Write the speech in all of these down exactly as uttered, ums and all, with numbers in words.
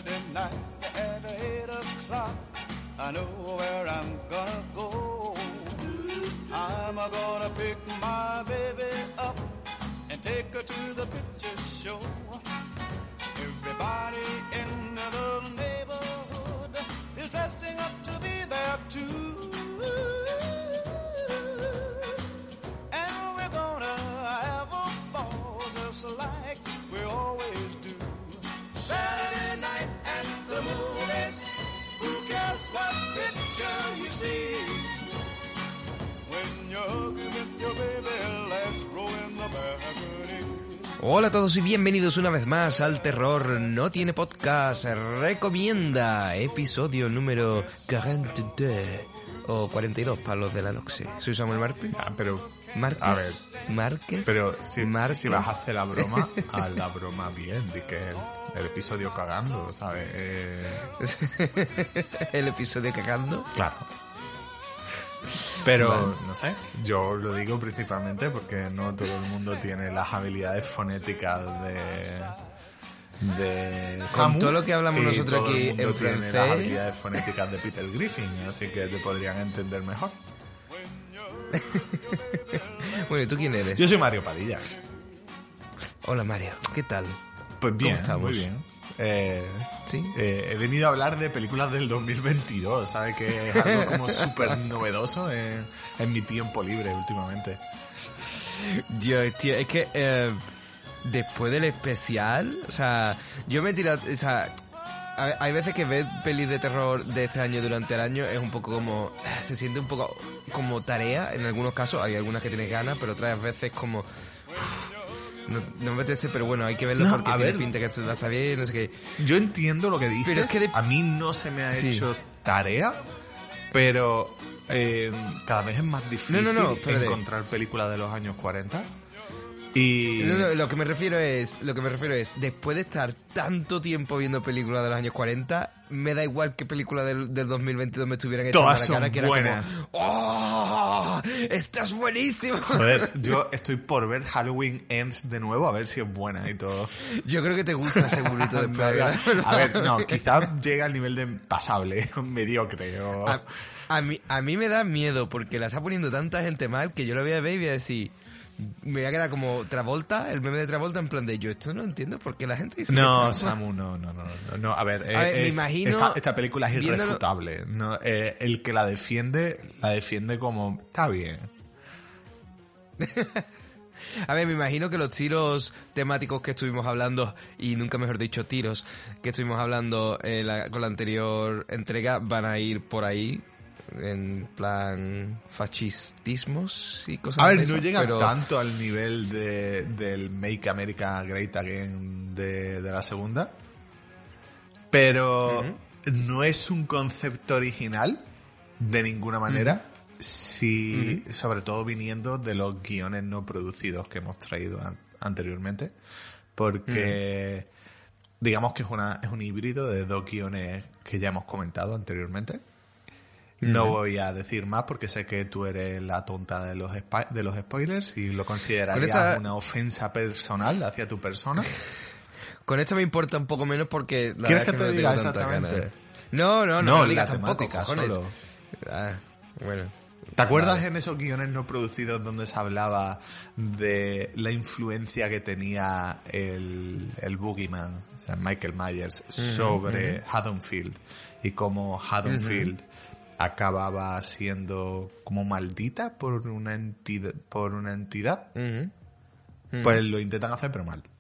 Saturday night at eight o'clock, I know where I'm gonna go. I'm gonna pick my baby up and take her to the picture show. Everybody in the neighborhood is dressing up to be there too. And we're gonna have a ball just like we always do. Saturday night at the movies, who cares what picture you see? When you're hugging with your baby, let's roll in the balcony. Hola a todos y bienvenidos una vez más al Terror No Tiene Podcast Recomienda, episodio número cuarenta y dos o cuarenta y dos para los de la Loxe. Soy Samuel Márquez. Ah, pero Márquez. a ver, Márquez. pero si, Márquez. si vas a hacer la broma, haz la broma bien, di que el, el episodio cagando, ¿sabes? Eh... El episodio cagando. Claro. Pero, Vale. no sé, yo lo digo principalmente porque no todo el mundo tiene las habilidades fonéticas de... de Samu, Con todo lo que hablamos y nosotros todo el aquí mundo en tiene francés. las habilidades fonéticas de Peter Griffin, así que te podrían entender mejor. Bueno, ¿y tú quién eres? Yo soy Mario Padilla. Hola Mario, ¿qué tal? Pues bien, estamos? muy bien. Eh, ¿Sí? eh, he venido a hablar de películas del dos mil veintidós, ¿sabes? Que es algo como súper novedoso en, en mi tiempo libre últimamente. Yo, tío, es que eh, después del especial, o sea, yo me he tirado, o sea, hay, hay veces que ver pelis de terror de este año durante el año es un poco como, se siente un poco como tarea en algunos casos, hay algunas que tienes ganas, pero otras veces como... Uf, no, no me apetece, pero bueno, hay que verlo No, porque a tiene ver. pinta que esto está bien, no sé qué. Yo entiendo lo que dices, Pero es que de- a mí no se me ha Sí. hecho tarea, pero eh, cada vez es más difícil No, no, no, espérate. encontrar películas de los años cuarenta. Y... No, no, lo que me refiero es, lo que me refiero es, después de estar tanto tiempo viendo películas de los años cuarenta, me da igual qué película del, del dos mil veintidós me estuvieran echando a Todas la cara, son que era buenas. como, ¡oh! ¡Estás buenísimo! Joder, yo estoy por ver Halloween Ends de nuevo, a ver si es buena y todo. Yo creo que te gusta segurito después de verla. A ver, no, quizás llega al nivel de pasable, mediocre o... A, a mí, a mí me da miedo porque la está poniendo tanta gente mal que yo lo voy a ver y voy a decir... Me voy a quedar como Travolta, el meme de Travolta, en plan de yo esto no entiendo por qué la gente dice No, que está mal. Samu, no, no, no, no, no. A ver, A ver, es- me imagino esta, esta película es viéndolo- irrefutable. No, eh, el que la defiende, la defiende como, está bien. A ver, me imagino que los tiros temáticos que estuvimos hablando, y nunca mejor dicho tiros, que estuvimos hablando eh, la- con la anterior entrega, van a ir por ahí, en plan fascistismos y cosas A ver, de no esas, llega pero... tanto al nivel de, del Make America Great Again de, de la segunda, pero Ujú. no es un concepto original de ninguna manera, si, sobre todo viniendo de los guiones no producidos que hemos traído an- anteriormente, porque digamos que es, una, es un híbrido de dos guiones que ya hemos comentado anteriormente. No voy a decir más porque sé que tú eres la tonta de los spa- de los spoilers y lo considerarías Con esta- una ofensa personal hacia tu persona. Con esto me importa un poco menos porque... La ¿Quieres verdad que es te no le diga tengo tanta exactamente? ganas. No, no, no, No, no, la digas tampoco, temática cojones. solo. Ah, bueno. ¿Te acuerdas Vale. en esos guiones no producidos donde se hablaba de la influencia que tenía el, el Boogeyman, o sea, Michael Myers, sobre Haddonfield y cómo Haddonfield acababa siendo como maldita por una entidad, por una entidad? Ujú. Pues lo intentan hacer pero mal.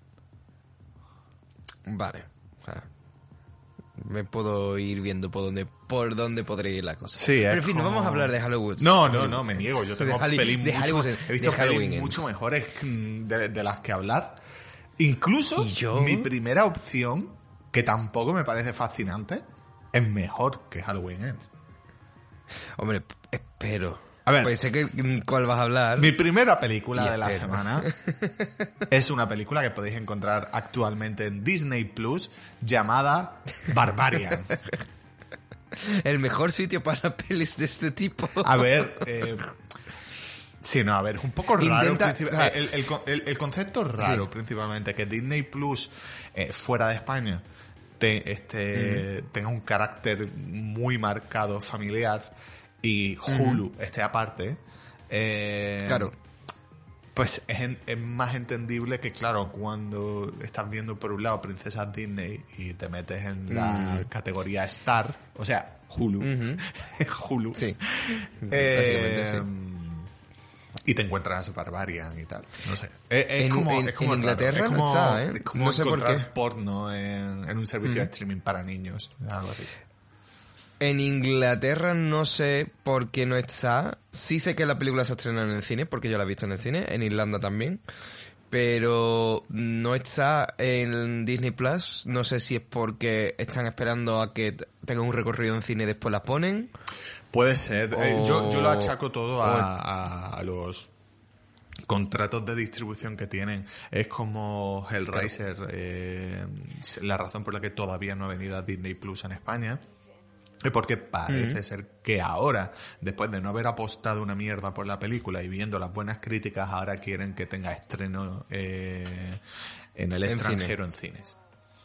Vale. O sea, me puedo ir viendo por dónde, por dónde podría ir la cosa. Sí, es Pero en fin, no como- vamos a hablar de Halloween. No, no, no, me niego. Yo tengo De Halli- pelis de mucho, Hollywood- he visto de Halloween pelis Ends. mucho mejores mm, de, de las que hablar. Incluso ¿Y yo? mi primera opción, que tampoco me parece fascinante, es mejor que Halloween Ends. Hombre, espero. A ver. Pues sé que cuál vas a hablar. Mi primera película Y de la espero. semana es una película que podéis encontrar actualmente en Disney Plus llamada Barbarian. El mejor sitio para pelis de este tipo. A ver, eh, sí, no, a ver, es un poco raro. Intenta- princip- o sea, el, el, el- el concepto es raro, sí. principalmente, que Disney Plus, eh, fuera de España, te, este, uh-huh. tenga un carácter muy marcado familiar y Hulu uh-huh. esté aparte, eh, claro. pues es, en, es más entendible que, claro, cuando estás viendo por un lado Princesas Disney y te metes en la uh-huh. categoría Star, o sea, Hulu, uh-huh. Hulu, sí, eh, básicamente sí. Y te encuentras Barbarian y tal. No sé. Es, es en, como, en, es como en Inglaterra raro. Es como, no está, ¿eh? Es como no sé por qué. porno en, en un servicio mm. de streaming para niños. Algo así. En Inglaterra no sé por qué no está. Sí sé que la película se estrena en el cine, porque yo la he visto en el cine. En Irlanda también. Pero no está en Disney Plus. No sé si es porque están esperando a que tenga un recorrido en cine y después la ponen. Puede ser. O, eh, yo, yo lo achaco todo a, a, a los contratos de distribución que tienen. Es como Hellraiser, claro. eh, la razón por la que todavía no ha venido a Disney Plus en España es porque parece mm. ser que ahora, después de no haber apostado una mierda por la película y viendo las buenas críticas, ahora quieren que tenga estreno eh, en el en extranjero cine. en cines.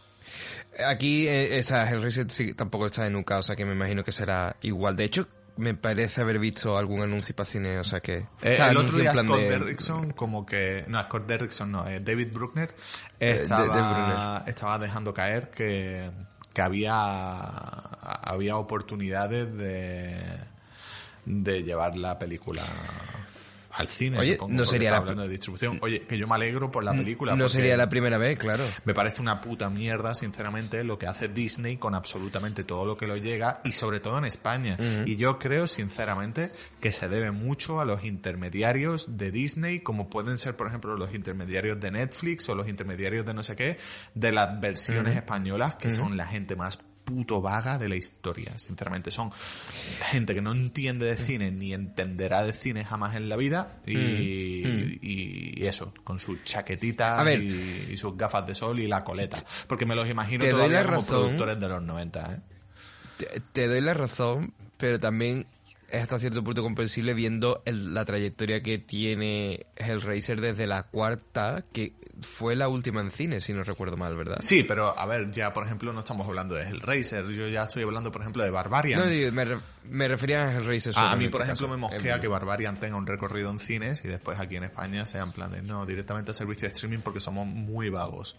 Aquí eh, esa Hellraiser sí, tampoco está en U K, o sea que me imagino que será igual. De hecho, me parece haber visto algún anuncio para cine, o sea que... Eh, o sea, el otro día Scott de... Derrickson, como que... No, Scott Derrickson no, eh, David Bruckner estaba, eh, de, de Bruckner. estaba dejando caer que, que había, había oportunidades de, de llevar la película al cine. Oye, supongo, no sería la... hablando de distribución. Oye, que yo me alegro por la película. No sería la primera vez, claro. Me parece una puta mierda, sinceramente, lo que hace Disney con absolutamente todo lo que lo llega y sobre todo en España. Uh-huh. Y yo creo, sinceramente, que se debe mucho a los intermediarios de Disney, como pueden ser, por ejemplo, los intermediarios de Netflix o los intermediarios de no sé qué, de las versiones uh-huh. españolas, que uh-huh. son la gente más puto vaga de la historia, sinceramente. Son gente que no entiende de cine ni entenderá de cine jamás en la vida y, mm. y, y eso, con su chaquetita y, y sus gafas de sol y la coleta. Porque me los imagino te todavía como razón, productores de los noventa, ¿eh? Te, te doy la razón, pero también es hasta cierto punto comprensible viendo el, la trayectoria que tiene Hellraiser desde la cuarta, que fue la última en cine, si no recuerdo mal, ¿verdad? Sí, pero a ver, ya por ejemplo no estamos hablando de Hellraiser, yo ya estoy hablando por ejemplo de Barbarian. No, me, re, me refería a Hellraiser solo. Ah, a mí en por este ejemplo caso. me mosquea en... que Barbarian tenga un recorrido en cines y después aquí en España sean planes, no, directamente a servicio de streaming porque somos muy vagos.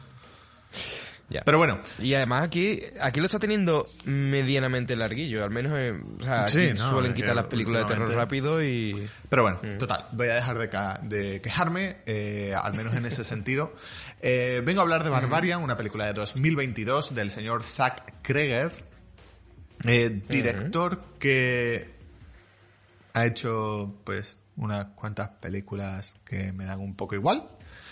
Ya. Pero bueno. Y además aquí aquí lo está teniendo medianamente larguillo, al menos eh, o sea, aquí sí, no, suelen quitar las películas de terror rápido y... Pero bueno, mm. total, voy a dejar de, ca- de quejarme, eh, al menos en ese sentido. Eh, vengo a hablar de Barbarian, mm. una película de dos mil veintidós del señor Zack Kreger, eh, director mm. que ha hecho pues unas cuantas películas que me dan un poco igual.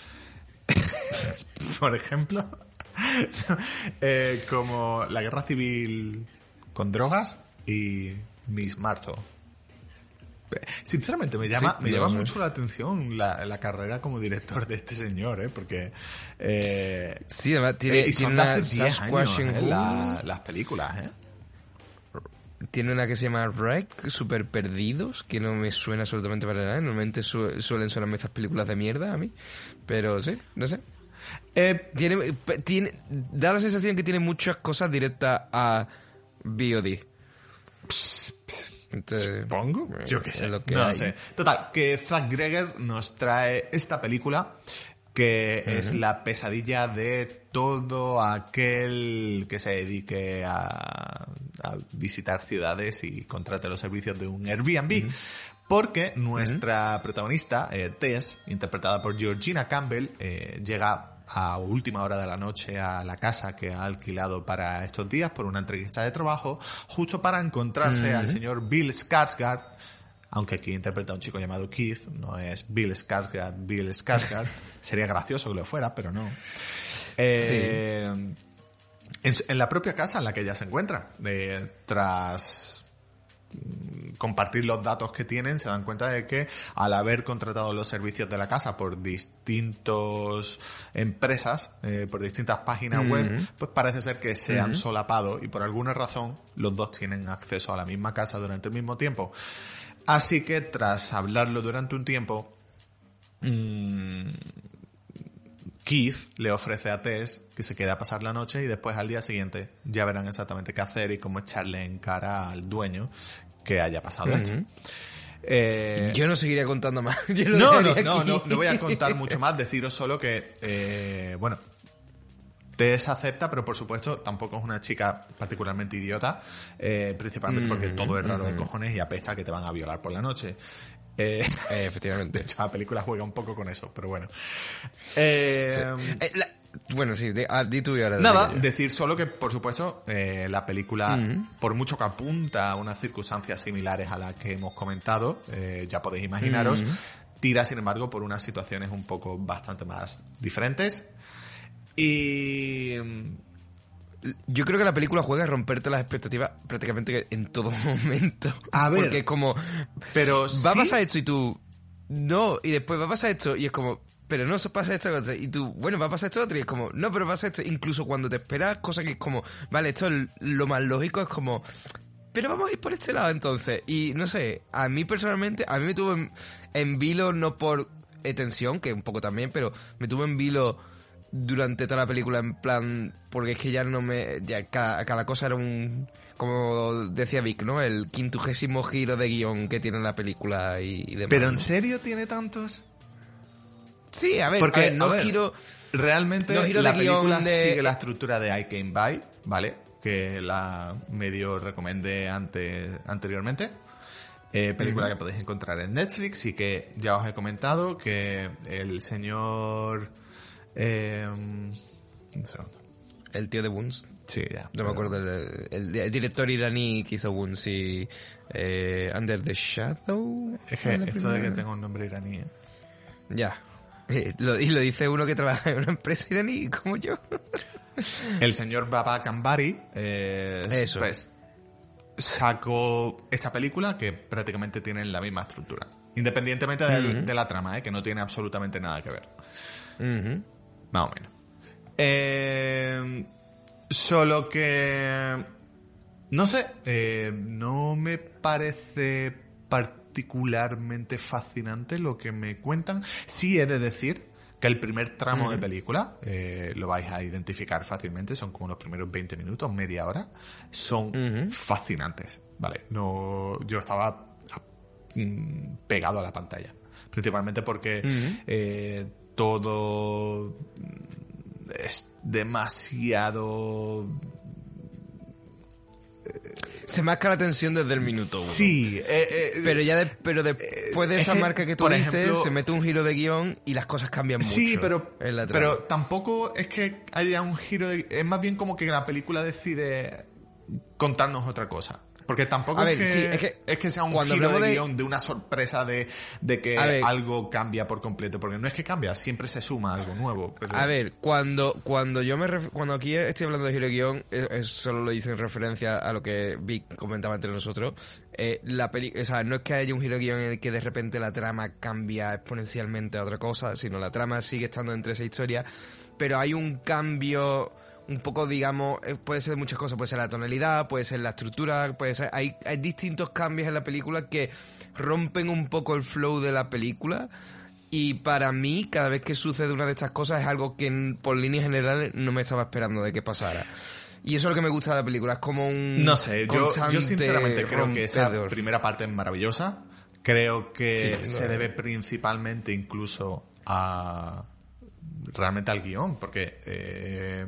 Por ejemplo... eh, como la guerra civil con drogas y Miss Marzo. Sinceramente me llama sí, me llama mucho la atención la, la carrera como director de este señor, ¿eh? Porque eh, sí, además tiene, eh, y son tiene de hace diez años, ¿eh? Who, la, las películas, ¿eh? Tiene una que se llama Wreck, Super Perdidos, que no me suena absolutamente para nada. Normalmente su, suelen sonarme estas películas de mierda a mí, pero sí, no sé. Eh, tiene, tiene, da la sensación que tiene muchas cosas directas a V O D. Entonces, supongo, yo qué sé, lo que no hay. sé. Total, que Zack Kreger nos trae esta película que uh-huh. es la pesadilla de todo aquel que se dedique a, a visitar ciudades y contrate los servicios de un Airbnb. Uh-huh. Porque nuestra uh-huh. protagonista, eh, Tess, interpretada por Georgina Campbell, eh, llega a última hora de la noche a la casa que ha alquilado para estos días por una entrevista de trabajo, justo para encontrarse uh-huh. al señor Bill Skarsgård, aunque aquí interpreta a un chico llamado Keith, no es Bill Skarsgård, Bill Skarsgård. Sería gracioso que lo fuera, pero no. Eh, sí. en, en la propia casa en la que ella se encuentra, eh, tras compartir los datos que tienen, se dan cuenta de que al haber contratado los servicios de la casa por distintas empresas, eh, por distintas páginas uh-huh. web, pues parece ser que se uh-huh. han solapado y por alguna razón los dos tienen acceso a la misma casa durante el mismo tiempo. Así que tras hablarlo durante un tiempo, mmm, Keith le ofrece a Tess que se quede a pasar la noche y después al día siguiente ya verán exactamente qué hacer y cómo echarle en cara al dueño que haya pasado uh-huh. esto. Eh, Yo no seguiría contando más. Yo lo no, no, dejaría no, aquí. no, no voy a contar mucho más, deciros solo que, eh, bueno, Tess acepta, pero por supuesto tampoco es una chica particularmente idiota, eh, principalmente porque mm-hmm, todo es raro mm-hmm. de cojones y apesta que te van a violar por la noche. Eh, eh, efectivamente. De hecho, la película juega un poco con eso, pero bueno. Eh, sí. eh, la, bueno, sí, di, ah, di tú y ahora. Nada, decir solo que, por supuesto, eh, la película, mm-hmm. por mucho que apunta a unas circunstancias similares a las que hemos comentado, eh, ya podéis imaginaros, mm-hmm. tira, sin embargo, por unas situaciones un poco bastante más diferentes. Y... yo creo que la película juega a romperte las expectativas prácticamente en todo momento. A ver. Porque es como... Pero va sí. a pasar esto y tú... no, y después va a pasar esto y es como... pero no pasa esto y tú... bueno, va a pasar esto otro y es como... no, pero pasa esto. Incluso cuando te esperas cosas que es como... vale, esto es lo más lógico, es como... pero vamos a ir por este lado entonces. Y no sé, a mí personalmente... a mí me tuvo en, en vilo no por tensión, que un poco también, pero me tuvo en vilo... durante toda la película, en plan, porque es que ya no me, ya cada, cada cosa era un, como decía Vic, ¿no? El quintugésimo giro de guión que tiene la película y, y demás. ¿Pero en serio tiene tantos? Sí, a ver, porque a ver, no a ver, giro... realmente no giro la de película de... sigue la estructura de I Came By, ¿vale? Que la medio recomendé antes, anteriormente. Eh, película uh-huh. que podéis encontrar en Netflix y que ya os he comentado que el señor... Eh, un segundo. El tío de Woons. Sí, ya. No pero... me acuerdo. El, el, el director iraní que hizo Woons y... Eh, Under the Shadow. Es que esto primera? de que tengo un nombre iraní. ¿eh? Ya. Eh, lo, y lo dice uno que trabaja en una empresa iraní como yo. El señor Baba Kambari. Eh, Eso. Pues sacó esta película que prácticamente tiene la misma estructura. Independientemente del, uh-huh. de la trama, ¿eh? Que no tiene absolutamente nada que ver. Uh-huh. Más o menos. Eh, solo que... no sé, eh, no me parece particularmente fascinante lo que me cuentan. Sí he de decir que el primer tramo uh-huh. de película, eh, lo vais a identificar fácilmente, son como los primeros veinte minutos, media hora, son uh-huh. fascinantes, ¿vale? No, yo estaba mm, pegado a la pantalla, principalmente porque uh-huh. eh, todo es demasiado... Se marca la tensión desde el minuto uno. Sí. Eh, eh, pero ya de, pero después de esa eh, marca que tú por dices, ejemplo, se mete un giro de guión y las cosas cambian mucho. Sí, pero, en la pero tampoco es que haya un giro de... es más bien como que la película decide contarnos otra cosa. Porque tampoco a es, ver, que, sí, es, que es que sea un giro de, de guión de una sorpresa de, de que algo cambia por completo. Porque no es que cambia, siempre se suma algo nuevo. Pero... A ver, cuando cuando yo me ref... cuando aquí estoy hablando de giro de guión, es, es, solo lo hice en referencia a lo que Vic comentaba entre nosotros. Eh, la peli... O sea, no es que haya un giro de guión en el que de repente la trama cambia exponencialmente a otra cosa, sino la trama sigue estando entre esa historia, pero hay un cambio... un poco, digamos, puede ser de muchas cosas, puede ser la tonalidad, puede ser la estructura, puede ser, hay, hay distintos cambios en la película que rompen un poco el flow de la película, y para mí, cada vez que sucede una de estas cosas es algo que por líneas generales no me estaba esperando de que pasara. Y eso es lo que me gusta de la película, es como un... No sé, yo, yo sinceramente creo que esa primera parte es maravillosa, creo que sí, se no, debe principalmente incluso a... realmente al guión, porque... Eh,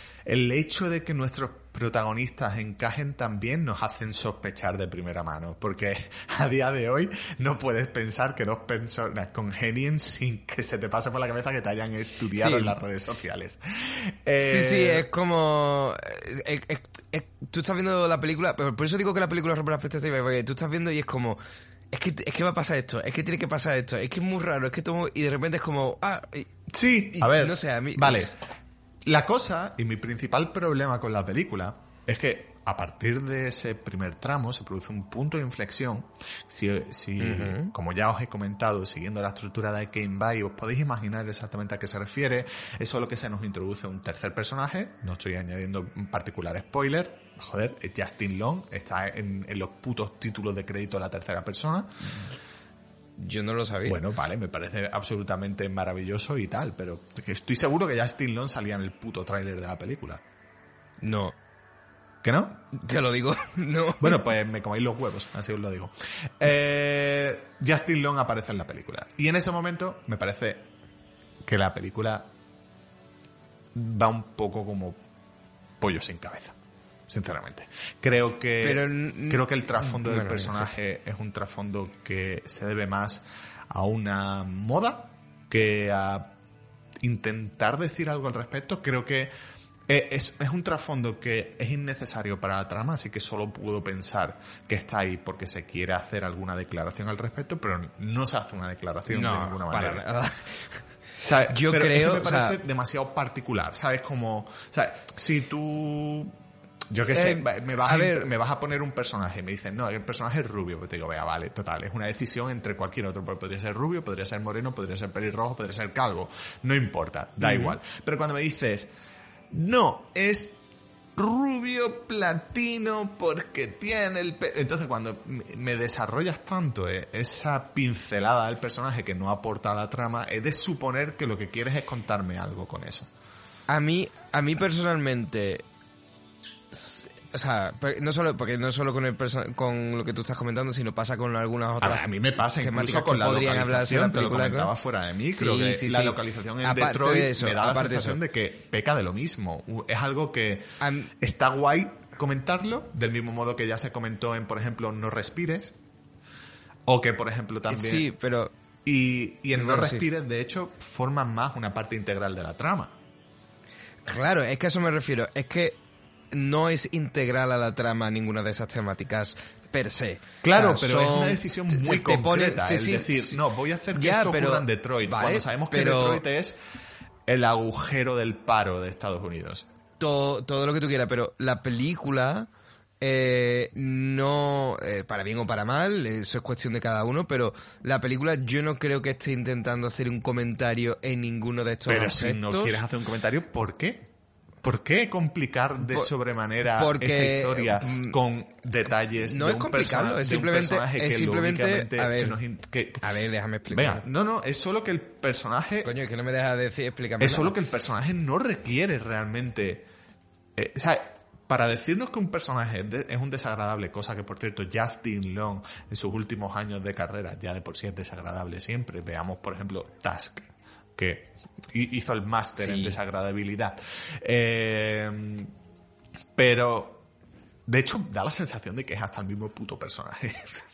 el hecho de que nuestros protagonistas encajen también nos hacen sospechar de primera mano, porque a día de hoy no puedes pensar que dos personas congenien sin que se te pase por la cabeza que te hayan estudiado sí. en las redes sociales. Eh... Sí, sí, es como... Es, es, es, tú estás viendo la película, pero por eso digo que la película rompe las expectativas, porque tú estás viendo y es como... Es que, es que va a pasar esto, es que tiene que pasar esto, es que es muy raro, es que todo... y de repente es como... ah y, Sí, y, a ver, no sé, a mí... Vale. La cosa, y mi principal problema con la película, es que a partir de ese primer tramo se produce un punto de inflexión. Si, si uh-huh. como ya os he comentado, siguiendo la estructura de I Came By, os podéis imaginar exactamente a qué se refiere. Es solo que se nos introduce un tercer personaje, no estoy añadiendo un particular spoiler. Joder, Justin Long está en, en los putos títulos de crédito de la tercera persona. yo no lo sabía. Bueno, vale, me parece absolutamente maravilloso y tal, pero que estoy seguro que Justin Long salía en el puto tráiler de la película. No. ¿Que no? Te lo digo, no. Bueno, pues me coméis los huevos, así os lo digo. Eh, Justin Long aparece en la película. Y en ese momento me parece que la película va un poco como pollo sin cabeza. Sinceramente. Creo que Pero, creo que el trasfondo del bueno, personaje sí. es un trasfondo que se debe más a una moda que a intentar decir algo al respecto. Creo que es, es un trasfondo que es innecesario para la trama, así que solo puedo pensar que está ahí porque se quiere hacer alguna declaración al respecto, pero no se hace una declaración no, de ninguna manera. Para nada. ¿Sabes? Yo pero creo, es que me parece o sea, demasiado particular, ¿sabes? Como, ¿sabes? Si tú, yo qué sé, Eh, me, vas a a, ver. me vas a poner un personaje y me dices, no, el personaje es rubio, pues te digo, vea, vale, total, es una decisión entre cualquier otro, porque podría ser rubio, podría ser moreno, podría ser pelirrojo, podría ser calvo, no importa, da Uh-huh. igual. Pero cuando me dices, no, es rubio platino porque tiene el pe-. Entonces cuando me desarrollas tanto eh, esa pincelada del personaje que no aporta a la trama, es de suponer que lo que quieres es contarme algo con eso. A mí, a mí personalmente, s- o sea, per- no solo, porque no solo con el perso- con lo que tú estás comentando, sino pasa con algunas A, otras ver, a mí me pasa temáticas incluso con que la podrían hablarse en la localización, te lo película, comentaba ¿no? fuera de mí, Sí, creo que sí, la sí. localización en Aparte Detroit de eso, me da la aparte de sensación eso. de que peca de lo mismo. U- Es algo que A mí- está guay comentarlo, del mismo modo que ya se comentó en, por ejemplo, No Respires, o que, por ejemplo, también... Sí, pero Y, y en No Bueno, sí. Respires, de hecho, forman más una parte integral de la trama. claro, es que a eso me refiero. Es que no es integral a la trama ninguna de esas temáticas per se. Claro, O sea, pero es son- una decisión te- muy te pone- concreta. te- es sí, decir, sí. no, voy a hacer que Ya, esto pero- ocurra en Detroit, vale, cuando sabemos que pero- Detroit es el agujero del paro de Estados Unidos. todo, todo lo que tú quieras, pero la película eh, no, eh, para bien o para mal, eso es cuestión de cada uno, pero la película yo no creo que esté intentando hacer un comentario en ninguno de estos Pero si aspectos. no quieres hacer un comentario, ¿por qué? ¿Por qué complicar de Por- sobremanera porque, esta historia mm, con detalles no de es un complicarlo, persona- es de un simplemente- personaje es que simplemente- lógicamente a ver. que nos in- que- A ver, déjame explicar. Venga, no, no, es solo que el personaje Coño, es que no me dejas decir, explícame. es nada. solo que el personaje no requiere realmente... eh, o sea, para decirnos que un personaje es, de- es un desagradable, cosa que, por cierto, Justin Long, en sus últimos años de carrera, ya de por sí es desagradable siempre. Veamos, por ejemplo, Tusk, que hi- hizo el máster Sí. en desagradabilidad. Eh, pero, de hecho, da la sensación de que es hasta el mismo puto personaje.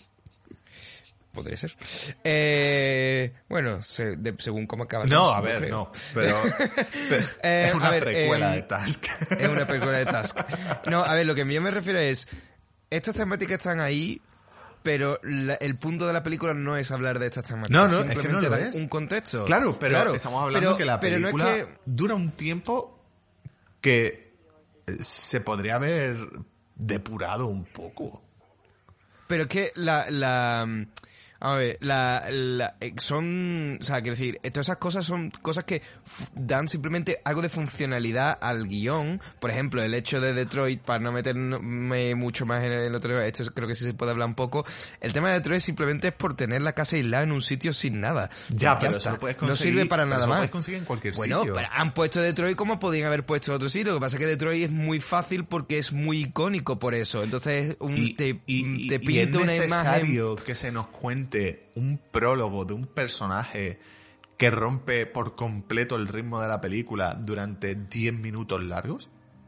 Podría ser. Eh, bueno, se- de- según cómo acaba. No, todo, a yo ver, creo. no, pero, pero Eh, es una a ver, precuela eh, de Tusk. Es una película de Tusk. No, a ver, lo que yo me refiero es, estas temáticas están ahí, pero la- el punto de la película no es hablar de estas temáticas. No, no, es que simplemente no lo dan es. un contexto. Claro, pero Claro, estamos hablando pero- que la pero no es película que- dura un tiempo que eh, se podría haber depurado un poco. Pero es que la, la, a ver, la, la, eh, son, o sea, quiero decir, eh, todas esas cosas son cosas que f- dan simplemente algo de funcionalidad al guión. Por ejemplo, el hecho de Detroit, para no meterme mucho más en el otro, esto creo que sí se puede hablar un poco. El tema de Detroit simplemente es por tener la casa aislada en un sitio sin nada. Ya, pero está. eso lo puedes No conseguir. sirve para pero nada eso lo más. puedes conseguir en cualquier Bueno, sitio. pero han puesto Detroit como podían haber puesto otro sitio. Lo que pasa es que Detroit es muy fácil porque es muy icónico por eso. Entonces, un, Y, te, y- te y- y pinta es una imagen. necesario que se nos cuente un prólogo de un personaje que rompe por completo el ritmo de la película durante diez minutos largos.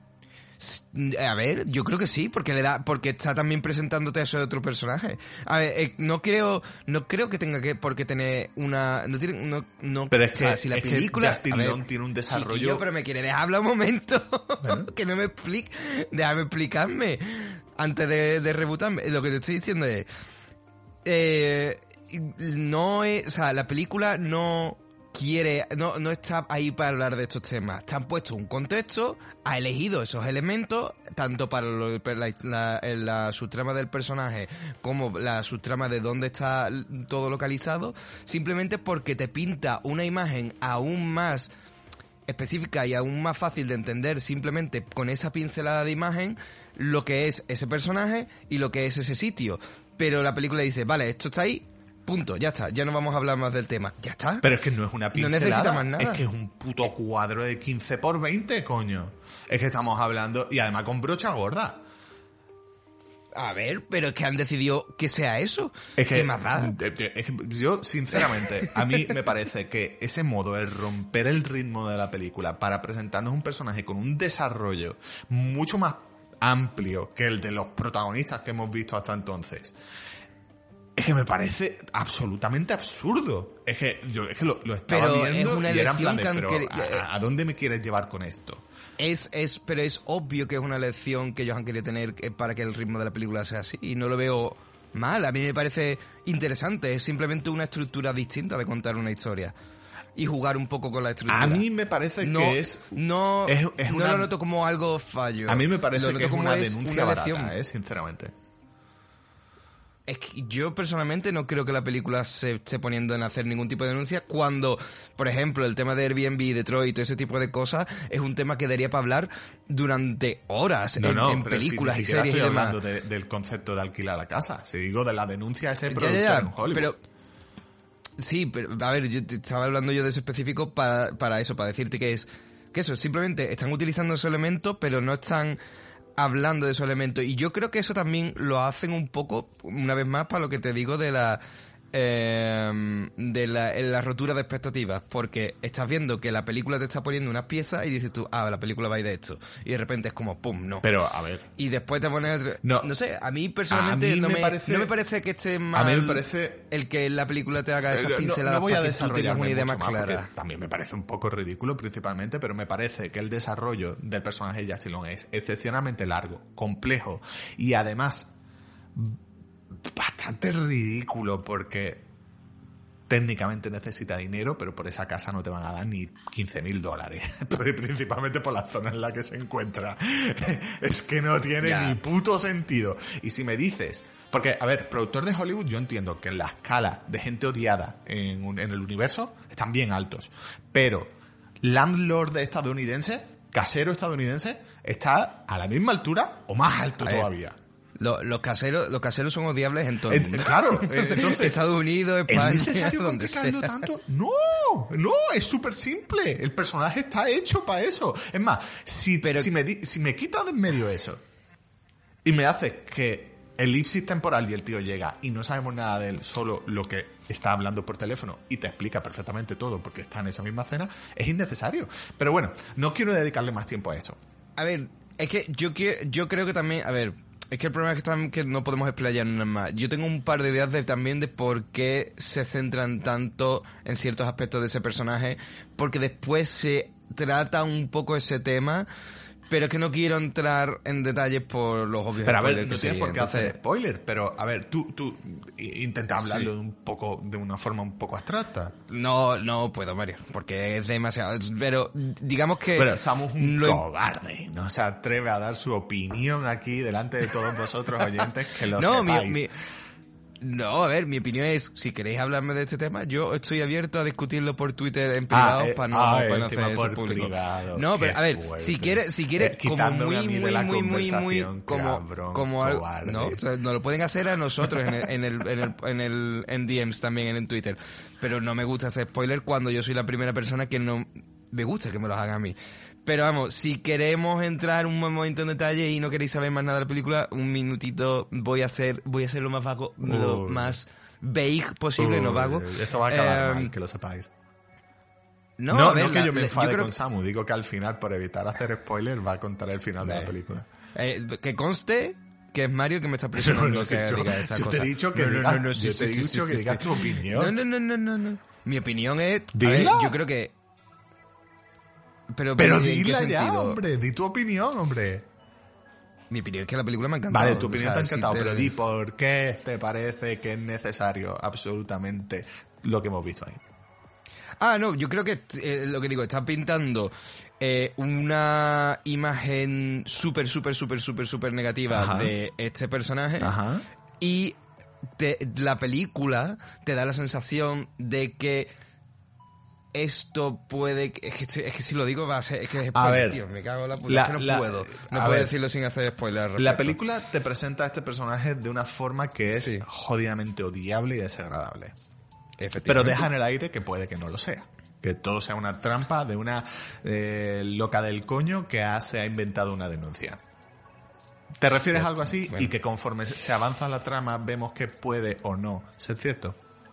A ver, yo creo que sí, porque le da, porque está también presentándote a ese otro personaje. A ver, eh, no creo, no creo que tenga que, porque tener una, no tiene, no, no. Pero es o sea, que- si la es que película, Justin a ver, Long tiene un desarrollo- chiquillo, pero me quiere dejar hablar un momento, Bueno. que no me explique, déjame explicarme antes de, de rebotarme. Lo que te estoy diciendo es, eh, no es, o sea, la película no quiere, no, no está ahí para hablar de estos temas. Te han puesto un contexto, ha elegido esos elementos, tanto para lo- para la, la, la subtrama del personaje como la subtrama de dónde está todo localizado, simplemente porque te pinta una imagen aún más específica y aún más fácil de entender simplemente con esa pincelada de imagen lo que es ese personaje y lo que es ese sitio. Pero la película dice, vale, esto está ahí, Punto, ya está. Ya no vamos a hablar más del tema. Ya está. Pero es que no es una pincelada. No necesita más nada. Es que es un puto cuadro de quince por veinte, coño. Es que estamos hablando... Y además con brocha gorda. A ver, pero es que han decidido que sea eso. Es que, ¿Qué más da? es que yo, sinceramente, a mí me parece que ese modo, el romper el ritmo de la película para presentarnos un personaje con un desarrollo mucho más amplio que el de los protagonistas que hemos visto hasta entonces, es que me parece absolutamente absurdo. Es que yo es que lo, lo estaba Pero viendo es una y era en plan elección de, que pero han querido- ¿a, a dónde me quieres llevar con esto? Es, es, pero es obvio que es una lección que ellos han querido tener eh, para que el ritmo de la película sea así. Y no lo veo mal. A mí me parece interesante. Es simplemente una estructura distinta de contar una historia. Y jugar un poco con la estructura. A mí me parece no, que es... No, es- es no una- lo noto como algo fallo. A mí me parece Lo noto que es como una es denuncia una barata, lección. eh, sinceramente. Es que yo personalmente no creo que la película se esté poniendo en hacer ningún tipo de denuncia cuando, por ejemplo, el tema de Airbnb, Detroit, todo ese tipo de cosas es un tema que daría para hablar durante horas No, en, no, en pero si películas ni y siquiera series y estoy demás. hablando de- del concepto de alquilar la casa. Si digo de la denuncia a ese Ya, productor ya, ya, en Hollywood. pero sí, pero a ver, yo te estaba hablando yo de ese específico para, para eso, para decirte que es que eso, simplemente están utilizando ese elemento, pero no están hablando de esos elementos. Y yo creo que eso también lo hacen un poco, una vez más, para lo que te digo de la eh, de la, la rotura de expectativas, porque estás viendo que la película te está poniendo unas piezas y dices tú, ah, la película va a ir de esto, y de repente es como, pum, no. Pero, a ver... Y después te pones... otro- No. No sé, a mí personalmente A mí no, me me, parece- no me parece que esté mal A mí me parece... el que la película te haga esas Eh, no- pinceladas no voy a para que tú tengas desarrollarme una idea mucho más clara. porque también me parece un poco ridículo principalmente, pero me parece que el desarrollo del personaje de Jack Long es excepcionalmente largo, complejo y además bastante ridículo porque técnicamente necesita dinero, pero por esa casa no te van a dar ni quince mil dólares. Principalmente por la zona en la que se encuentra. Es que no tiene Ya. ni puto sentido. Y si me dices... Porque, a ver, productor de Hollywood, yo entiendo que la escala de gente odiada en, un- en el universo están bien altos. Pero landlord estadounidense, casero estadounidense, está a la misma altura o más alto A ver, todavía. Lo- los caseros los caseros son odiables en todo el Eh, mundo. claro, eh, entonces... Estados Unidos, ¿Es España, necesario donde complicarlo sea. tanto? No, no, es súper simple. El personaje está hecho para eso. Es más, si, Pero- si, me, di- si me quitas de en medio eso y me haces que elipsis temporal y el tío llega y no sabemos nada de él, solo lo que está hablando por teléfono y te explica perfectamente todo porque está en esa misma escena, es innecesario. Pero bueno, no quiero dedicarle más tiempo a esto. A ver, es que yo, quiero, yo creo que también... A ver, es que el problema es que, están, que no podemos explayarnos más. Yo tengo un par de ideas de, también de por qué se centran tanto en ciertos aspectos de ese personaje, porque después se trata un poco ese tema, pero es que no quiero entrar en detalles por los obvios Pero a ver, spoilers no que tienes sí. por qué Entonces, hacer spoiler, pero a ver, tú, tú i- intenta hablarlo Sí. de un poco, de una forma un poco abstracta. No, no puedo, Mario, porque es demasiado. Pero digamos que... Pero somos un lo- cobarde, no se atreve a dar su opinión aquí delante de todos vosotros oyentes que lo No, mi, sepáis. mi- no, a ver, mi opinión es, si queréis hablarme de este tema, yo estoy abierto a discutirlo por Twitter en privado Ah, eh, para no, ah, para no encima hacer eso por público. privado, No, qué pero a ver, fuerte. si quieres, si quieres, Eh, como quitándome a muy, mí de muy, la muy, muy, muy, conversación, como, cabrón, como algo, cobarde. no, o sea, nos lo pueden hacer a nosotros en el, en el, en el, en el, en D Ms también en el Twitter, pero no me gusta hacer spoiler cuando yo soy la primera persona que no me gusta que me los hagan a mí. Pero vamos, si queremos entrar un momento en detalle y no queréis saber más nada de la película, un minutito voy a hacer, voy a hacer lo más vago, lo Uy. más vague posible, no vago. Uy, Esto va a acabar Eh, mal, que lo sepáis. No, No, a ver, no que la- yo me la- enfade creo con Samu, digo que al final, por evitar hacer spoiler, va a contar el final de la Eh, película. eh, que conste que es Mario el que me está presionando No, no, que si yo- diga esta si yo te cosa. he dicho que no, no, digas- no, no, yo te he dicho que digas tu opinión. No, no, no, no, no, no. Mi opinión es... a Dila. ver, yo creo que... Pero, Pero ¿en qué dila ya, sentido? hombre, di tu opinión, hombre. Mi opinión es que la película me ha encantado. Vale, tu opinión O sea, te ha si encantado, te- pero di por qué te parece que es necesario absolutamente lo que hemos visto ahí. Ah, no, yo creo que eh, lo que digo, está pintando eh, una imagen súper, súper, súper, súper, súper negativa Ajá. de este personaje. Ajá. Y te- la película te da la sensación de que esto puede... Es que, es que si lo digo va a ser... Es que es A spoiler, ver, tío. Me cago en la puta. la- es que no la- puedo. No a puedo ver. decirlo sin hacer spoiler al La respecto. película te presenta a este personaje de una forma que es Sí. jodidamente odiable y desagradable. Efectivamente. Pero deja en el aire que puede que no lo sea. Que todo sea una trampa de una eh, loca del coño que ha, se ha inventado una denuncia. ¿Te refieres a algo así? Bueno. Y que conforme se avanza la trama vemos que puede o no ser cierto.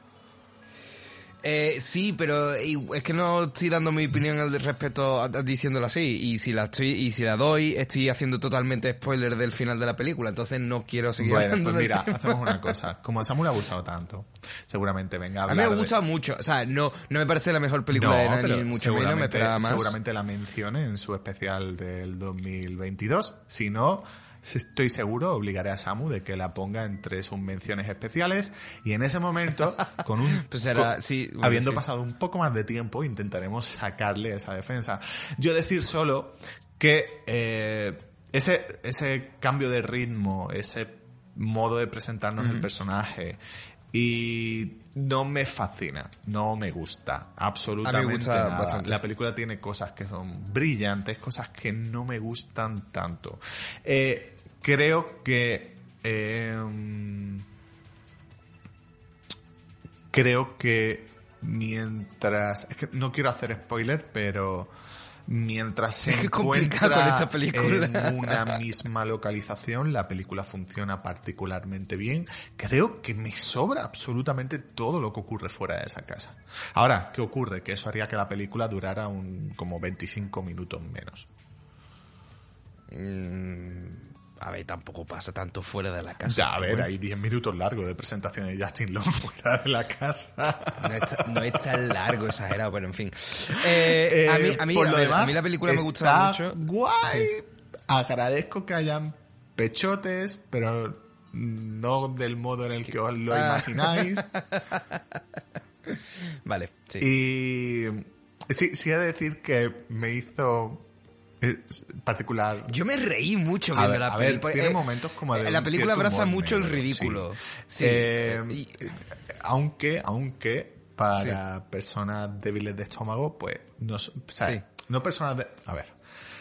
Eh, sí, pero y- es que no estoy dando mi opinión al respecto a- a- diciéndolo así. Y si la estoy, y si la doy, estoy haciendo totalmente spoiler del final de la película. Entonces no quiero seguir Bueno, hablando pues del mira, tema. hacemos una cosa. Como a Samuel le ha gustado tanto, seguramente venga a A hablar mí me de- ha gustado mucho. O sea, no, no me parece la mejor película de Nani, ni mucho menos, me esperaba más. seguramente la mencione en su especial del dos mil veintidós. Si no, estoy seguro, obligaré a Samu de que la ponga entre sus menciones especiales y en ese momento, con un Pues será- con- sí, bueno, habiendo sí. pasado un poco más de tiempo, intentaremos sacarle esa defensa. Yo decir solo que eh, ese, ese cambio de ritmo, ese modo de presentarnos el personaje y no me fascina, no me gusta absolutamente A mí me gusta nada. bastante. La película tiene cosas que son brillantes, cosas que no me gustan tanto. Eh, creo que eh, creo que mientras, es que no quiero hacer spoiler, pero mientras se Es que es complicado encuentra con esta película. en una misma localización, la película funciona particularmente bien. Creo que me sobra absolutamente todo lo que ocurre fuera de esa casa. Ahora, ¿qué ocurre? Que eso haría que la película durara un como veinticinco minutos menos. Mm, a ver, tampoco pasa tanto fuera de la casa. Ya, a ver, Bueno, hay diez minutos largos de presentación de Justin Long fuera de la casa. No es, no es tan largo, exagerado, pero en fin. Eh, Eh, a mí, a mí, por a lo ver, demás, a mí la película me gusta está mucho. Guay. Sí. Agradezco que hayan pechotes, pero no del modo en el que os lo Ah. imagináis. Vale, sí. Y sí, sí he de decir que me hizo eh, particular. Yo me reí mucho A viendo ver, la a ver, película. tiene Eh, momentos como de La un película cierto abraza humor mucho el negro, ridículo. sí. Sí. Eh, y- aunque, aunque para personas débiles de estómago, pues no, so- o sea, Sí. no personas de, a ver.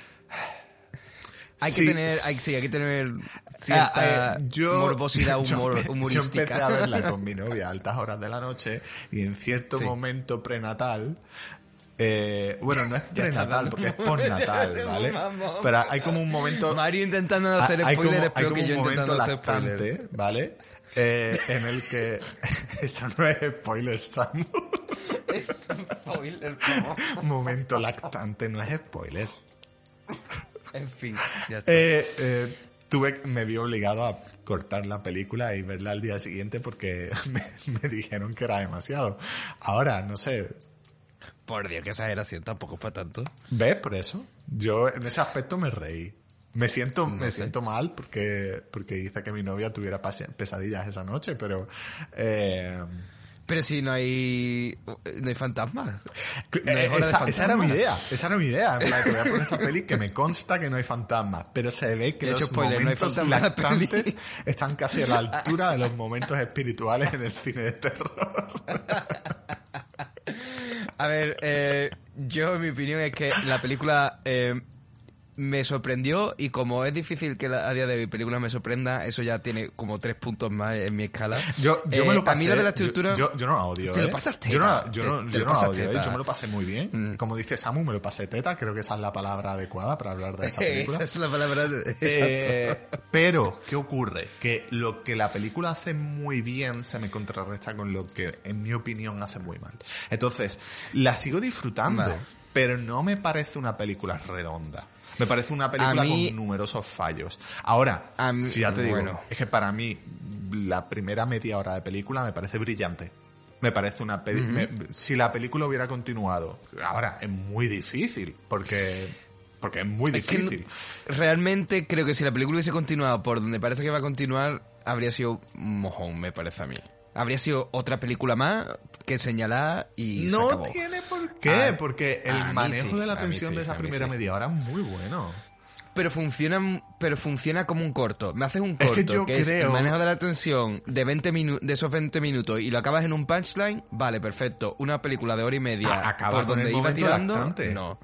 Hay Sí, que tener, hay, sí, hay que tener cierta Ah, eh, yo- morbosidad yo humor, empe- Yo humorística. empecé a verla con mi novia a altas horas de la noche y en cierto Sí. momento prenatal, eh, bueno, no es Ya está prenatal dando- porque es postnatal, ¿vale? Mamón. Pero hay como un momento, Mario intentando no hacer hay como, spoilers, hay peor como que yo un momento intentando hacer spoilers. lactante, ¿vale? Eh, en el que eso no es spoiler, Samu. Es un spoiler, como. Un momento lactante no es spoiler. En fin, ya está. Eh, eh, tuve, me vi obligado a cortar la película y verla al día siguiente porque me, me dijeron que era demasiado. Ahora, no sé, Por Dios, qué exageración, tampoco es para tanto. ¿ves? Por eso, yo en ese aspecto me reí. Me siento, No me sé. siento mal porque, porque hice que mi novia tuviera pase- pesadillas esa noche, pero, eh, Pero si no hay, no hay fantasmas. No Eh, es hora de esa, esa era mi fantasmas. idea, esa era mi idea. En plan, que voy a poner esta peli que me consta que no hay fantasmas, pero se ve que De hecho, los spoiler, no hay momentos fantasmas en la peli. lactantes están casi a la altura de los momentos espirituales en el cine de terror. A ver, eh, yo mi opinión es que la película eh, me sorprendió y como es difícil que la- a día de hoy película me sorprenda, eso ya tiene como tres puntos más en mi escala. Yo, yo Eh, me lo pasé. A mí lo de la estructura... Yo, yo, yo no la odio, Te lo ¿eh? pasas Yo no, la- teta. yo no, Te- te yo lo no la pasas odio, ¿eh? teta. Yo me lo pasé muy bien. Mm. Como dice Samu, me lo pasé teta. Creo que esa es la palabra adecuada para hablar de esta película. Esa es la palabra... de- Eh, pero, ¿qué ocurre? Que lo que la película hace muy bien se me contrarresta con lo que, en mi opinión, hace muy mal. Entonces, la sigo disfrutando, Vale. pero no me parece una película redonda. Me parece una película A mí- con numerosos fallos. Ahora, A mí- si ya te digo, bueno. es que para mí, la primera media hora de película me parece brillante. Me parece una peli- me- si la película hubiera continuado, ahora es muy difícil, porque, porque es muy Es que no- difícil. realmente creo que si la película hubiese continuado por donde parece que va a continuar, habría sido un mojón, me parece a mí. Habría sido otra película más que señalar y se No acabó. tiene por qué, A- porque el a mí manejo sí, de la a mí tensión sí, de esa a mí primera sí. media hora es muy bueno. Pero funciona, pero funciona como un corto. Me haces un Es que corto, yo que, es creo- el manejo de la tensión de veinte minu- de esos veinte minutos y lo acabas en un punchline, vale, perfecto. Una película de hora y media A- acaba por con donde el iba momento tirando, lactante. no.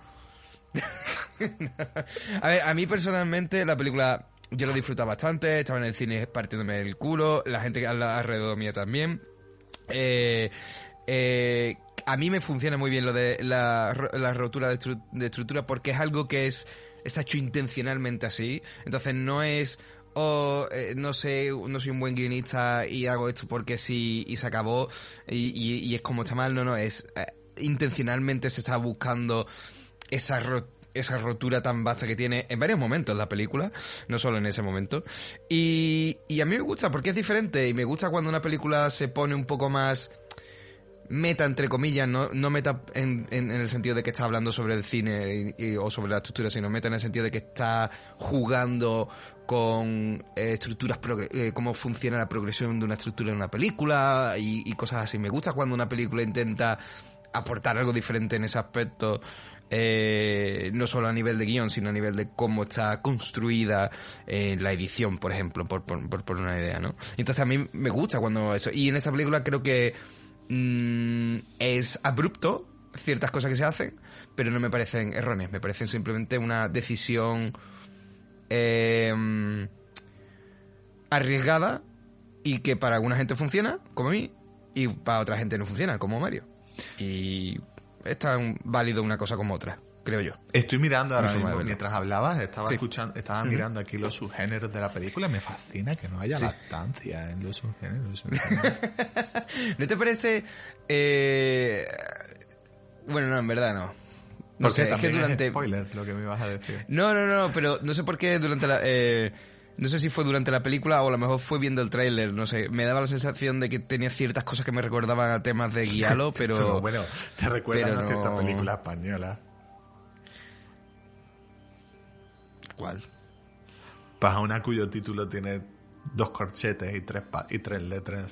A ver, a mí personalmente la película yo la disfruto bastante, estaba en el cine partiéndome el culo, la gente al- alrededor mía también. Eh, eh, a mí me funciona muy bien lo de la, ro- la rotura de, estru- de estructura porque es algo que es, es hecho intencionalmente así. Entonces no es, oh, eh, no sé, no soy un buen guionista y hago esto porque sí y se acabó y, y, y es como está mal. No, no, es eh, intencionalmente se está buscando esa rotura esa rotura tan vasta que tiene en varios momentos la película, no solo en ese momento. Y, y a mí me gusta porque es diferente y me gusta cuando una película se pone un poco más meta, entre comillas, no, no meta en, en, en el sentido de que está hablando sobre el cine y, y, o sobre la estructura, sino meta en el sentido de que está jugando con eh, estructuras, progre- eh, cómo funciona la progresión de una estructura en una película y, y cosas así. Me gusta cuando una película intenta aportar algo diferente en ese aspecto, eh, no solo a nivel de guión, sino a nivel de cómo está construida eh, la edición, por ejemplo, por, por, por, por una idea, ¿no? Entonces a mí me gusta cuando eso, y en esa película creo que mmm, es abrupto ciertas cosas que se hacen, pero no me parecen erróneas, me parecen simplemente una decisión eh, arriesgada y que para alguna gente funciona, como a mí, y para otra gente no funciona, como Mario. Y es tan válido una cosa como otra, creo yo. Estoy mirando ahora Mi forma de mismo, verlo. mientras hablabas, estaba Sí. escuchando, estaba Ujú. mirando aquí los subgéneros de la película. Me fascina que no haya Sí. lactancia en los subgéneros. ¿No te parece...? Eh... Bueno, no, en verdad no. No Porque sé, es que también durante... es spoiler lo que me ibas a decir. No, no, no, pero no sé por qué durante la... Eh... No sé si fue durante la película o a lo mejor fue viendo el tráiler, no sé. Me daba la sensación de que tenía ciertas cosas que me recordaban a temas de Guialo, pero... Pero bueno, te recuerdan pero a cierta no- película española. ¿Cuál? Para una cuyo título tiene dos corchetes y tres pa- y tres letras.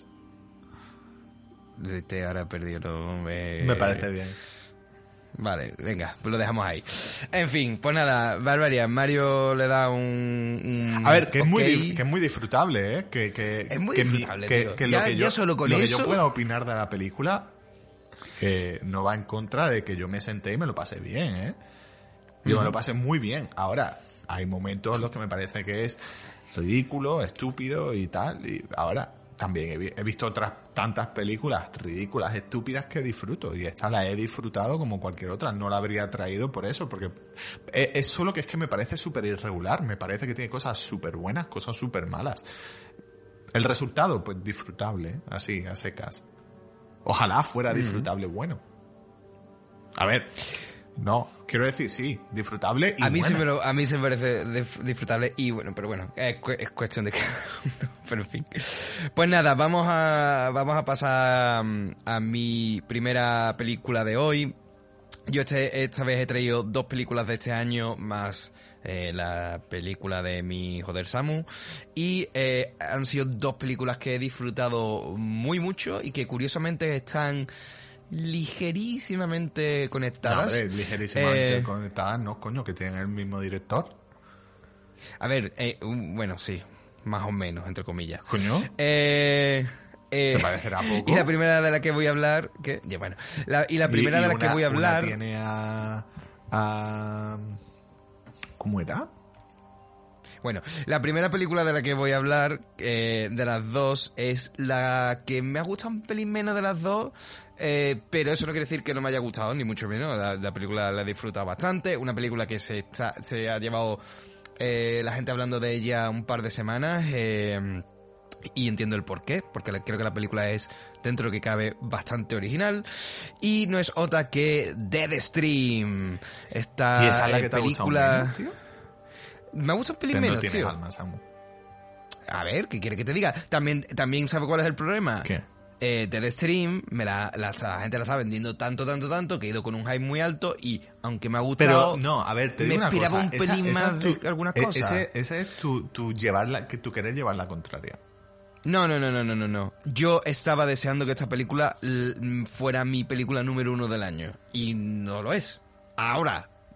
Este ahora he perdido, no me... Me parece bien. Vale, venga, pues lo dejamos ahí. En fin, pues nada, Barbarian, Mario le da un... un A ver, que es, ok. muy, di- que es muy disfrutable, ¿eh? Que, que, Es muy que mi- disfrutable, que, tío. que Ya- lo que ya yo, solo con lo que eso- yo pueda opinar de la película que no va en contra de que yo me senté y me lo pasé bien, ¿eh? Yo me lo pasé muy bien. Ahora, hay momentos en los que me parece que es ridículo, estúpido y tal. Y ahora, también he, vi- he visto otras tantas películas ridículas, estúpidas que disfruto. Y esta la he disfrutado como cualquier otra. No la habría traído por eso, porque es, es solo que es que me parece súper irregular. Me parece que tiene cosas súper buenas, cosas súper malas. El resultado, pues disfrutable, ¿eh? Así, a secas. Ojalá fuera disfrutable bueno. A ver, no, quiero decir, sí, disfrutable y A mí, buena. se me lo, a mí se me parece dif- disfrutable y bueno, pero bueno, es, cu- es cuestión de cada uno, pero en fin. Pues nada, vamos a, vamos a pasar mm, a mi primera película de hoy. Yo este, esta vez he traído dos películas de este año más eh, la película de mi joder Samu y eh, han sido dos películas que he disfrutado muy mucho y que curiosamente están ligerísimamente No, conectadas. hombre, ligerísimamente Eh, conectadas, no, coño, que tienen el mismo director. A ver, eh, un- bueno, sí, más o menos, entre comillas. Coño, Eh, eh, ¿te parecerá poco? Y la primera de la que voy a hablar, que, ya, bueno, la, y la primera Y- y de la una- que voy a una hablar, tiene a, a... ¿Cómo era? bueno, la primera película de la que voy a hablar, eh, de las dos, es la que me ha gustado un pelín menos de las dos, eh, pero eso no quiere decir que no me haya gustado, ni mucho menos. La, la película la he disfrutado bastante, una película que se está, se ha llevado eh, la gente hablando de ella un par de semanas, eh, y entiendo el porqué, porque la- creo que la película es, dentro de lo que cabe, bastante original, y no es otra que Deadstream, esta ¿Y esa es la eh, que te ha gustado película... menos, tío? Me gusta un pelín Que no menos, tienes tío. alma, Samu. A ver, ¿qué quiere que te diga? También, también ¿sabe cuál es el problema? ¿Qué? Eh, Deadstream, me la, la, la gente la está vendiendo tanto, tanto, tanto, que he ido con un hype muy alto y, aunque me ha gustado... Pero, no, a ver, te me digo una cosa. esperaba un esa- pelín esa más es de tu- algunas e- cosas. Ese, ese es tu, tu llevarla, que tú querer llevar la contraria. No, no, no, no, no, no, no. Yo estaba deseando que esta película l- fuera mi película número uno del año. Y no lo es. Ahora,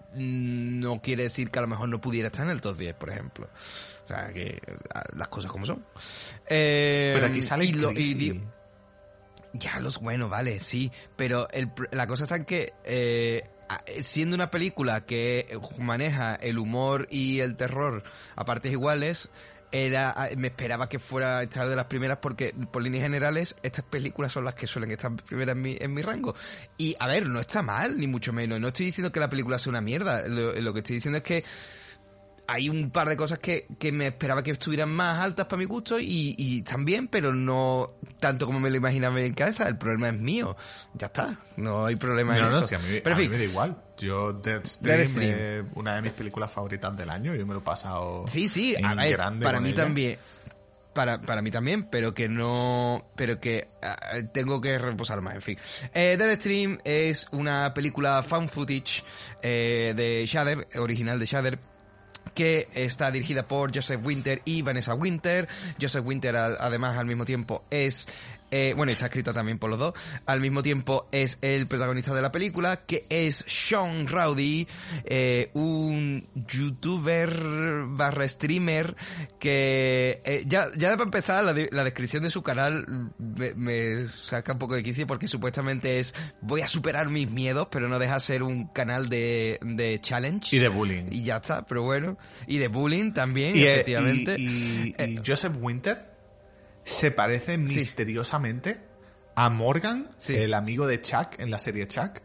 no quiere decir que a lo mejor no pudiera estar en el top diez, por ejemplo. O sea, que las cosas como son. Eh, Pero aquí sale y lo, y, Chrissy. Ya, los bueno, vale, sí. Pero el, la cosa está en que, eh, siendo una película que maneja el humor y el terror a partes iguales, era me esperaba que fuera a estar de las primeras porque, por líneas generales, estas películas son las que suelen estar primeras en mi, en mi rango. Y, a ver, no está mal, ni mucho menos. No estoy diciendo que la película sea una mierda. Lo, lo que estoy diciendo es que hay un par de cosas que, que me esperaba que estuvieran más altas para mi gusto y, y también, pero no tanto como me lo imaginaba en cabeza. El problema es mío. Ya está. No hay problema en No, no, eso. si a mí, pero, a en mí fin, me da igual. Yo, Deathstream, Deathstream. es una de mis películas favoritas del año. Yo me lo he pasado sí, sí, en a ver, grande para con mí ella. también. Para, para mí también, pero que no... Pero que uh, tengo que reposar más, en fin. Eh, Deathstream es una película found footage eh, de Shudder, original de Shudder, que está dirigida por Joseph Winter y Vanessa Winter. Joseph Winter, al, además, al mismo tiempo es... Eh, bueno, está escrita también por los dos. Al mismo tiempo es el protagonista de la película, que es Sean Rowdy, eh, un youtuber barra streamer que... Eh, ya, ya para empezar, la, de, la descripción de su canal me, me saca un poco de quicio porque supuestamente es voy a superar mis miedos, pero no deja ser un canal de, de challenge. Y de bullying. Y ya está, pero bueno. Y de bullying también, Y, efectivamente. Y, y, y Eh, Joseph Winter se parece misteriosamente a Morgan, Sí. el amigo de Chuck en la serie Chuck.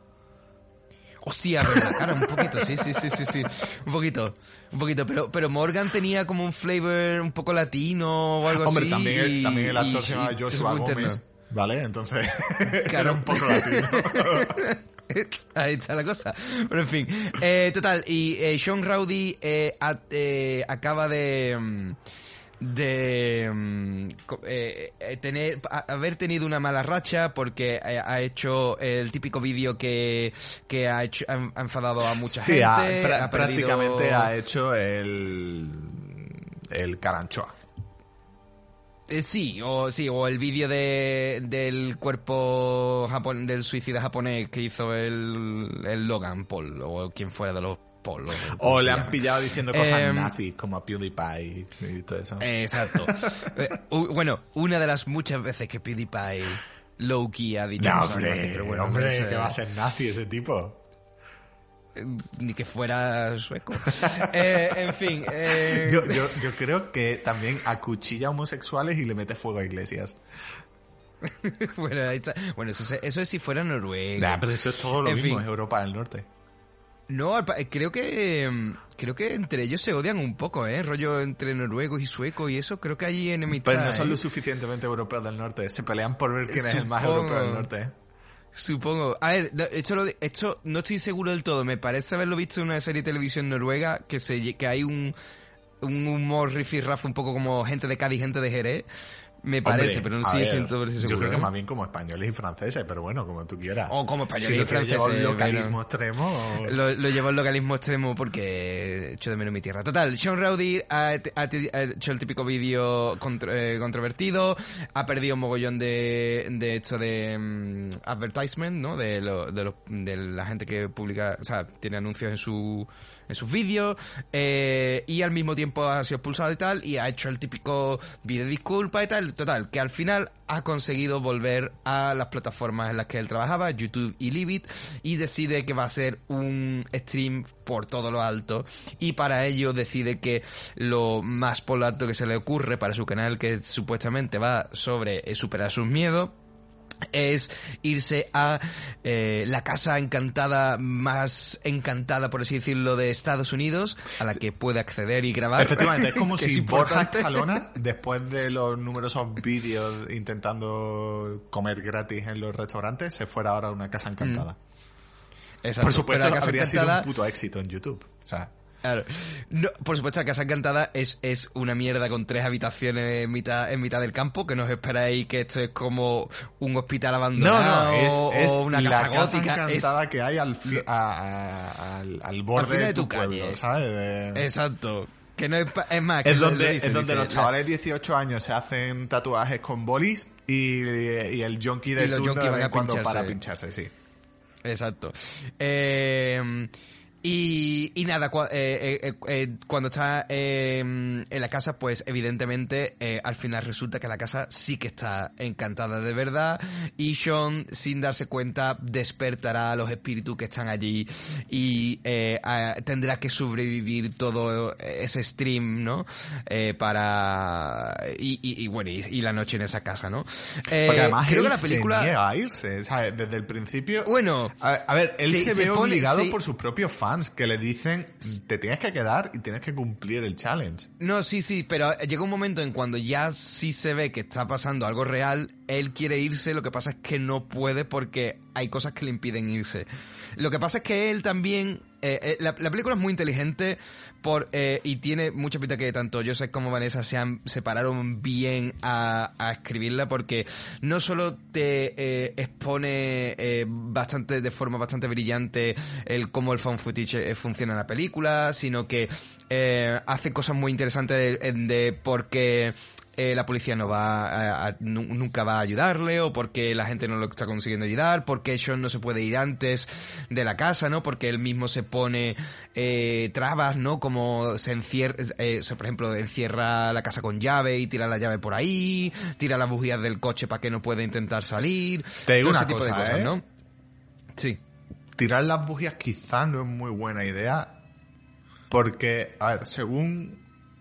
Hostia, verdad, cara, un poquito, sí, sí, sí, sí, sí, un poquito, un poquito, pero, pero Morgan tenía como un flavor un poco latino o algo Hombre, así. también, el, también el actor y- se llama y- Joshua y- Gómez, ¿vale? Entonces, Claro. era un poco latino. Ahí está la cosa. Pero en fin, eh, total, y eh, Sean Rowdy eh, a- eh, acaba de... mm, de mm, co- eh, eh, tener a- haber tenido una mala racha porque eh, ha hecho el típico vídeo que que ha hecho ha ha enfadado a mucha Sí, ha- gente, pra- ha perdido- prácticamente ha hecho el, el Caranchoa. Eh, sí, o sí, o el vídeo de del cuerpo japon, del suicida japonés que hizo el, el Logan Paul o quien fuera de los Paul. O ¿cómo le se han llama? pillado diciendo cosas Em, nazis como a PewDiePie y todo eso. Eh, Exacto. Eh, u- bueno, una de las muchas veces que PewDiePie low-key ha dicho No, cosas hombre, nazis, pero bueno, hombre, ese- que va a ser nazi ese tipo. ni que fuera sueco. eh, en fin. Eh, Yo, yo, yo creo que también acuchilla homosexuales y le mete fuego a iglesias. bueno, ahí está. Bueno, eso, se- eso es si fuera Noruega. Nah, pero eso es todo lo En mismo, fin. es Europa del Norte. No, al pa- creo que mm, creo que entre ellos se odian un poco, ¿eh? Rollo entre noruegos y suecos y eso, creo que hay enemistad. Pero no son ¿eh? lo suficientemente europeos del norte. Se pelean por ver quién es el más Supongo. europeo del norte. ¿eh? Supongo. A ver, no, esto, lo, esto no estoy seguro del todo. Me parece haberlo visto en una serie de televisión noruega que se que hay un, un humor rifirrafe un poco como gente de Cádiz, gente de Jerez. Me parece, Hombre, pero no a estoy ver, cien por ciento seguro. Yo creo que ¿eh? más bien como españoles y franceses, pero bueno, como tú quieras. O como españoles Si y lo quieres llevar a un franceses, localismo bueno. extremo. o- Lo, lo llevo al localismo extremo porque echo de menos mi tierra. Total, Sean Rowdy ha, ha- ha hecho el típico vídeo contro- eh, controvertido, ha perdido un mogollón de, de hecho de mm, advertisement, ¿no? De, lo, de, los- de la gente que publica, o sea, tiene anuncios en su en sus vídeos, eh, y al mismo tiempo ha sido expulsado y tal, y ha hecho el típico vídeo de disculpa y tal. Total, que al final ha conseguido volver a las plataformas en las que él trabajaba, YouTube y Libit, y decide que va a hacer un stream por todo lo alto, y para ello decide que lo más por lo alto que se le ocurre para su canal, que supuestamente va sobre eh, superar sus miedos, es irse a eh, la casa encantada más encantada, por así decirlo, de Estados Unidos, a la que puede acceder y grabar. Efectivamente, es como que si es Borja importante. Escalona, después de los numerosos vídeos intentando comer gratis en los restaurantes, se fuera ahora a una casa encantada. Exacto, Por supuesto, pero la casa habría sido encantada, un puto éxito en YouTube. O sea, claro. No, por supuesto, la casa encantada es, es una mierda con tres habitaciones en mitad, en mitad del campo, que no os esperáis que esto es como un hospital no, abandonado no, es, es o una la casa casa gótica. encantada que hay al, fi- a- a- al, al borde final de de tu, tu pueblo, calle. ¿sabes? De- Exacto. Que no es, pa- es más, que Es lo- lo donde, dice, es donde dice, los chavales de dieciocho años se hacen tatuajes con bolis y, y el junkie de Y los turno junkies de van vez a en cuando pincharse. para pincharse, sí. Exacto. Eh, Y, y nada, cua- eh, eh, eh, cuando está eh, en la casa, pues evidentemente eh, al final resulta que la casa sí que está encantada de verdad y Sean, sin darse cuenta, despertará a los espíritus que están allí y eh, a, tendrá que sobrevivir todo ese stream, ¿no? Eh, para... Y, y, y bueno, y, y la noche en esa casa, ¿no? Eh, Porque además creo él que la película... se niega a irse, ¿sabes? Desde el principio... Bueno... A, a ver, él se, se, se ve pone, obligado sí. por sus propios fans que le dicen te tienes que quedar y tienes que cumplir el challenge. No, sí, sí, pero llega un momento en cuando ya sí se ve que está pasando algo real, él quiere irse, lo que pasa es que no puede porque hay cosas que le impiden irse. Lo que pasa es que él también... Eh, eh, la, la película es muy inteligente por eh, y tiene mucha pinta que tanto Joseph como Vanessa se han separaron bien a, a escribirla porque no solo te eh, expone eh, bastante de forma bastante brillante el cómo el found footage eh, funciona en la película, sino que eh, hace cosas muy interesantes de, de porque Eh, la policía no va a, a, nunca va a ayudarle, o porque la gente no lo está consiguiendo ayudar, porque Sean no se puede ir antes de la casa, ¿no? Porque él mismo se pone eh, trabas, ¿no? Como se encierra, eh, por ejemplo, encierra la casa con llave y tira la llave por ahí, tira las bujías del coche para que no pueda intentar salir. Te digo todo una ese tipo cosa, de cosas, ¿eh? ¿no? Sí. Tirar las bujías quizás no es muy buena idea, porque, a ver, según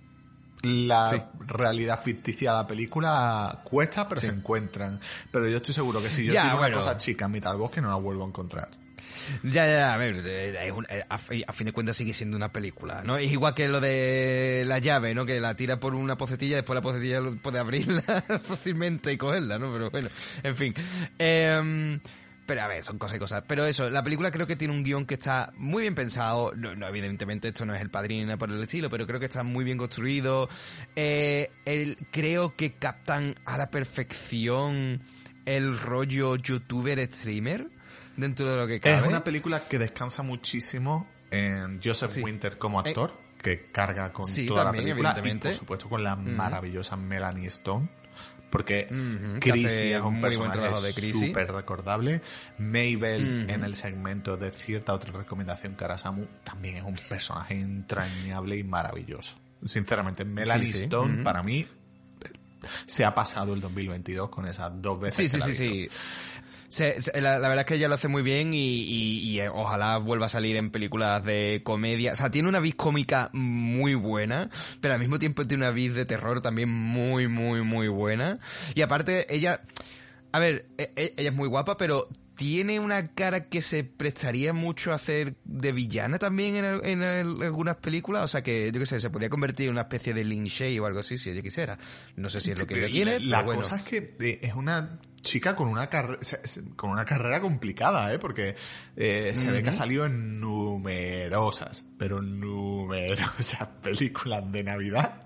la Sí. realidad ficticia de la película cuesta, pero Sí. se encuentran. Pero yo estoy seguro que si yo Ya, tiro bueno. una cosa chica en mitad del bosque no la vuelvo a encontrar. Ya, ya, a ver, es un- a, fi- a fin de cuentas sigue siendo una película, ¿no? Es igual que lo de la llave, ¿no? Que la tira por una pocetilla, después la pocetilla lo- puede abrirla fácilmente y cogerla, ¿no? Pero bueno, en fin. Eh, pero a ver, son cosas y cosas. Pero eso, la película creo que tiene un guión que está muy bien pensado. No, no, evidentemente esto no es El Padrino ni nada por el estilo, pero creo que está muy bien construido. Eh, el, creo que captan a la perfección el rollo youtuber streamer dentro de lo que cabe. Es una película que descansa muchísimo en Joseph Sí. Winter como actor, eh, que carga con sí, toda también, la película, y evidentemente. por supuesto con la Ujú. maravillosa Melanie Stone, porque Ujú, que Chrissy hace es un muy buen personaje trabajo de Chrissy. súper recordable. Mabel, Ujú. en el segmento de cierta otra recomendación que hará Samu, también es un personaje entrañable y maravilloso. Sinceramente, Melanie Sí, sí. Stone, Ujú. para mí, se ha pasado el dos mil veintidós con esas dos veces Sí, que sí, la sí, he visto. sí. Se- se- la, la verdad es que ella lo hace muy bien y, y, y, eh, ojalá vuelva a salir en películas de comedia. O sea, tiene una vis cómica muy buena, pero al mismo tiempo tiene una vis de terror también muy, muy, muy buena. Y aparte, ella... A ver, e- e- ella es muy guapa, pero tiene una cara que se prestaría mucho a hacer de villana también en, el- en el- algunas películas. O sea que, yo qué sé, se podría convertir en una especie de Lin Shay o algo así si ella quisiera. No sé si es lo que ella quiere, La pero bueno. cosa es que eh, es una chica con una carrera con una carrera complicada, ¿eh? Porque eh, se ve que ha salido en numerosas, pero numerosas películas de Navidad.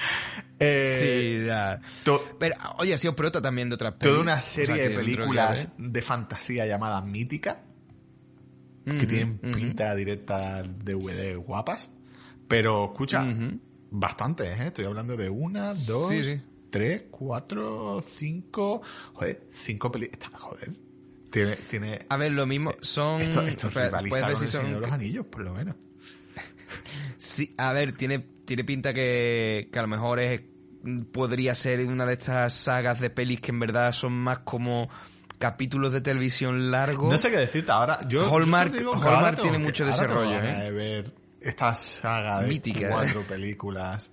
Eh, Sí, ya. to- Pero, oye, ha sido prota también de otras pelis. toda una O sea, serie que de dentro películas que de fantasía llamadas Mítica, cabe. que Ujú, tienen ujú. pinta directa D V D guapas. Pero escucha, Ujú. bastantes, ¿eh? Estoy hablando de una, dos, Sí, sí. tres, cuatro, cinco... Joder, cinco películas... Joder. Tiene... tiene A ver, lo mismo son... esto esto espera, rivaliza puedes ver con si el son- Señor de los Anillos, por lo menos. Sí, a ver, tiene, tiene pinta que, que a lo mejor es podría ser una de estas sagas de pelis que en verdad son más como capítulos de televisión largos. No sé qué decirte ahora. Yo, yo Hallmark- solo digo que Hallmark ahora tengo tiene que- mucho de ahora ese tengo rollo, ganas ¿eh? de ver esta saga de Mítica, cuatro ¿eh? películas,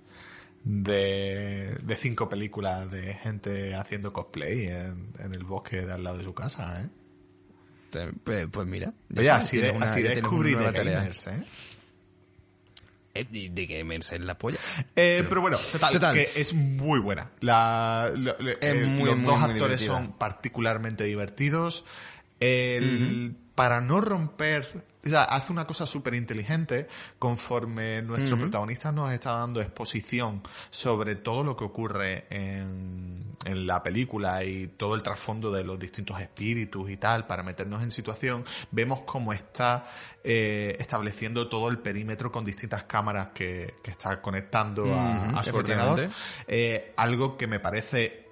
de, de cinco películas de gente haciendo cosplay en, en el bosque de al lado de su casa, ¿eh? Te- Pues, pues mira. ya Oye, sabes, así, de, tienes una- así ya tienes descubrí una de nueva tarea. gamers, ¿eh? Eh, De, de gamers es la polla. Eh, pero bueno, total, Total. que es muy buena. La, lo- lo- eh, muy, los muy, dos muy actores divertida. son particularmente divertidos. El, Para no romper... O sea, hace una cosa súper inteligente conforme nuestro Ujú. protagonista nos está dando exposición sobre todo lo que ocurre en, en la película y todo el trasfondo de los distintos espíritus y tal, para meternos en situación. Vemos cómo está eh, estableciendo todo el perímetro con distintas cámaras que, que está conectando a, Ujú, a su ordenador. efectivamente. Eh, algo que me parece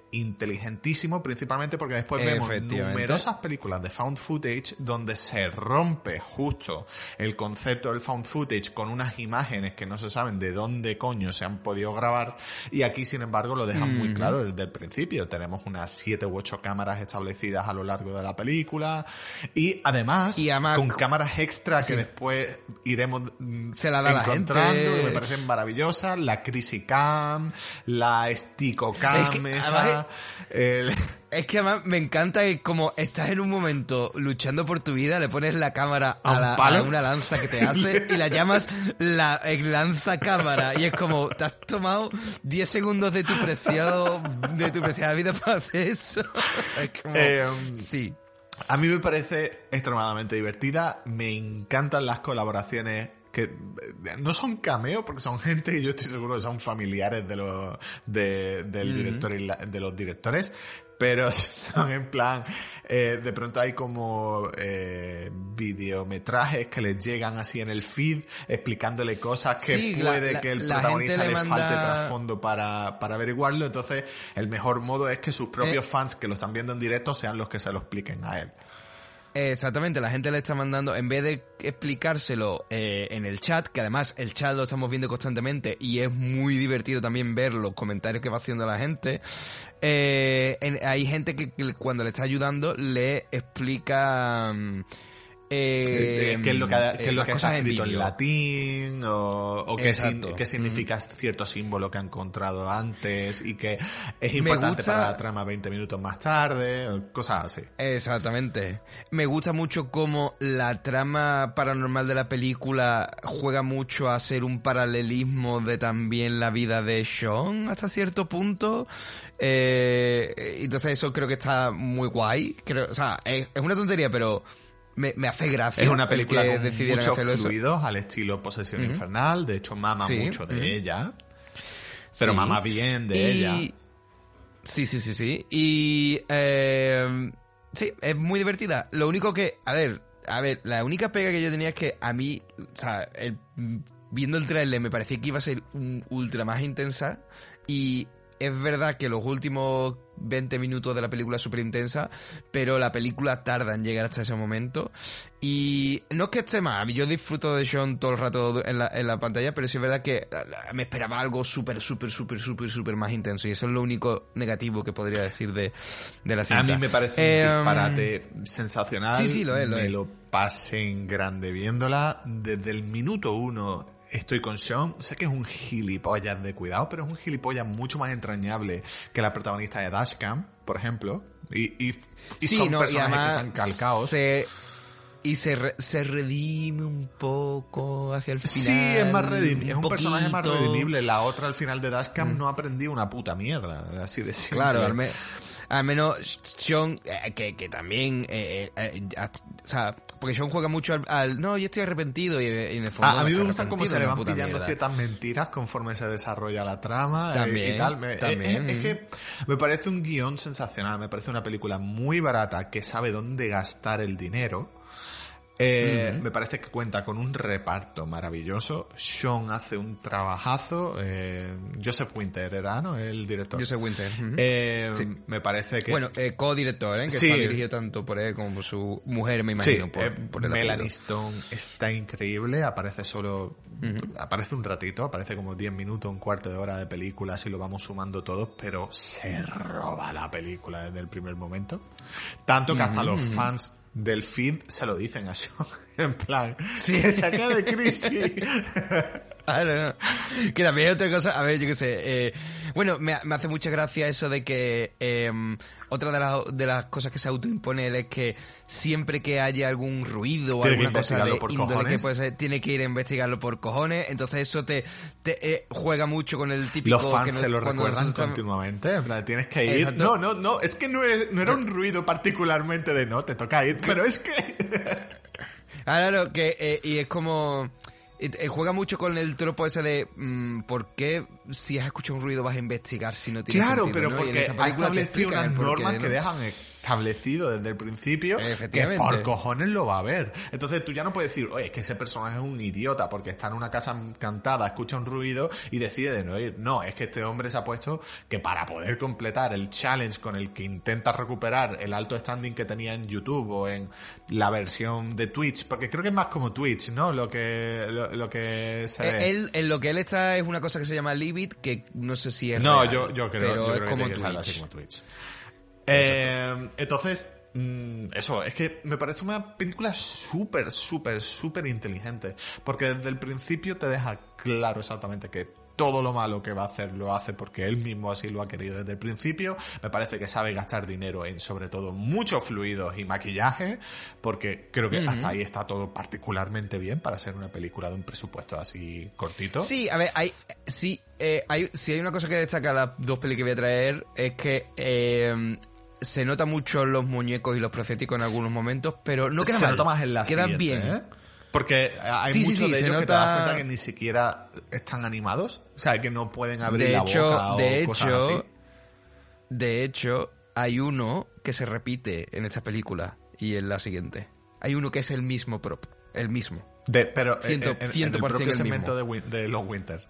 inteligentísimo, principalmente porque después vemos numerosas películas de found footage donde se rompe justo el concepto del found footage con unas imágenes que no se saben de dónde coño se han podido grabar, y aquí sin embargo lo dejan mm. muy claro desde el principio. Tenemos unas siete u ocho cámaras establecidas a lo largo de la película, y además y ama, con cámaras extra sí. que después iremos se la da encontrando, la gente. que me parecen maravillosas, la Crazy Cam, la Stico Cam, es que, esa, además, el... Es que además me encanta que como estás en un momento luchando por tu vida, le pones la cámara a, la, a una lanza que te hace y la llamas la lanza cámara, y es como te has tomado diez segundos de tu preciado de tu preciada vida para hacer eso. O sea, es como, eh, sí. A mí me parece extremadamente divertida, me encantan las colaboraciones que no son cameos porque son gente que yo estoy seguro que son familiares de los de, del mm-hmm. director y la, de los directores, pero son en plan eh, de pronto hay como eh, videometrajes que les llegan así en el feed explicándole cosas que sí, puede la, que el la, protagonista le, le manda... falte trasfondo para, para averiguarlo. Entonces el mejor modo es que sus propios eh... fans que lo están viendo en directo sean los que se lo expliquen a él. Exactamente, la gente le está mandando, en vez de explicárselo eh, en el chat, que además el chat lo estamos viendo constantemente y es muy divertido también ver los comentarios que va haciendo la gente, eh, en, hay gente que, que cuando le está ayudando le explica... Eh, ¿Qué es lo que ha, qué es lo que está escrito en, en latín? O, o qué, sin, qué significa mm. cierto símbolo que ha encontrado antes y que es importante gusta, para la trama veinte minutos más tarde, o cosas así. Exactamente. Me gusta mucho cómo la trama paranormal de la película juega mucho a ser un paralelismo de también la vida de Sean hasta cierto punto. Eh, entonces eso creo que está muy guay. Creo, o sea, es, es una tontería, pero... Me, me hace gracia. Es una película que con muchos fluidos eso. al estilo Posesión uh-huh. Infernal. De hecho, mama sí, mucho de uh-huh. ella. Pero sí. mama bien de y... ella. Sí, sí, sí, sí. Y... Eh, sí, es muy divertida. Lo único que... A ver, a ver, la única pega que yo tenía es que a mí... O sea, el, viendo el tráiler me parecía que iba a ser un ultra más intensa. Y... Es verdad que los últimos veinte minutos de la película es súper intensa, pero la película tarda en llegar hasta ese momento. Y no es que esté mal, yo disfruto de Sean todo el rato en la, en la pantalla, pero sí es verdad que me esperaba algo súper, súper, súper, súper, súper más intenso. Y eso es lo único negativo que podría decir de, de la cinta. A mí me parece eh, un disparate um, sensacional. Sí, sí, lo es, lo me es. lo pasé en grande viéndola. Desde el minuto uno... Estoy con Sean, sé que es un gilipollas de cuidado, pero es un gilipollas mucho más entrañable que la protagonista de Dashcam, por ejemplo. Y, y, y sí, son no, personajes y que están calcados. Se, y se, re, se redime un poco hacia el final. Sí, es más redimible. Es un poquito. personaje más redimible. La otra al final de Dashcam mm. no aprendí una puta mierda. Así de simple. Claro, al menos... Al menos Sean, eh, que, que también, eh, eh, eh, o sea, porque Sean juega mucho al, al no, yo estoy arrepentido y, y en el fondo... Ah, a mí no me gusta cómo se le van pillando mierda. ciertas mentiras conforme se desarrolla la trama también, eh, y tal. Me, también. Es, es que me parece un guión sensacional, me parece una película muy barata que sabe dónde gastar el dinero. Eh, uh-huh. Me parece que cuenta con un reparto maravilloso. Sean hace un trabajazo. Eh, Joseph Winter era, ¿no? El director. Joseph Winter. Uh-huh. Eh, sí. Me parece que... Bueno, eh, co-director, ¿eh? Que sí. está dirigido tanto por él como por su mujer, me imagino. Sí, por, eh, por el Melanie Stone está increíble. Aparece solo... Uh-huh. Aparece un ratito. Aparece como diez minutos, un cuarto de hora de película si lo vamos sumando todos. Pero se roba la película desde el primer momento. Tanto que uh-huh. hasta los fans... del feed se lo dicen a Sean, en plan, sí. que se acabe de crisis. Ah, no, no. Que también hay otra cosa, a ver, yo qué sé, eh, bueno, me, me hace mucha gracia eso de que eh, otra de las, de las cosas que se autoimpone él es que siempre que haya algún ruido o tiene alguna cosa de índole cojones. que puede ser, tiene que ir a investigarlo por cojones, entonces eso te, te eh, juega mucho con el típico... Los fans que no, se lo recuerdan estamos... continuamente, en plan, tienes que ir... Exacto. No, no, no, es que no, es, no era un ruido particularmente de no, te toca ir, pero es que... Ah, claro, que, eh, y es como... Eh, juega mucho con el tropo ese de mmm, ¿por qué si has escuchado un ruido vas a investigar si no tiene Claro, sentido, pero ¿no? Y en porque esta ha película te establecido explican unas el porqué, normas ¿no? que dejan establecido desde el principio que Efectivamente. por cojones lo va a ver. Entonces tú ya no puedes decir, oye, es que ese personaje es un idiota porque está en una casa encantada, escucha un ruido y decide de no ir. No, es que este hombre se ha puesto que para poder completar el challenge con el que intenta recuperar el alto standing que tenía en YouTube o en la versión de Twitch, porque creo que es más como Twitch, ¿no? Lo que lo, lo que se ve. Él, en lo que él está es una cosa que se llama Libit, que no sé si es No, real, yo, yo creo, pero yo es creo como que tiene que ser Twitch. así como Twitch. Eh, entonces, mm, eso, es que me parece una película súper, súper, súper inteligente. Porque desde el principio te deja claro exactamente que todo lo malo que va a hacer lo hace porque él mismo así lo ha querido desde el principio. Me parece que sabe gastar dinero en sobre todo muchos fluidos y maquillaje, porque creo que uh-huh. hasta ahí está todo particularmente bien para ser una película de un presupuesto así cortito. Sí, a ver, hay, sí, eh, hay, si hay una cosa que destaca las dos pelis que voy a traer es que eh, se nota mucho los muñecos y los prostéticos en algunos momentos, pero no queda se mal. nota más en la quedan siguiente, bien. ¿eh? Porque hay sí, muchos sí, sí, de se ellos nota... que te das cuenta que ni siquiera están animados. O sea, que no pueden abrir de la hecho, boca de o cosas hecho, así. De hecho, hay uno que se repite en esta película y en la siguiente. Hay uno que es el mismo prop. El mismo. De, pero Ciento, en, en, ciento en el propio el segmento mismo. de, Win- de los Winter.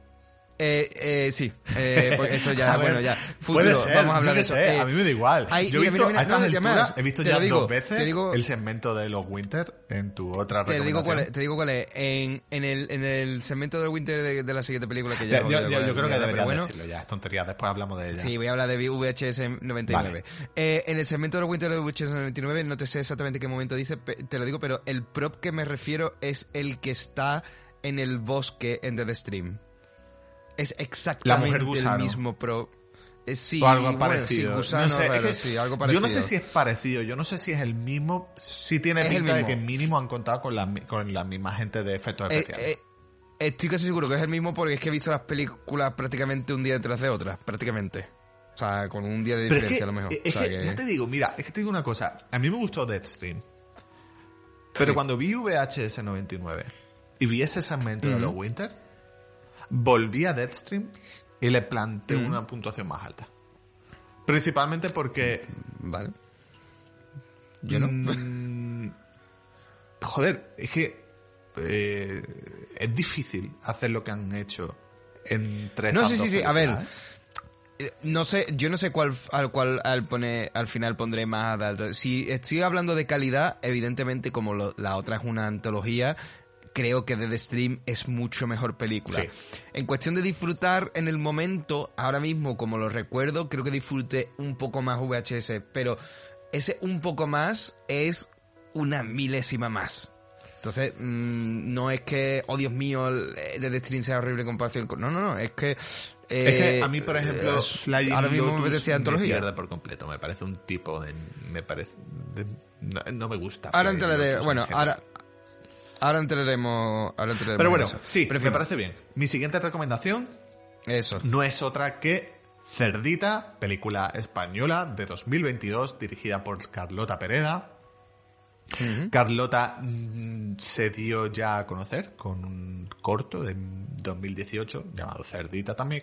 Eh, eh, sí, eh, pues eso ya, A ver, bueno, ya. Futuro, puede ser, vamos a hablar yo de qué eso. sé, Eh, a mí me da igual. hay- Yo he mira, visto, mira, mira, a estas no, alturas, además, he visto te ya lo digo, dos te veces digo- el segmento de los Winter en tu otra Te digo cuál es, recomendación. te digo cuál es. En, en el, en el segmento del Winter de, de la siguiente película que Ya, ya... yo, os voy yo- a- yo creo que pero deberías bueno, decirlo ya, es tontería, después hablamos de ella. Sí, voy a hablar de V H S noventa y nueve. Vale. Eh, en el segmento de Winter de V H S noventa y nueve, no te sé exactamente qué momento dice, pe- te lo digo, pero el prop que me refiero es el que está en el bosque en The Stream. Es exactamente mujer gusano. el mismo prop. Eh, sí, O algo bueno, parecido. sí, gusano No sé, es raro, que sí, algo yo parecido. no sé si es parecido, yo no sé si es el mismo. Sí tiene Es el pinta de mismo. que mínimo han contado con la, mi- con la misma gente de efectos Eh, especiales. eh, estoy casi seguro que es el mismo porque es que he visto las películas prácticamente un día detrás de otra, prácticamente. O sea, con un día de Pero es diferencia que, a lo mejor. es O sea, que que- ya te digo, mira, es que te digo una cosa. A mí me gustó Deathstream. Pero Sí. cuando vi V H S noventa y nueve y vi ese segmento de Ujú. los Winter, volví a Deathstream y le planteé Ujú. una puntuación más alta. Principalmente porque... Vale. Yo no. mm, joder, es que eh, es difícil hacer lo que han hecho entre No, estas sí, dos sí, sí. A ver, películas, ¿eh? eh, no sé, yo no sé cuál al cual al pone al final pondré más alto. Si estoy hablando de calidad, evidentemente como lo- la otra es una antología, creo que The Stream es mucho mejor película. Sí. En cuestión de disfrutar en el momento, ahora mismo como lo recuerdo, creo que disfruté un poco más V H S, pero ese un poco más es una milésima más. Entonces, mmm, no es que, oh Dios mío, el- The Stream sea horrible en comparación con... No, no, no, es que... eh, Es que a mí, por ejemplo, eh, Flying ahora mismo me Lotus apetecía me antología. pierde por completo. Me parece un tipo de... Me parece... de- no, no me gusta. Ahora Flying entraré, Lotus en bueno, general. ahora... Ahora entraremos, ahora entraremos Pero en bueno, eso. sí, Pero en me fin, parece bien. Mi siguiente recomendación Eso. no es otra que Cerdita, película española de dos mil veintidós, dirigida por Carlota Pereda. Ujú. Carlota mm, se dio ya a conocer con un corto de dos mil dieciocho llamado Cerdita también,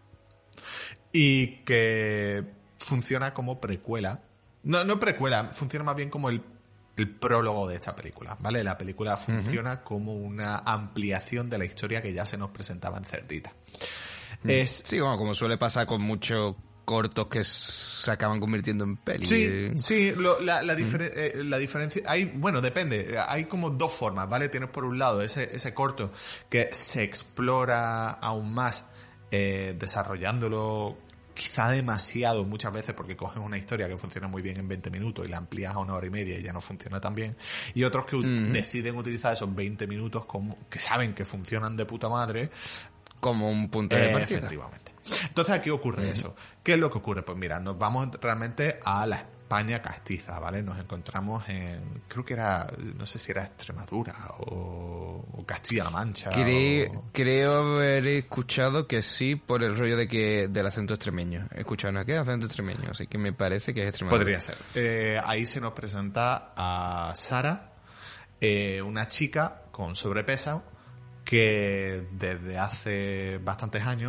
y que funciona como precuela. No, no precuela, funciona más bien como el, el prólogo de esta película, ¿vale? La película funciona como una ampliación de la historia que ya se nos presentaba en Cerdita. Es, Sí, bueno, como suele pasar con muchos cortos que se acaban convirtiendo en peli. Sí, sí, lo- la, la, difere- eh, la diferencia, hay, bueno, depende, hay como dos formas, ¿vale? Tienes por un lado ese, ese corto que se explora aún más, eh, desarrollándolo quizá demasiado muchas veces porque coges una historia que funciona muy bien en veinte minutos y la amplías a una hora y media y ya no funciona tan bien, y otros que u- deciden utilizar esos veinte minutos como, que saben que funcionan de puta madre. Como un punto de Eh, partida. efectivamente. Entonces aquí ocurre eso. ¿Qué es lo que ocurre? Pues mira, nos vamos realmente a la España castiza, ¿vale? Nos encontramos en, creo que era, no sé si era Extremadura o, o Castilla-La Mancha. Cre- o- Creo haber escuchado que sí por el rollo de que del acento extremeño. He escuchado, no, que es acento extremeño, así que me parece que es extremeño. Podría ser. Eh, ahí se nos presenta a Sara, eh, una chica con sobrepeso que desde hace bastantes años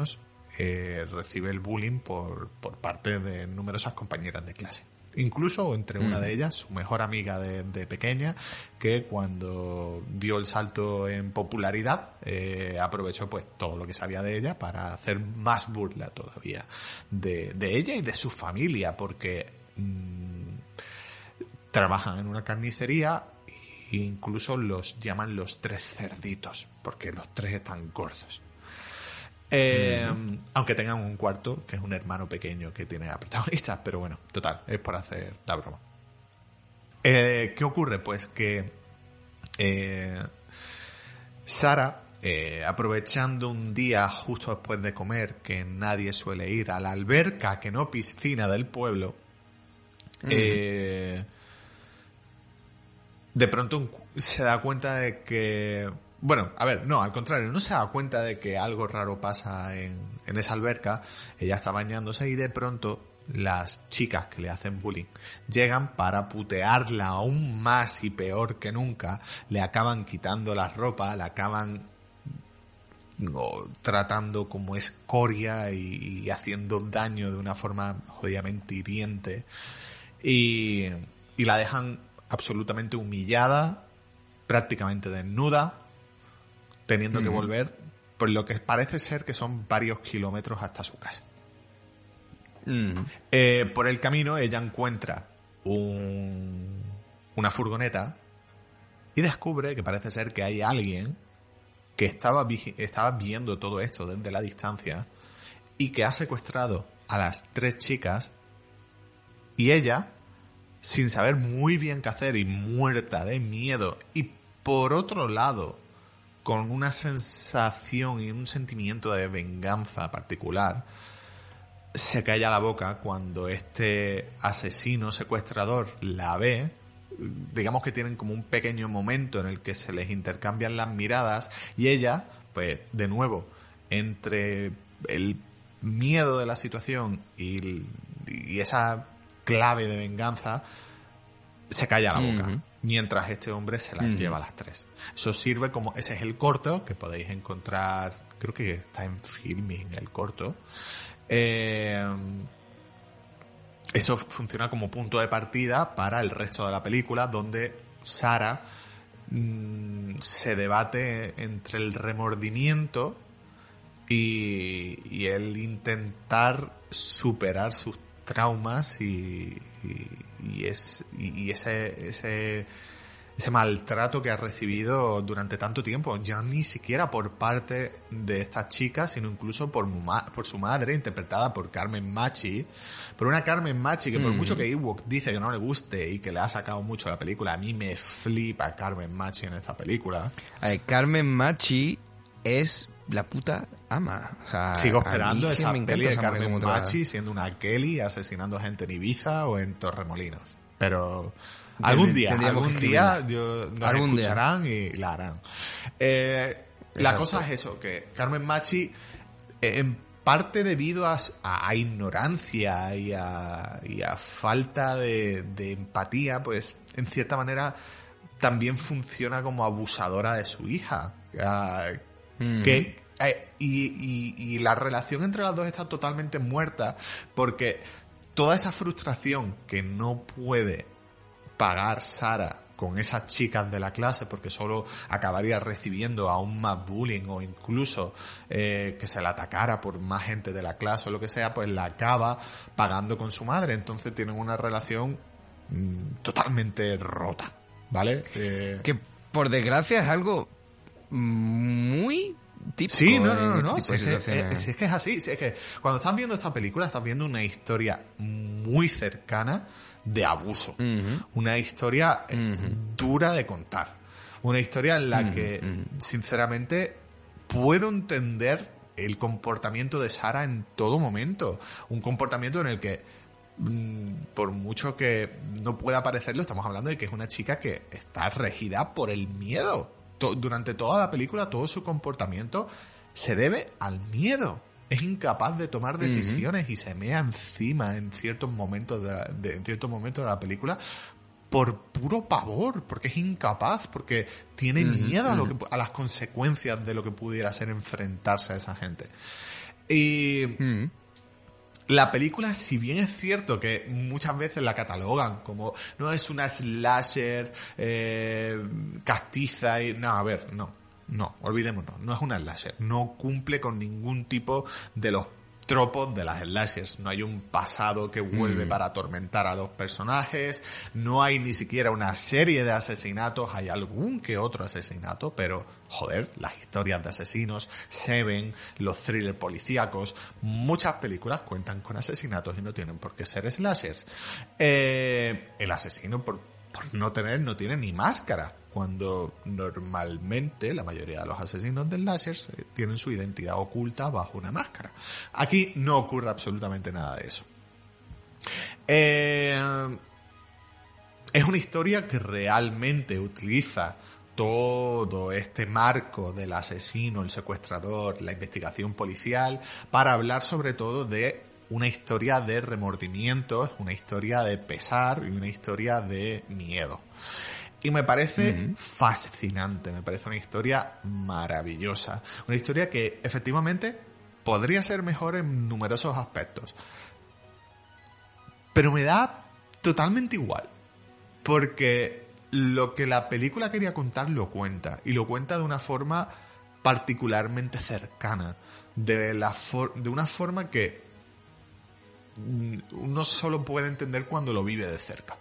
eh, recibe el bullying por, por parte de numerosas compañeras de clase. Incluso entre una de ellas, su mejor amiga de, de pequeña, que cuando dio el salto en popularidad, eh, aprovechó pues todo lo que sabía de ella para hacer más burla todavía de, de ella y de su familia, porque mmm, trabajan en una carnicería e incluso los llaman los tres cerditos, porque los tres están gordos. Eh, uh-huh. Aunque tengan un cuarto, que es un hermano pequeño que tiene a protagonistas, pero bueno, total, es por hacer la broma. Eh, ¿Qué ocurre? Pues que eh, Sara, eh, aprovechando un día justo después de comer, que nadie suele ir a la alberca, que no piscina del pueblo, uh-huh. eh, de pronto se da cuenta de que... Bueno, a ver, no, al contrario, no se da cuenta de que algo raro pasa en, en esa alberca. Ella está bañándose y de pronto las chicas que le hacen bullying llegan para putearla aún más y peor que nunca. Le acaban quitando la ropa, la acaban no, tratando como escoria y, y haciendo daño de una forma jodidamente hiriente. Y, y la dejan absolutamente humillada, prácticamente desnuda, teniendo uh-huh. que volver por lo que parece ser que son varios kilómetros hasta su casa. Uh-huh. Eh, por el camino ella encuentra un, una furgoneta y descubre que parece ser que hay alguien que estaba, vi- estaba viendo todo esto desde la distancia y que ha secuestrado a las tres chicas, y ella, sin saber muy bien qué hacer y muerta de miedo, y por otro lado con una sensación y un sentimiento de venganza particular, se calla la boca cuando este asesino secuestrador la ve. Digamos que tienen como un pequeño momento en el que se les intercambian las miradas y ella, pues de nuevo, entre el miedo de la situación y, y esa clave de venganza, se calla la boca. Uh-huh. Mientras este hombre se las uh-huh. lleva a las tres. Eso sirve como... Ese es el corto que podéis encontrar... Creo que está en Filming el corto. Eh, eso funciona como punto de partida para el resto de la película, donde Sara mmm, se debate entre el remordimiento y, y el intentar superar sus traumas y... y y es y ese ese ese maltrato que ha recibido durante tanto tiempo, ya ni siquiera por parte de estas chicas, sino incluso por por su madre, interpretada por Carmen Machi, por una Carmen Machi que por mm. mucho que Ewok dice que no le guste y que le ha sacado mucho la película, a mí me flipa Carmen Machi en esta película. A ver, Carmen Machi es la puta ama. O sea, sigo esperando esa peli de Carmen Machi tra... siendo una Kelly asesinando gente en Ibiza o en Torremolinos. Pero algún día, algún día yo, nos algún escucharán día. Y la harán. Eh, la cosa es eso, que Carmen Machi, eh, en parte debido a, a, a ignorancia y a, y a falta de, de empatía, pues en cierta manera también funciona como abusadora de su hija. Uh, Mm. Que eh, y, y, y la relación entre las dos está totalmente muerta, porque toda esa frustración que no puede pagar Sara con esas chicas de la clase, porque solo acabaría recibiendo aún más bullying o incluso eh, que se la atacara por más gente de la clase o lo que sea, pues la acaba pagando con su madre. Entonces tienen una relación mmm, totalmente rota, ¿vale? Eh, que por desgracia es algo muy típico. Sí, no, no, no, no. Si es, que, es, si es que es así. Si es que cuando estás viendo esta película estás viendo una historia muy cercana de abuso. Uh-huh. Una historia uh-huh. dura de contar. Una historia en la uh-huh. que, uh-huh. sinceramente, puedo entender el comportamiento de Sara en todo momento. Un comportamiento en el que, por mucho que no pueda parecerlo, estamos hablando de que es una chica que está regida por el miedo. Durante toda la película, todo su comportamiento se debe al miedo. Es incapaz de tomar decisiones uh-huh. y se mea encima en ciertos momentos de, la, de en ciertos momentos de la película por puro pavor, porque es incapaz, porque tiene uh-huh. miedo a, lo que, a las consecuencias de lo que pudiera ser enfrentarse a esa gente. Y Mm. la película, si bien es cierto que muchas veces la catalogan como no es una slasher eh, castiza y no, a ver, no, no, olvidémonos, no es una slasher, no cumple con ningún tipo de los tropos de las slashers, no hay un pasado que vuelve Mm. para atormentar a los personajes, no hay ni siquiera una serie de asesinatos, hay algún que otro asesinato, pero joder, las historias de asesinos, Seven, los thrillers policíacos, muchas películas cuentan con asesinatos y no tienen por qué ser slashers. Eh, el asesino por, por no tener, no tiene ni máscara, cuando normalmente la mayoría de los asesinos de slashers eh, tienen su identidad oculta bajo una máscara. Aquí no ocurre absolutamente nada de eso. Eh, es una historia que realmente utiliza todo este marco del asesino, el secuestrador, la investigación policial, para hablar sobre todo de una historia de remordimientos, una historia de pesar y una historia de miedo. Y me parece uh-huh. fascinante, me parece una historia maravillosa. Una historia que efectivamente podría ser mejor en numerosos aspectos. Pero me da totalmente igual. Porque lo que la película quería contar lo cuenta. Y lo cuenta de una forma particularmente cercana. De, la for- de una forma que uno solo puede entender cuando lo vive de cerca.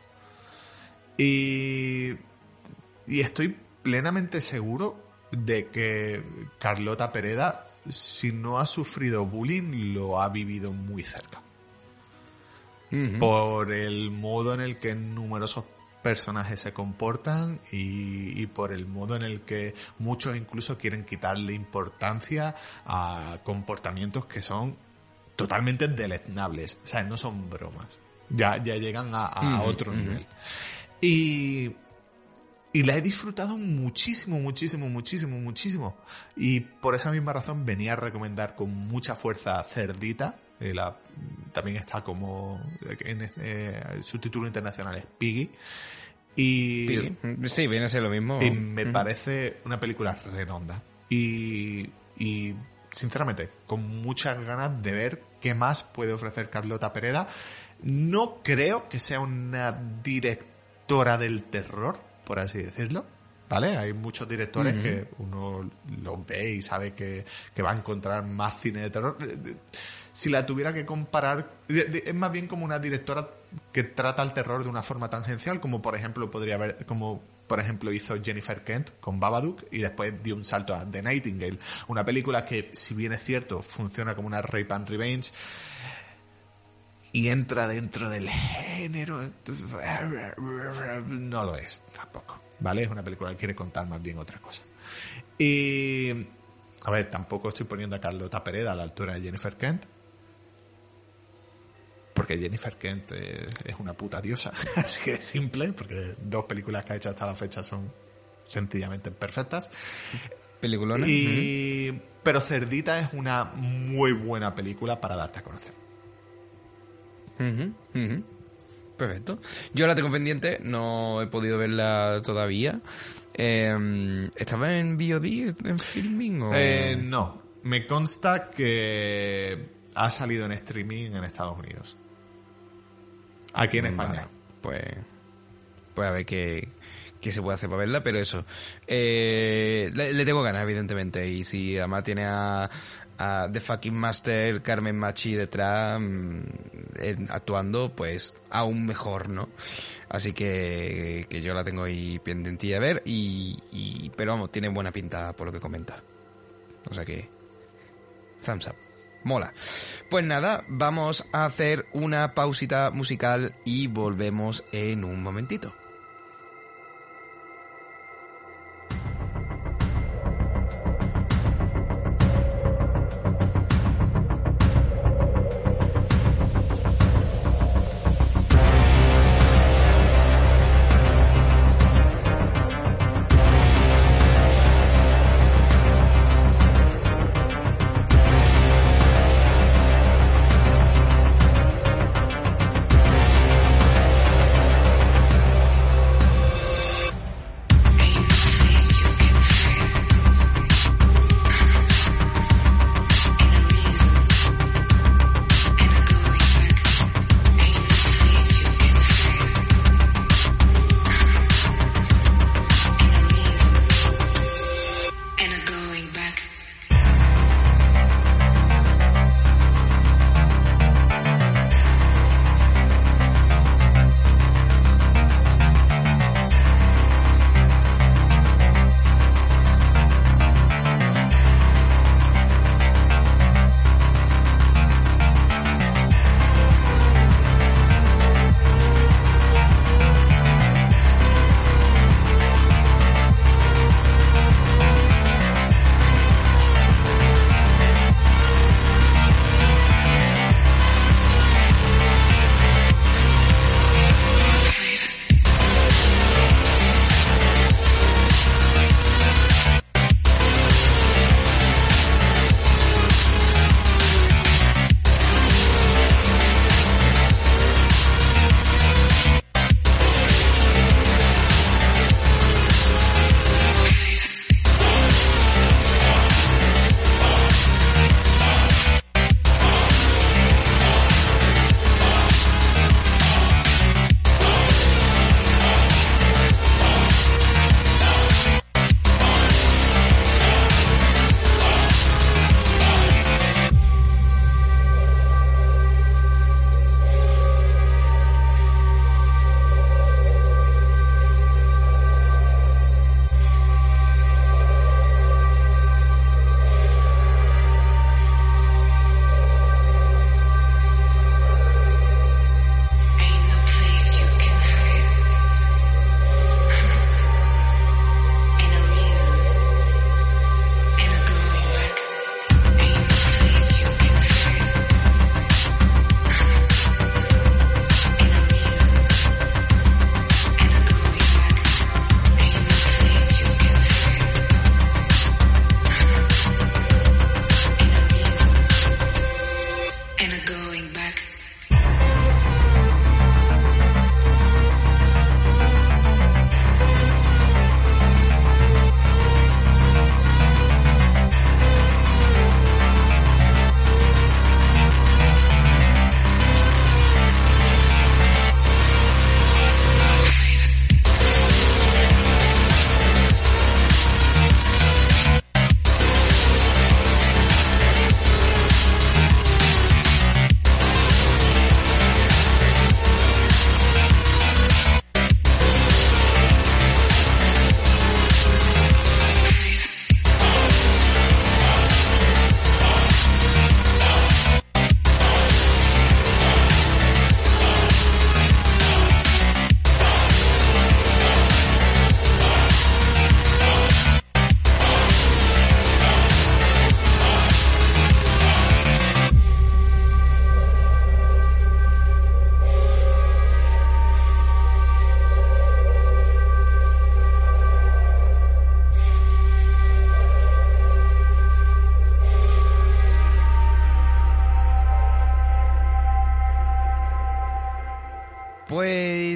Y, y estoy plenamente seguro de que Carlota Pereda, si no ha sufrido bullying, lo ha vivido muy cerca. Uh-huh. Por el modo en el que numerosos personajes se comportan y, y por el modo en el que muchos incluso quieren quitarle importancia a comportamientos que son totalmente deleznables. O sea, no son bromas. Ya, ya llegan a, a uh-huh. otro nivel. Uh-huh. Y, y la he disfrutado muchísimo, muchísimo, muchísimo, muchísimo. Y por esa misma razón venía a recomendar con mucha fuerza Cerdita. Eh, la, también está como en eh, su título internacional es Piggy. Y, Piggy. Sí, viene a ser lo mismo. Y me uh-huh. parece una película redonda. Y, y sinceramente, con muchas ganas de ver qué más puede ofrecer Carlota Pereda. No creo que sea una directora del terror, por así decirlo, ¿vale? Hay muchos directores uh-huh. que uno los ve y sabe que, que va a encontrar más cine de terror. Si la tuviera que comparar, es más bien como una directora que trata el terror de una forma tangencial, como por ejemplo podría haber, como por ejemplo hizo Jennifer Kent con Babadook y después dio un salto a The Nightingale, una película que, si bien es cierto, funciona como una rape and revenge y entra dentro del género, no lo es tampoco, ¿vale? Es una película que quiere contar más bien otra cosa. Y, a ver, tampoco estoy poniendo a Carlota Pereda a la altura de Jennifer Kent, porque Jennifer Kent es, es una puta diosa, así que es simple, porque dos películas que ha hecho hasta la fecha son sencillamente perfectas. Peliculones. Y, uh-huh. Pero Cerdita es una muy buena película para darte a conocer. Uh-huh, uh-huh. Perfecto. Yo la tengo pendiente, no he podido verla todavía. Eh, ¿Estaba en V O D, en Filming? O... Eh, no, me consta que ha salido en streaming en Estados Unidos. Aquí en España. Vale, pues, pues a ver qué, qué se puede hacer para verla, pero eso. Eh, le, le tengo ganas, evidentemente, y si además tiene a... a The Fucking Master, Carmen Machi detrás eh, actuando, pues aún mejor, ¿no? Así que que yo la tengo ahí pendiente a ver y, y pero vamos, tiene buena pinta por lo que comenta. O sea que thumbs up. Mola. Pues nada, vamos a hacer una pausita musical y volvemos en un momentito.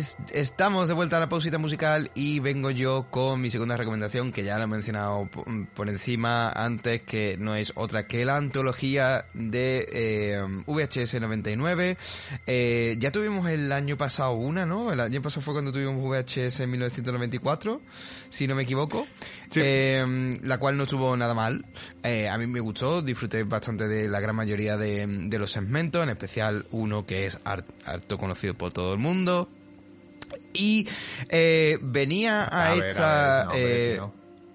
Pues estamos de vuelta a la pausita musical y vengo yo con mi segunda recomendación, que ya la he mencionado por encima antes, que no es otra que la antología de eh, V H S noventa y nueve. Eh, ya tuvimos el año pasado una, ¿no? El año pasado fue cuando tuvimos V H S en mil novecientos noventa y cuatro, si no me equivoco. Sí. Eh, la cual no estuvo nada mal. Eh, a mí me gustó, disfruté bastante de la gran mayoría de, de los segmentos, en especial uno que es hart, harto conocido por todo el mundo. Y eh, venía a, a ver, esta... A ver, no, eh, tío.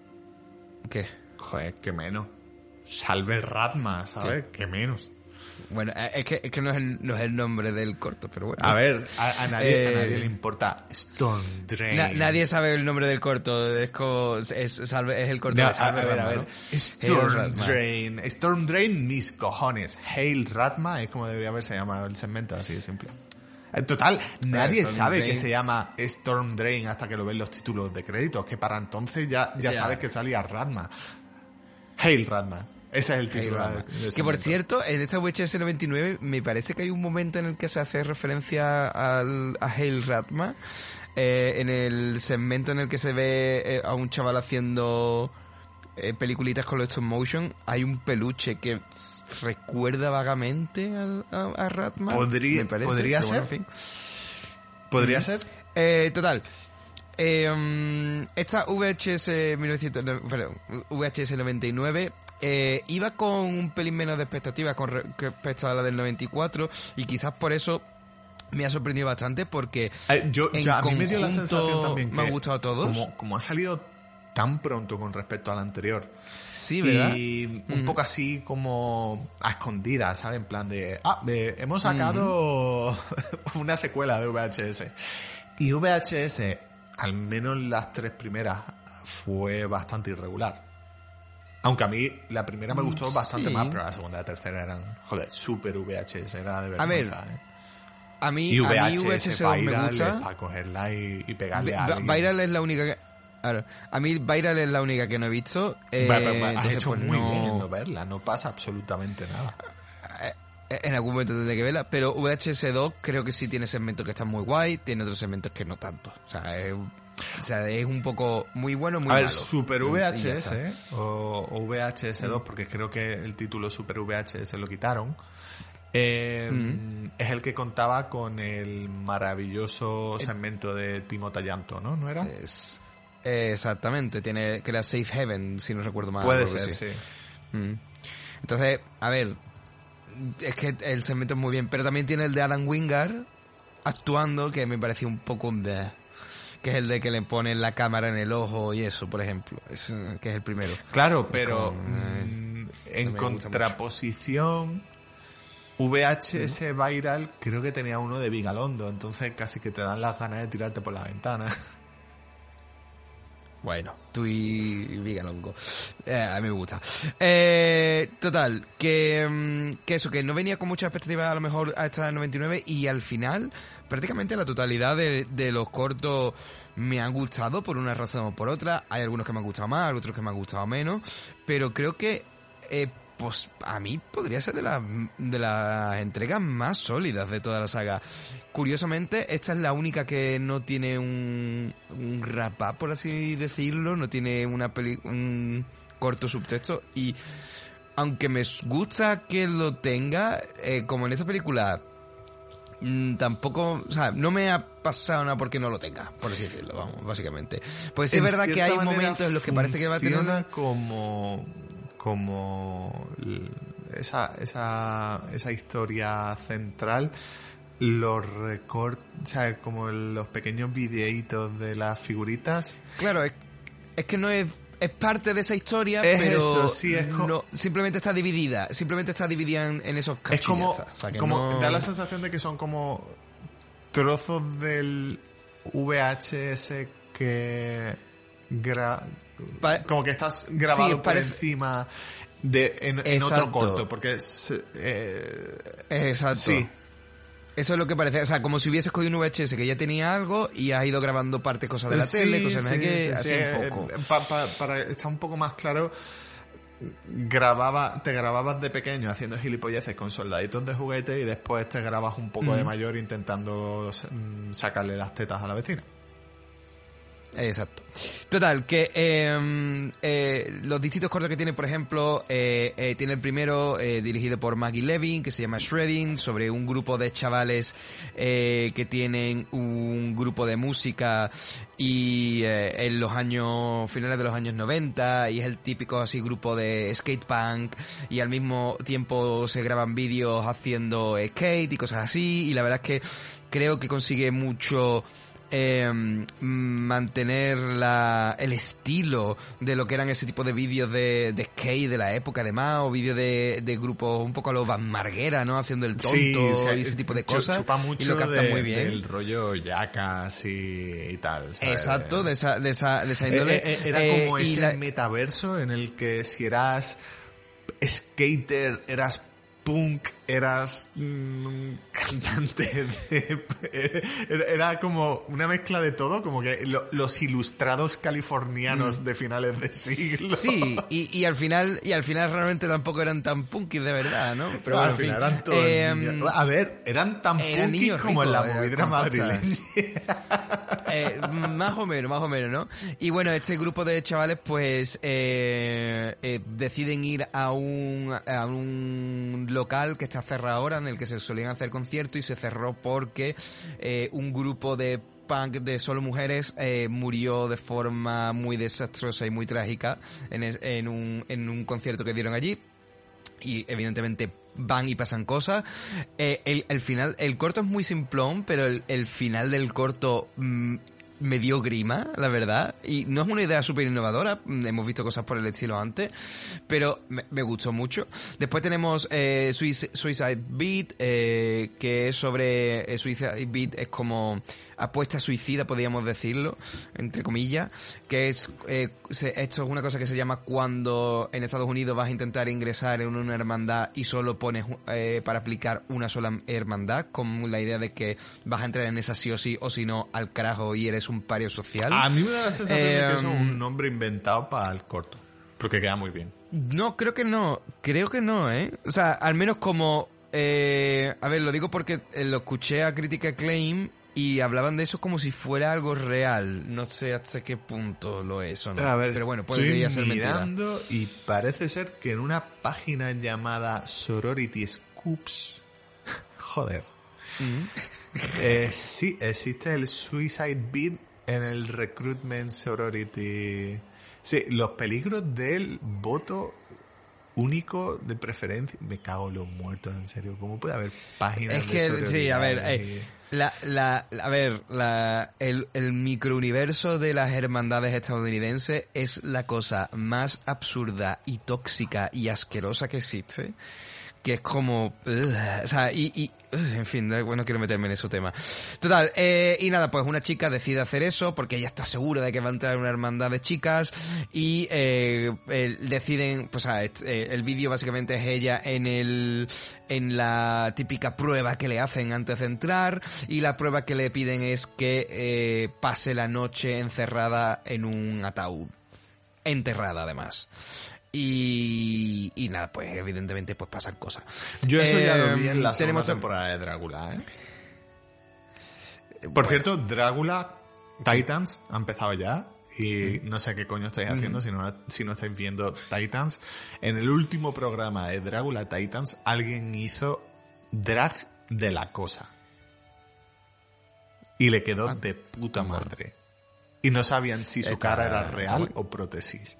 ¿Qué? Joder, que menos. Salve Ratma, ¿sabes? ¿Qué? Que menos. Bueno, es que, es que no, es el, no es el nombre del corto, pero bueno. A ver, a, a, nadie, eh, a nadie le importa Storm Drain. Na, nadie sabe el nombre del corto, es como, es, salve, es el corto no, de Salve a, a ver, Ratma, a ver. ¿no? Storm Drain. Storm Drain, mis cojones. Hail Ratma es como debería haberse llamado el segmento, así de simple. En total, nadie Storm sabe Drain. que se llama Storm Drain hasta que lo ven los títulos de créditos, que para entonces ya, ya yeah. sabes que salía Ratma. Hail Ratma. Ese es el título. Hey, de, de que por cierto, en esta V H S noventa y nueve me parece que hay un momento en el que se hace referencia al, a Hail Ratma, eh, en el segmento en el que se ve eh, a un chaval haciendo eh, peliculitas con los stop motion. Hay un peluche que recuerda vagamente al, a, a Ratma. Podría, me parece, ¿podría ser. Bueno, en fin. ¿Podría mm. ser? Eh, total. Eh, um, esta V H S mil novecientos, perdón, V H S noventa y nueve eh, iba con un pelín menos de expectativas con respecto a la del noventa y cuatro y quizás por eso me ha sorprendido bastante porque eh, yo, en yo, a mí conjunto me dio la sensación también que me han gustado todos. Como, como ha salido tan pronto con respecto al anterior. Sí, ¿verdad? Y un mm. poco así como a escondidas, ¿sabes? En plan de, ah, de, hemos Mm-hmm. sacado mm. una secuela de V H S. Y V H S, al menos las tres primeras, fue bastante irregular. Aunque a mí la primera me gustó sí. bastante más, pero la segunda y la tercera eran, joder, super V H S, era de verdad. A ver, ¿eh? a mí, y V H S, a mí V H S dos me gusta. Para cogerla y, y pegarle B- a alguien. Viral es la única que... Claro, a mí Viral es la única que no he visto. Eh, pero, pero, has entonces, hecho pues, muy no... bien en no verla, no pasa absolutamente nada. En algún momento tendré que verla, pero V H S dos creo que sí tiene segmentos que están muy guay, tiene otros segmentos que no tanto. O sea, es, o sea, es un poco muy bueno, muy malo. A ver, malo. Super V H S o, o V H S dos, mm. porque creo que el título Super V H S lo quitaron, eh, mm. es el que contaba con el maravilloso segmento de Timo Tallanto, ¿no? ¿No era? Es, eh, exactamente, tiene que era Safe Haven, si no recuerdo mal. Puede ser, sí. sí. Mm. Entonces, a ver... Es que el segmento es muy bien, pero también tiene el de Adam Wingard actuando, que me pareció un poco de... que es el de que le ponen la cámara en el ojo y eso, por ejemplo, es, que es el primero. Claro, pero con, eh, en contraposición, V H S ¿Mm? Viral creo que tenía uno de Vigalondo, entonces casi que te dan las ganas de tirarte por la ventana. Bueno, tú y Vigalongo. Eh, a mí me gusta. Eh, total, que, que eso, que no venía con mucha expectativa a lo mejor a esta noventa y nueve y al final prácticamente la totalidad de, de los cortos me han gustado por una razón o por otra. Hay algunos que me han gustado más, otros que me han gustado menos, pero creo que eh, pues a mí podría ser de las de las entregas más sólidas de toda la saga. Curiosamente, esta es la única que no tiene un, un wrap-up, por así decirlo, no tiene una peli, un corto subtexto, y aunque me gusta que lo tenga, eh, como en esta película mmm, tampoco, o sea, no me ha pasado nada porque no lo tenga, por así decirlo, vamos, básicamente. Pues sí, es verdad que hay momentos en los que parece que va a tener una... como como esa esa esa historia central, los recortes, o sea, como los pequeños videitos de las figuritas. Claro, es, es que no es es parte de esa historia, es pero eso, sí, es como, no, simplemente está dividida, simplemente está dividida en, en esos cachillos. Es como, o sea, que como no... da la sensación de que son como trozos del V H S que gra, pa- como que estás grabado sí, por parece... encima de en, en otro corto, porque es, eh, exacto. Sí. Eso es lo que parece, o sea, como si hubieses cogido un V H S que ya tenía algo y has ido grabando parte, cosas de la sí, tele, cosas sí, de que sí, así sí, un poco. Pa, pa, para estar un poco más claro, grababa, te grababas de pequeño haciendo gilipolleces con soldaditos de juguete y después te grabas un poco mm. de mayor intentando sacarle las tetas a la vecina. Exacto. Total, que eh, eh, los distintos cortos que tiene, por ejemplo, eh, eh, tiene el primero eh, dirigido por Maggie Levin, que se llama Shredding, sobre un grupo de chavales eh, que tienen un grupo de música y eh, en los años finales de los años noventa, y es el típico así grupo de skate punk, y al mismo tiempo se graban vídeos haciendo skate y cosas así, y la verdad es que creo que consigue mucho Eh, mantener la, el estilo de lo que eran ese tipo de vídeos de, de skate de la época, además, o vídeos de, de grupos un poco a los Van Marguera, ¿no? Haciendo el tonto, sí, o sea, y ese tipo de cosas. Chupa mucho y lo captan de, muy bien. del rollo Jackass y, y tal, ¿sabes? Exacto, de esa, de esa, de esa índole. Eh, eh, era eh, como ese la... metaverso en el que si eras skater, eras punk, eras mmm, cantante de, era como una mezcla de todo, como que lo, los ilustrados californianos mm. de finales de siglo. Sí, y, y al final y al final realmente tampoco eran tan punkis de verdad, ¿no? Pero bueno, al final eran todos eh, niños. A ver, eran tan eran punkis como ricos, en la movida madrileña. Eh, más o menos, más o menos, ¿no? Y bueno, este grupo de chavales pues eh, eh, deciden ir a un a un local que está cerrado ahora, en el que se solían hacer conciertos, y se cerró porque eh, un grupo de punk de solo mujeres eh, murió de forma muy desastrosa y muy trágica en, es, en un en un concierto que dieron allí. Y evidentemente van y pasan cosas. Eh, el, el final, el corto es muy simplón, pero el, el final del corto mmm, me dio grima, la verdad. Y no es una idea súper innovadora, hemos visto cosas por el estilo antes, pero me, me gustó mucho. Después tenemos eh, Suicide Beat, eh, que es sobre... Eh, Suicide Beat es como apuesta suicida, podríamos decirlo, entre comillas, que es eh, se, esto es una cosa que se llama cuando en Estados Unidos vas a intentar ingresar en una hermandad y solo pones eh, para aplicar una sola hermandad, con la idea de que vas a entrar en esa sí o sí, o si no, al carajo, y eres un pario social. A mí me da la sensación eh, de que eso es un nombre inventado para el corto, porque queda muy bien. No, creo que no, creo que no, ¿eh? O sea, al menos como... Eh, a ver, lo digo porque lo escuché a Critic Acclaim y hablaban de eso como si fuera algo real. No sé hasta qué punto lo es o no. A ver, pero bueno, puede ser mentira. Estoy mirando y parece ser que en una página llamada Sorority Scoops, joder, mm-hmm. eh, sí, existe el Suicide Beat en el Recruitment Sorority. Sí, los peligros del voto único de preferencia. Me cago en los muertos, en serio. ¿Cómo puede haber páginas es que, de sororidad? Sí, a ver, eh, la, la, a ver, la, el, el microuniverso de las hermandades estadounidenses es la cosa más absurda y tóxica y asquerosa que existe. Que es como... Uh, o sea, y... y uh, en fin, no quiero meterme en ese tema. Total, eh, y nada, pues una chica decide hacer eso porque ella está segura de que va a entrar en una hermandad de chicas y eh, eh, deciden... Pues ah, eh, el vídeo básicamente es ella en el... en la típica prueba que le hacen antes de entrar, y la prueba que le piden es que eh, pase la noche encerrada en un ataúd. Enterrada, además. Y, y nada, pues evidentemente pues pasan cosas. Yo eso eh, ya lo vi en la segunda tenemos temporada de Drácula, ¿eh? Por bueno. cierto, Drácula Titans ha empezado ya y no sé qué coño estáis haciendo mm. si, no, si no estáis viendo Titans. En el último programa de Drácula Titans alguien hizo drag de la cosa y le quedó ah, de puta madre. Y no sabían si su Esta, cara era real o prótesis.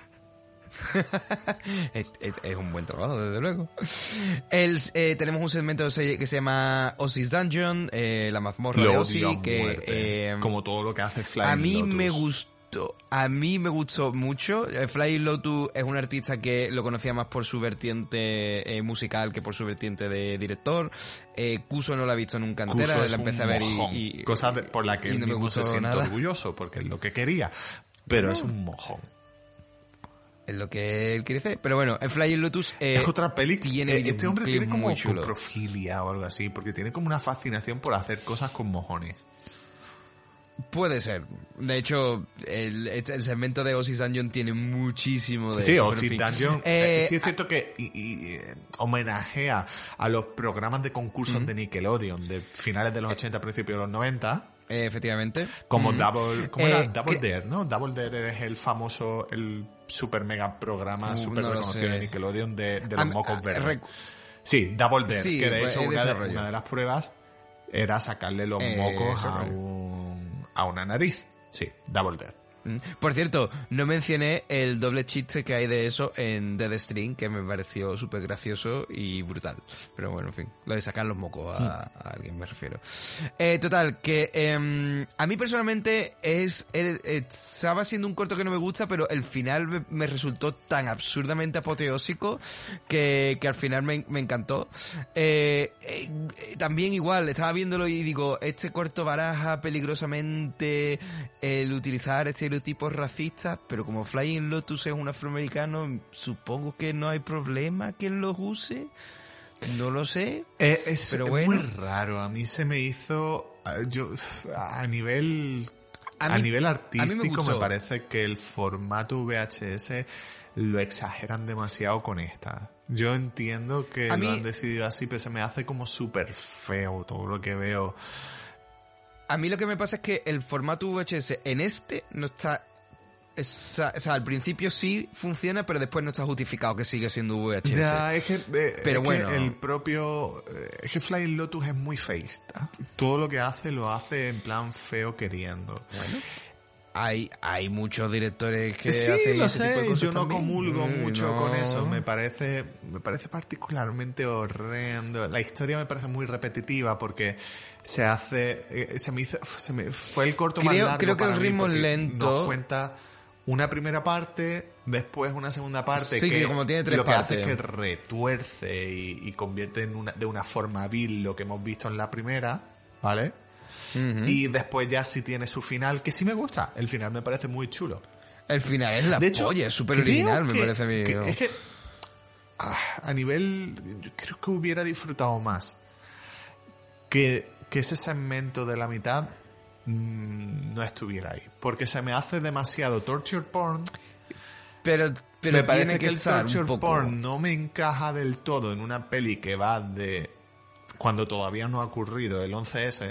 es, es, es un buen trabajo, desde luego. El, eh, tenemos un segmento que se llama Ozzy's Dungeon, eh, la mazmorra lo de Ozzy, que eh, como todo lo que hace Flying a mí Lotus. me gustó, a mí me gustó mucho. Flying Lotus es un artista que lo conocía más por su vertiente eh, musical que por su vertiente de director. Eh, Kuso no la he visto nunca entera, la empecé a ver y, y cosa de, por la que él no mismo se siente nada. orgulloso porque es lo que quería, pero no. es un mojón. Es lo que él quiere hacer. Pero bueno, el Flying Lotus eh, es otra peli. Tiene eh, este hombre tiene como chulo. coprofilia o algo así, porque tiene como una fascinación por hacer cosas con mojones. Puede ser. De hecho, el, el segmento de Ozzy's Dungeon tiene muchísimo de sí, eso. Ozzy's pero en fin. Dungeon. Eh, eh, sí es cierto que y, y, eh, homenajea a los programas de concursos uh-huh. de Nickelodeon de finales de los ochenta, principios de los noventa. Eh, efectivamente. Como uh-huh. Double, ¿cómo eh, era? Double que... Dare, ¿no? Double Dare es el famoso, el super mega programa uh, super no reconocido de Nickelodeon de, de los Am, mocos verdes. Rec- Sí, Double Dare, sí, que de pues, hecho una de, rollo. una de las pruebas era sacarle los eh, mocos a, un, a una nariz. Sí, Double Dare. Por cierto, no mencioné el doble chiste que hay de eso en Deadstream, que me pareció súper gracioso y brutal. Pero bueno, en fin, lo de sacar los mocos a, a alguien me refiero. Eh, total, que eh, a mí personalmente es el, estaba siendo un corto que no me gusta, pero el final me, me resultó tan absurdamente apoteósico que, que al final me, me encantó. Eh, eh, también igual, estaba viéndolo y digo, este corto baraja peligrosamente el utilizar estereotipos racistas, pero como Flying Lotus es un afroamericano, supongo que no hay problema que él los use. No lo sé. Eh, es pero es bueno. muy raro. A mí se me hizo... yo A nivel... A, mí, a nivel artístico me, me parece que el formato V H S lo exageran demasiado con esta. Yo entiendo que a lo mí, han decidido así, pero se me hace como súper feo todo lo que veo. A mí lo que me pasa es que el formato V H S en este no está... Es, o sea, al principio sí funciona, pero después no está justificado que sigue siendo V H S. Ya, es que, eh, pero es bueno. que el propio... Es que Flying Lotus es muy feísta. Todo lo que hace, lo hace en plan feo queriendo. Bueno. Hay, hay muchos directores que sí, hacen lo ese sé, tipo de cosas yo no también. comulgo Mm, mucho no. con eso, me parece me parece particularmente horrendo. La historia me parece muy repetitiva porque se hace eh, se me hizo se me fue el corto creo, más largo creo que para el mí ritmo porque lento nos cuenta una primera parte, después una segunda parte sí, que, que como tiene tres lo que partes. hace es que retuerce y, y convierte en una, de una forma vil lo que hemos visto en la primera, ¿vale? Uh-huh. Y después ya sí tiene su final, que sí me gusta. El final me parece muy chulo. El final es la de hecho, polla, es súper original, que, me parece a mí. Que, es que ah, a nivel, yo creo que hubiera disfrutado más que, que ese segmento de la mitad mmm, no estuviera ahí. Porque se me hace demasiado torture porn. Pero, pero me parece tiene que, que el torture un poco... porn no me encaja del todo en una peli que va de cuando todavía no ha ocurrido el once ese.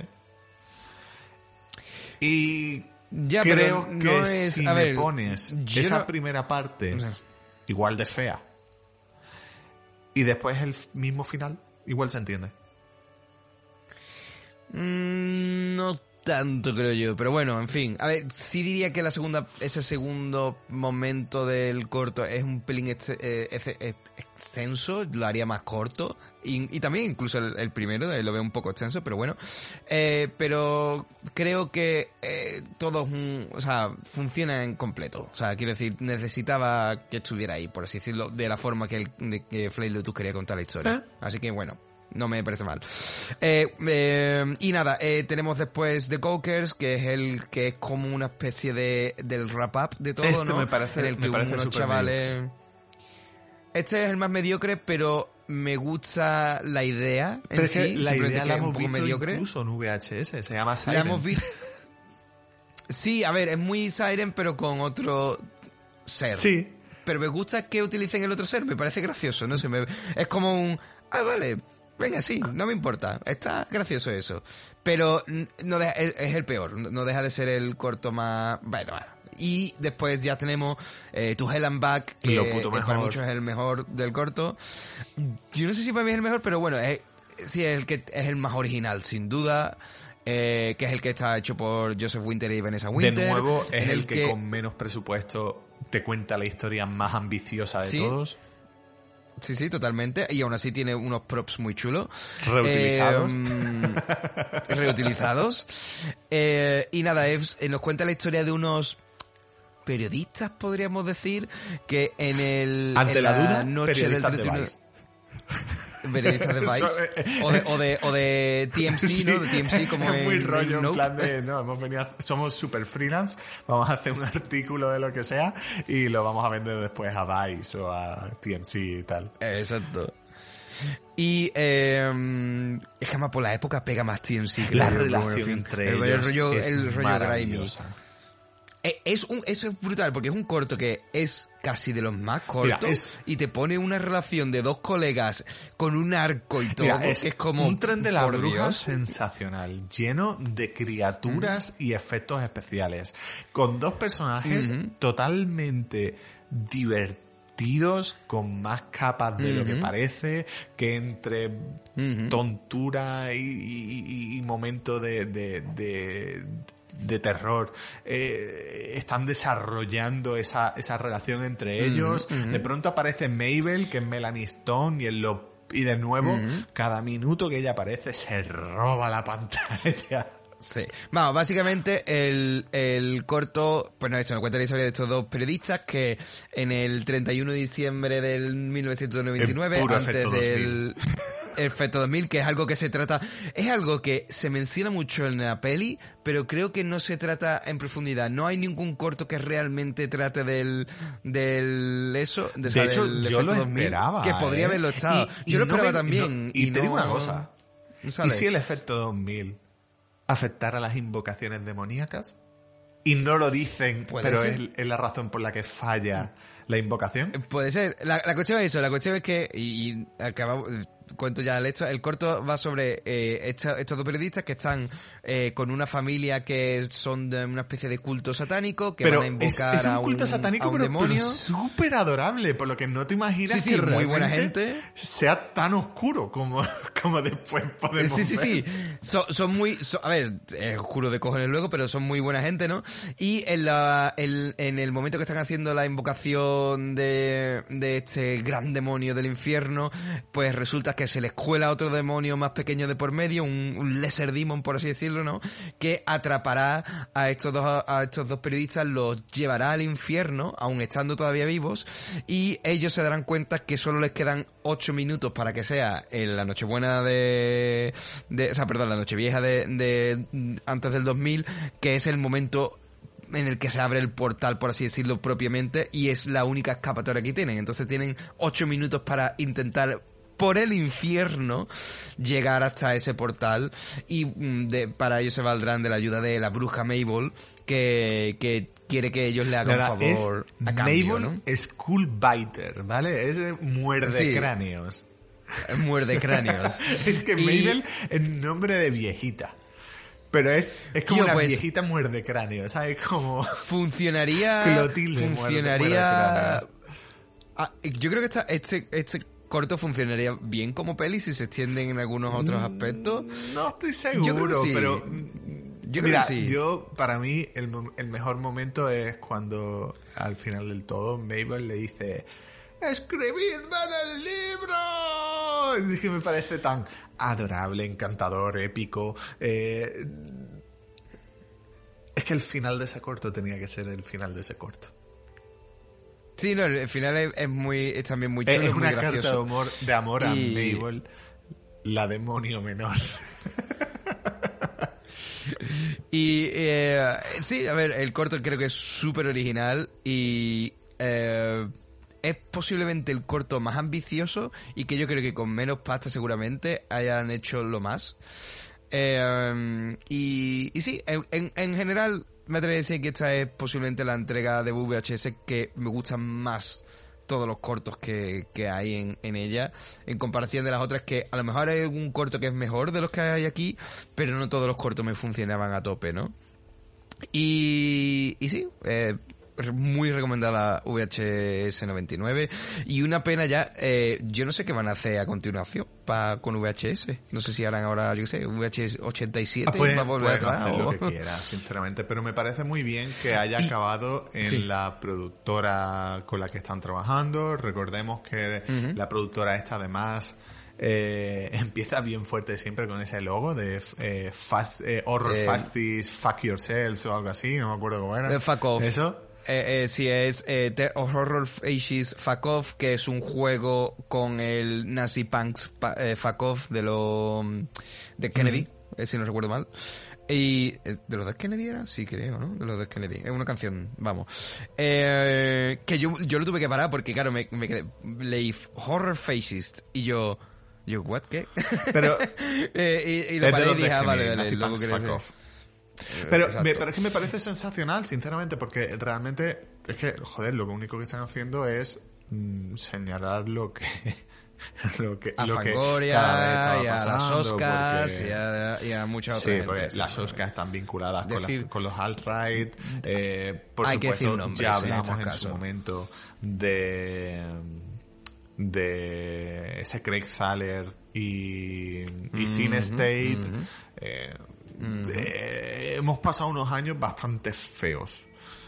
Y ya, creo pero que no es, si a me ver, pones esa no... primera parte o sea, igual de fea y después el mismo final, igual se entiende. Mm, no tanto, creo yo, pero bueno, en fin. A ver, sí diría que la segunda, ese segundo momento del corto es un pelín ex, eh, ex, ex, extenso, lo haría más corto. Y, y también incluso el, el primero eh, lo veo un poco extenso, pero bueno. Eh, pero creo que eh, todo es un, o sea, funciona en completo. O sea, quiero decir, necesitaba que estuviera ahí, por así decirlo, de la forma que, el, de, que Flying Lotus quería contar la historia. ¿Eh? Así que bueno. No me parece mal. Eh, eh, y nada, eh, tenemos después The Cokers, que es el que es como una especie de del wrap-up de todo, este ¿no? me parece, en el que me parece unos chavales... Medio. Este es el más mediocre, pero me gusta la idea en pero es sí. que la idea la hemos visto mediocre. incluso en V H S, se llama Siren. La hemos visto... Sí, a ver, es muy Siren, pero con otro ser. Sí. Pero me gusta que utilicen el otro ser, me parece gracioso, no sé, me... es como un... Ah, vale... Venga, sí, no me importa. Está gracioso eso. Pero no deja, es, es el peor. No deja de ser el corto más... Bueno, y después ya tenemos eh, To Hell and Back, que, que para muchos es el mejor del corto. Yo no sé si para mí es el mejor, pero bueno, es, sí es el que es el más original, sin duda. Eh, que es el que está hecho por Joseph Winter y Vanessa Winter. De nuevo, es el, el que, que con menos presupuesto te cuenta la historia más ambiciosa de ¿sí? todos. Sí, sí, totalmente. Y aún así tiene unos props muy chulos. Reutilizados. Eh, reutilizados. Eh, y nada, es, eh, nos cuenta la historia de unos periodistas, podríamos decir, que en el... Ante en la, la duda, noche del treinta y uno... Periodistas de Vice. o, de, o, de, o de T M C, sí, ¿no? De T M C como es muy en rollo, Nope. en plan de, no, hemos venido a, somos super freelance, vamos a hacer un artículo de lo que sea y lo vamos a vender después a Vice o a T M C y tal. Exacto. Y eh, es que además por la época pega más T M C que La el- relación en fin, entre el, ellos el rollo, es el rollo grimy. maravillosa. Eh, Es un, eso es brutal porque es un corto que es casi de los más cortos. Mira, es- y te pone una relación de dos colegas con un arco y todo. Mira, que es, es como un tren de la por bruja Dios. sensacional, lleno de criaturas y efectos especiales, con dos personajes totalmente divertidos, con más capas de lo que parece, que entre tontura y, y, y momento de, de, de, de terror eh, están desarrollando esa, esa relación entre ellos. De pronto aparece Mabel, que es Melanie Stone, y en lo y de nuevo, uh-huh. cada minuto que ella aparece se roba la pantalla. Sí. Vamos, básicamente el, el corto, pues no, eso nos cuenta la historia de estos dos periodistas que en el treinta y uno de diciembre del mil novecientos noventa y nueve, antes del efecto dos mil, que es algo que se trata, es algo que se menciona mucho en la peli, pero creo que no se trata en profundidad. No hay ningún corto que realmente trate del, del eso, de, de o sea, hecho, del yo lo dos mil, esperaba, que podría ¿eh? haberlo estado. Y, y yo lo no esperaba me, también. No, y, y te no, digo una cosa, ¿sabes? ¿y si el efecto dos mil afectara a las invocaciones demoníacas? Y no lo dicen, pero es, es la razón por la que falla la invocación. Puede ser. La, la cuestión es eso, la cuestión es que, y, y acabamos, cuento ya el hecho, el corto va sobre eh, esta, estos dos periodistas que están eh, con una familia que son de una especie de culto satánico, que pero van a invocar es, es un a un, culto satánico, a un pero, demonio. Pero súper adorable, por lo que no te imaginas sí, sí, que muy realmente buena gente. sea tan oscuro como, como después podemos Sí, sí, ver. sí. Son, son muy... Son, a ver, es oscuro de cojones luego, pero son muy buena gente, ¿no? Y en, la, el, en el momento que están haciendo la invocación de, de este gran demonio del infierno, pues resulta que se les cuela otro demonio más pequeño de por medio, un, un lesser demon, por así decirlo, ¿no? Que atrapará a estos dos, a estos dos periodistas, los llevará al infierno, aun estando todavía vivos, y ellos se darán cuenta que solo les quedan ocho minutos para que sea en la Nochebuena de, de, o sea, perdón, la Nochevieja de, de antes del dos mil, que es el momento en el que se abre el portal, por así decirlo, propiamente, y es la única escapatoria que tienen. Entonces tienen ocho minutos para intentar por el infierno llegar hasta ese portal, y de, para ello se valdrán de la ayuda de la bruja Mabel, que, que quiere que ellos le hagan un favor es a cambio, Mabel, ¿no? Skullbiter, ¿vale? Es muerde Sí. cráneos. Muerde cráneos. Es que Y- Mabel es nombre de viejita. Pero es, es como Tío, una pues- viejita muerde cráneos, ¿sabes? Como Funcionaría... Clotilde muerde- funcionaría... muerde cráneos. Ah, yo creo que esta, este, este corto funcionaría bien como peli si se extienden en algunos otros aspectos. No estoy Yo creo seguro, que sí. pero... Yo creo Mira, que sí. yo, para mí, el, mo- el mejor momento es cuando, al final del todo, Mabel le dice: ¡escribidme en el libro! Es que me parece tan adorable, encantador, épico. Eh, es que el final de ese corto tenía que ser el final de ese corto. Sí, no, el final es, es muy, es también muy Es, chulo, es es muy una carta de gracioso. amor, de amor a Y- Mabel, la demonio menor. Y eh, sí, a ver, el corto creo que es súper original y eh, es posiblemente el corto más ambicioso y que yo creo que con menos pasta seguramente hayan hecho lo más. Eh, y, y sí, en, en, en general me atrevería a decir que esta es posiblemente la entrega de V H S que me gustan más todos los cortos que, que hay en, en ella, en comparación de las otras, que a lo mejor hay un corto que es mejor de los que hay aquí, pero no todos los cortos me funcionaban a tope, ¿no? Y, y sí, eh, muy recomendada V H S noventa y nueve, y una pena ya, eh, yo no sé qué van a hacer a continuación pa, con V H S, no sé si harán ahora, yo qué sé, V H S ochenta y siete Ah, pueden, va a volver pueden atrás hacer o... lo que quiera, sinceramente, pero me parece muy bien que haya Y- acabado en sí. la productora con la que están trabajando. Recordemos que Ujú. la productora esta además eh, empieza bien fuerte siempre con ese logo de eh, fast, eh, Horror Eh, Fasties Fuck Yourself o algo así, no me acuerdo cómo era. Eh, fuck off. Eso. Eh, eh, sí, es eh, The Horror Faces Fuck Off, que es un juego con el Nazi Punks pa- eh, Fuck Off de lo de Kennedy, eh, si no recuerdo mal. Y eh, ¿de los de Kennedy era? Sí, creo, ¿no? De los de Kennedy. Es una canción, vamos. Eh, que yo, yo lo tuve que parar porque, claro, me, me quedé, leí Horror Faces y yo... Yo, ¿what? ¿Qué? Pero... eh, y, y lo paré y dije, ah, vale, vale, Nazi luego Punks, querés fuck decir. off. Pero, me, pero es que me parece sensacional, sinceramente, porque realmente es que, joder, lo único que están haciendo es mm, señalar lo que... lo que A lo que Fangoria, cada vez y a estaba las pasando, Oscars, porque- y a, y a muchas Sí, otras porque gentes. las Oscars están vinculadas con, Decir- las- con los alt-right. Eh, por Hay que supuesto, decir nombres ya en hablamos estos en, casos. su momento de de ese Craig Thaler y, y Cine State. Eh, de- hemos pasado unos años bastante feos.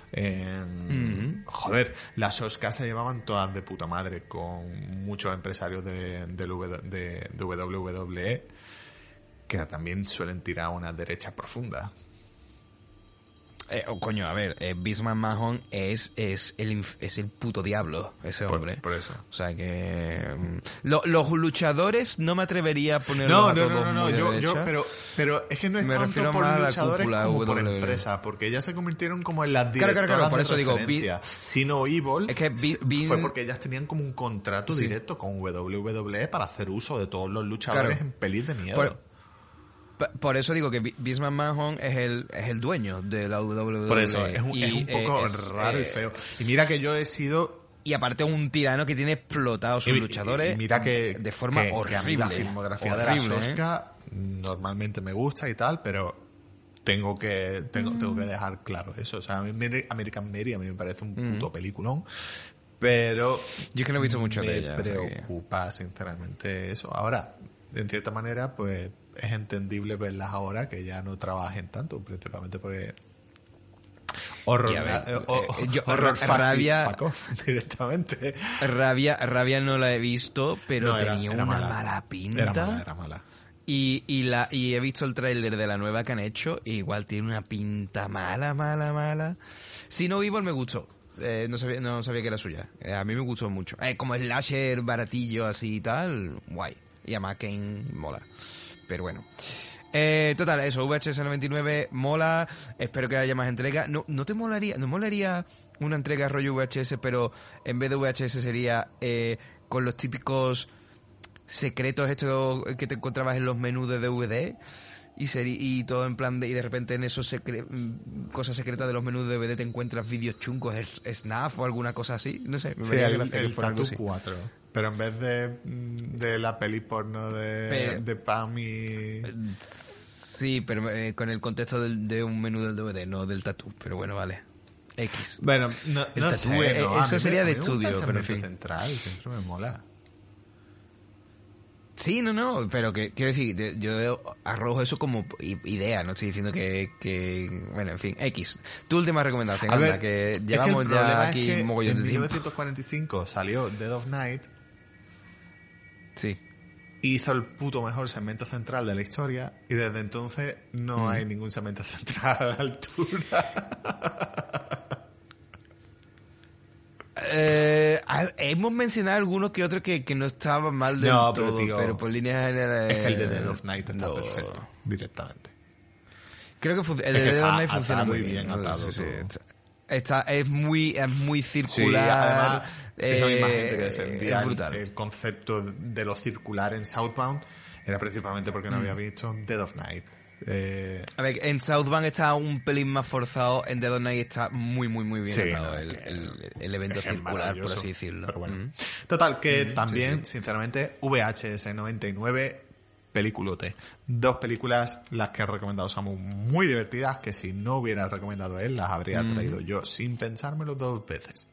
En- Joder, las Oscars se llevaban todas de puta madre con muchos empresarios de, del W- de, de W W E que también suelen tirar a una derecha profunda. Eh, oh, coño, a ver, eh, Bismarck Mahon es, es, el, inf- es el puto diablo, ese Por- hombre. por eso. O sea que... mm, lo- los luchadores no me atrevería a ponerlos No, a no, todos no, no, no, muy de yo, derecha. yo, pero, pero es que no es Me tanto refiero por más a la luchadores cúpula como por W W E. empresa, porque ellas se convirtieron como en las Claro, directoras claro, claro, por de eso digo, referencia. Sino Evil Es que Vi- se- Vi- fue porque ellas tenían como un contrato Sí. directo con W W E para hacer uso de todos los luchadores Claro. en pelis de miedo. Por- P- Por eso digo que Bi- Bismarck Mahon es el, es el dueño de la W W E. Por eso, es un, Y, es un poco eh, es, raro y eh, feo. Y mira que yo he sido... Y aparte un tirano que tiene explotados sus y- luchadores y mira que, de forma que- que horrible. a mí la filmografía horrible, de las ¿eh? Oscar normalmente me gusta y tal, pero tengo que tengo, tengo que dejar claro eso. O sea, a mí Mary- American Mary a mí me parece un puto peliculón, pero Yo es que no he visto mucho me de ella. o sea que- preocupa sinceramente eso. Ahora, en cierta manera, pues es entendible verlas ahora que ya no trabajen tanto, principalmente porque horror, Y a ver, eh, o- eh, yo- horror ra- fascist, rabia- fuck off, directamente. Rabia, Rabia no la he visto, pero No, era- tenía era una mala. mala pinta. Era mala, era mala. Y, y, la, y he visto el tráiler de la nueva que han hecho, e igual tiene una pinta mala, mala, mala. Si no, Evil me gustó. Eh, no sabía no sabía que era suya. Eh, a mí me gustó mucho. Eh, como slasher baratillo así y tal, guay. Y además Kane mola. Pero bueno. Eh, total, eso, V H S noventa y nueve mola. Espero que haya más entregas. No, no te molaría, no molaría una entrega rollo V H S, pero en vez de V H S sería eh, con los típicos secretos estos que te encontrabas en los menús de D V D y seri- y todo en plan de, y de repente en esos secre- mm, cosas secretas de los menús de D V D te encuentras vídeos chungos, es- snaf o alguna cosa así, no sé, me Sí, haría el, gracia que el fuera algo Tattoo así. cuatro. Pero en vez de, de la peli porno de, Pero- de Pam y... Sí, pero eh, con el contexto del- de un menú del D V D, no del tatú, pero bueno, vale. X. Bueno, no, El no tatú, sé, eh, ¿no? eso A mí me- sería a de mí me gusta estudio, el pero en segmento fin. central, siempre me mola. Sí, no, no, pero que quiero decir, de- yo arrojo eso como i- idea, no estoy diciendo que, que bueno, en fin, X. Tu última recomendación, A anda, ver, que es que llevamos el problema ya es aquí que un mogollón en de tiempo. mil novecientos cuarenta y cinco salió Dead of Night Sí. y hizo el puto mejor segmento central de la historia y desde entonces no Mm. hay ningún segmento central a la altura. Eh, a- hemos mencionado algunos que otros que, que no estaban mal del No, pero, todo, tío, pero por líneas generales... Es que el de Dead of Night está no. perfecto, directamente. Creo que fun- el Es de que Dead of está Night funciona atado muy y bien. bien ¿no? atado Sí, sí, todo. está, está- es muy es muy Sí, circular. además, esa misma eh, gente que defendía es el, brutal. el concepto de lo circular en Southbound era principalmente porque no Mm. había visto Dead of Night. Eh, A ver, en Southbound está un pelín más forzado, en Dead of Night está muy, muy, muy bien Sí, atado no, el, que- el- el evento es que es circular, por maravilloso, así decirlo. Pero bueno. Mm. Total, que también, sinceramente, V H S noventa y nueve, peliculote. Dos películas, las que ha recomendado Samu, muy divertidas, que si no hubiera recomendado él, las habría traído yo sin pensármelo dos veces.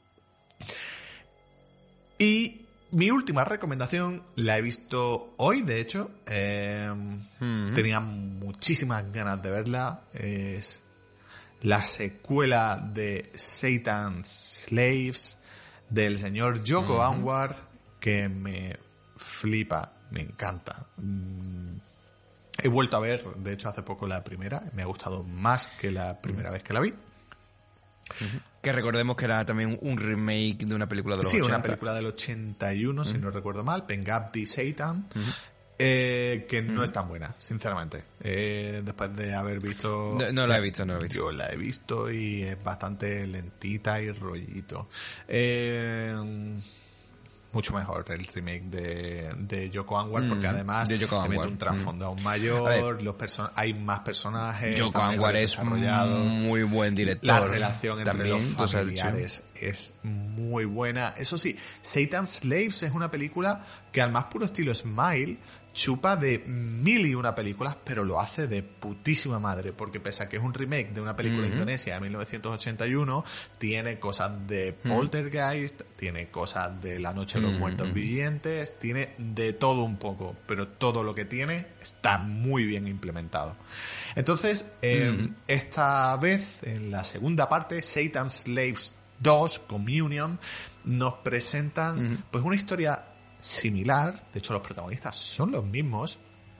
Y mi última recomendación la he visto hoy, de hecho. Eh, Tenía muchísimas ganas de verla. Es la secuela de Satan's Slaves del señor Yoko Anwar, que me flipa, me encanta. Mm, He vuelto a ver, de hecho, hace poco la primera. Me ha gustado más que la primera vez que la vi. Que recordemos que era también un remake de una película de los Sí, ochenta. una película del ochenta y uno, si no recuerdo mal, Pengabdi Satan, eh, que no es tan buena, sinceramente. Eh, después de haber visto... No- no la he visto, no la he visto. Yo la he visto y es bastante lentita y rollito. Eh, mucho mejor el remake de, de Yoko Anwar, porque Mm, además de Yoko le mete Anwar. un trasfondo Mm. aún A mayor, ver, los person hay más personajes, Yoko está mejor Anwar es desarrollado. muy buen director. La relación entre también, los tú sabes, familiares es muy buena. Eso sí, Satan's Slaves es una película que al más puro estilo Smile chupa de mil y una películas, pero lo hace de putísima madre, porque pese a que es un remake de una película Uh-huh. indonesia de mil novecientos ochenta y uno, tiene cosas de Poltergeist, uh-huh. tiene cosas de La Noche de los uh-huh. Muertos Vivientes, tiene de todo un poco, pero todo lo que tiene está muy bien implementado. Entonces, eh, uh-huh. esta vez, en la segunda parte, Satan's Slaves dos, Communion, nos presentan uh-huh. pues una historia similar. De hecho, los protagonistas son los mismos.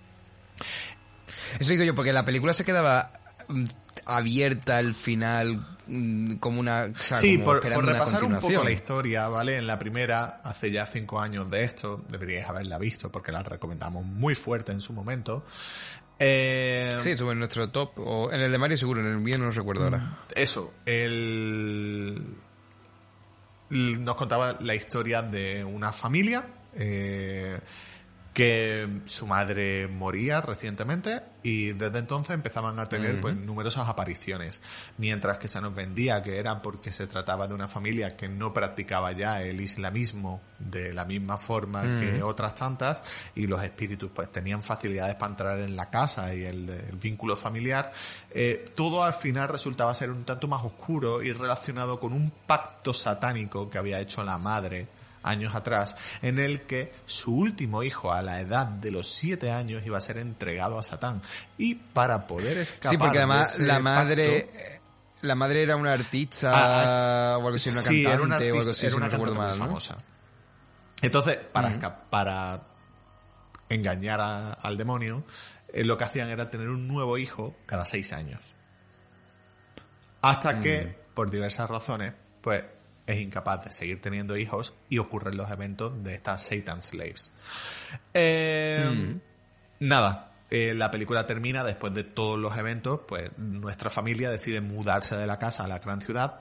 Eso digo yo, porque la película se quedaba abierta al final, como una... O sea, sí, como por, esperando por una repasar un poco continuación. la historia, ¿vale? En la primera, hace ya cinco años de esto, deberíais haberla visto porque la recomendamos muy fuerte en su momento. Eh, sí, estuvo en nuestro top, o en el de Mario seguro, en el mío no lo recuerdo ahora. Eso, el... nos contaba la historia de una familia eh, que su madre moría recientemente y desde entonces empezaban a tener uh-huh. pues numerosas apariciones, mientras que se nos vendía que era porque se trataba de una familia que no practicaba ya el islamismo de la misma forma uh-huh. que otras tantas, y los espíritus pues tenían facilidades para entrar en la casa y el, el vínculo familiar. Eh, todo al final resultaba ser un tanto más oscuro y relacionado con un pacto satánico que había hecho la madre años atrás, en el que su último hijo a la edad de los siete años iba a ser entregado a Satán, y para poder escapar sí, porque además de ese la madre pacto, la madre era una artista ah, o algo así, una sí, cantante era una artista, o algo así, era si una no recuerdo cantante mal, muy ¿no? famosa. Entonces, para, uh-huh. esca- para engañar a, al demonio, eh, lo que hacían era tener un nuevo hijo cada seis años. Hasta uh-huh. que, por diversas razones, pues es incapaz de seguir teniendo hijos y ocurren los eventos de estas Satan's Slaves. Eh, mm. Nada, eh, la película termina después de todos los eventos, pues nuestra familia decide mudarse de la casa a la gran ciudad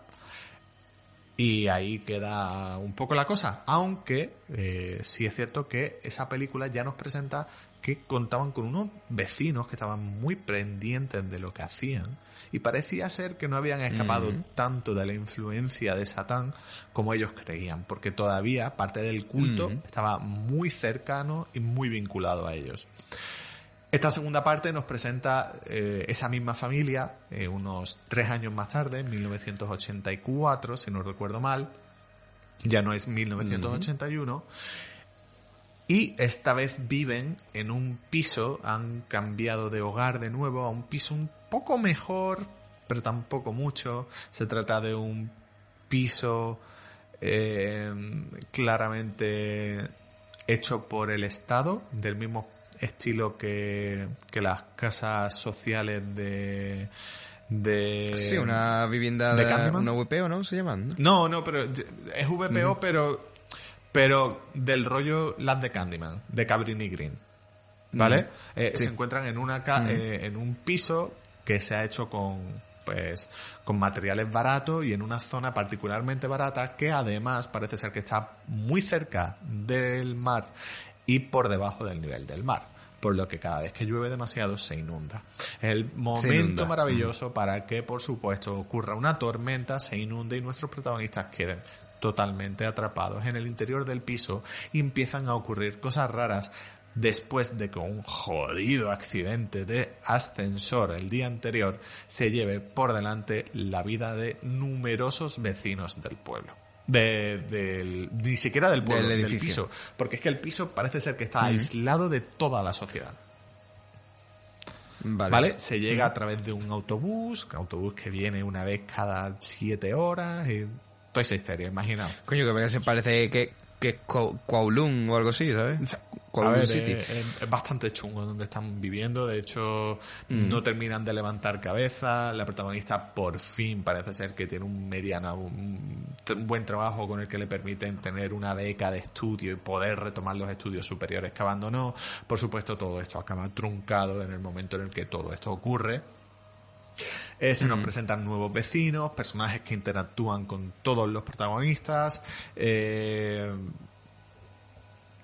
y ahí queda un poco la cosa, aunque eh, sí es cierto que esa película ya nos presenta que contaban con unos vecinos que estaban muy pendientes de lo que hacían, y parecía ser que no habían escapado mm. tanto de la influencia de Satán como ellos creían, porque todavía parte del culto mm. estaba muy cercano y muy vinculado a ellos. Esta segunda parte nos presenta eh, esa misma familia, eh, unos tres años más tarde, en mil novecientos ochenta y cuatro, si no recuerdo mal, ya no es mil novecientos ochenta y uno, mm. y esta vez viven en un piso, han cambiado de hogar de nuevo a un piso un poco mejor, pero tampoco mucho. Se trata de un piso eh, claramente hecho por el Estado, del mismo estilo que, que las casas sociales de... de sí, una vivienda de, de una V P O, ¿no? Se llaman, ¿no? No, no, pero es V P O, mm. pero pero del rollo las de Candyman, de Cabrini Green, ¿vale? Mm. Eh, sí. Se encuentran en una ca- mm. eh, en un piso que se ha hecho con pues con materiales baratos y en una zona particularmente barata, que además parece ser que está muy cerca del mar y por debajo del nivel del mar, por lo que cada vez que llueve demasiado se inunda. Es el momento maravilloso mm. para que, por supuesto, ocurra una tormenta, se inunde y nuestros protagonistas queden totalmente atrapados en el interior del piso y empiezan a ocurrir cosas raras después de que un jodido accidente de ascensor el día anterior se lleve por delante la vida de numerosos vecinos del pueblo. De, del, ni siquiera del pueblo, del, del piso, porque es que el piso parece ser que está uh-huh. aislado de toda la sociedad. Vale. ¿Vale? Se llega uh-huh. a través de un autobús, un autobús que viene una vez cada siete horas y toda esa historia, imaginaos. Coño, que se parece que, que es Kowloon o algo así, ¿sabes? O sea, a ver, City. Es, es bastante chungo donde están viviendo. De hecho, mm. no terminan de levantar cabeza. La protagonista por fin parece ser que tiene un mediano, un, un buen trabajo con el que le permiten tener una beca de estudio y poder retomar los estudios superiores que abandonó. Por supuesto, todo esto acaba truncado en el momento en el que todo esto ocurre. Eh, se nos mm. presentan nuevos vecinos, personajes que interactúan con todos los protagonistas. Eh,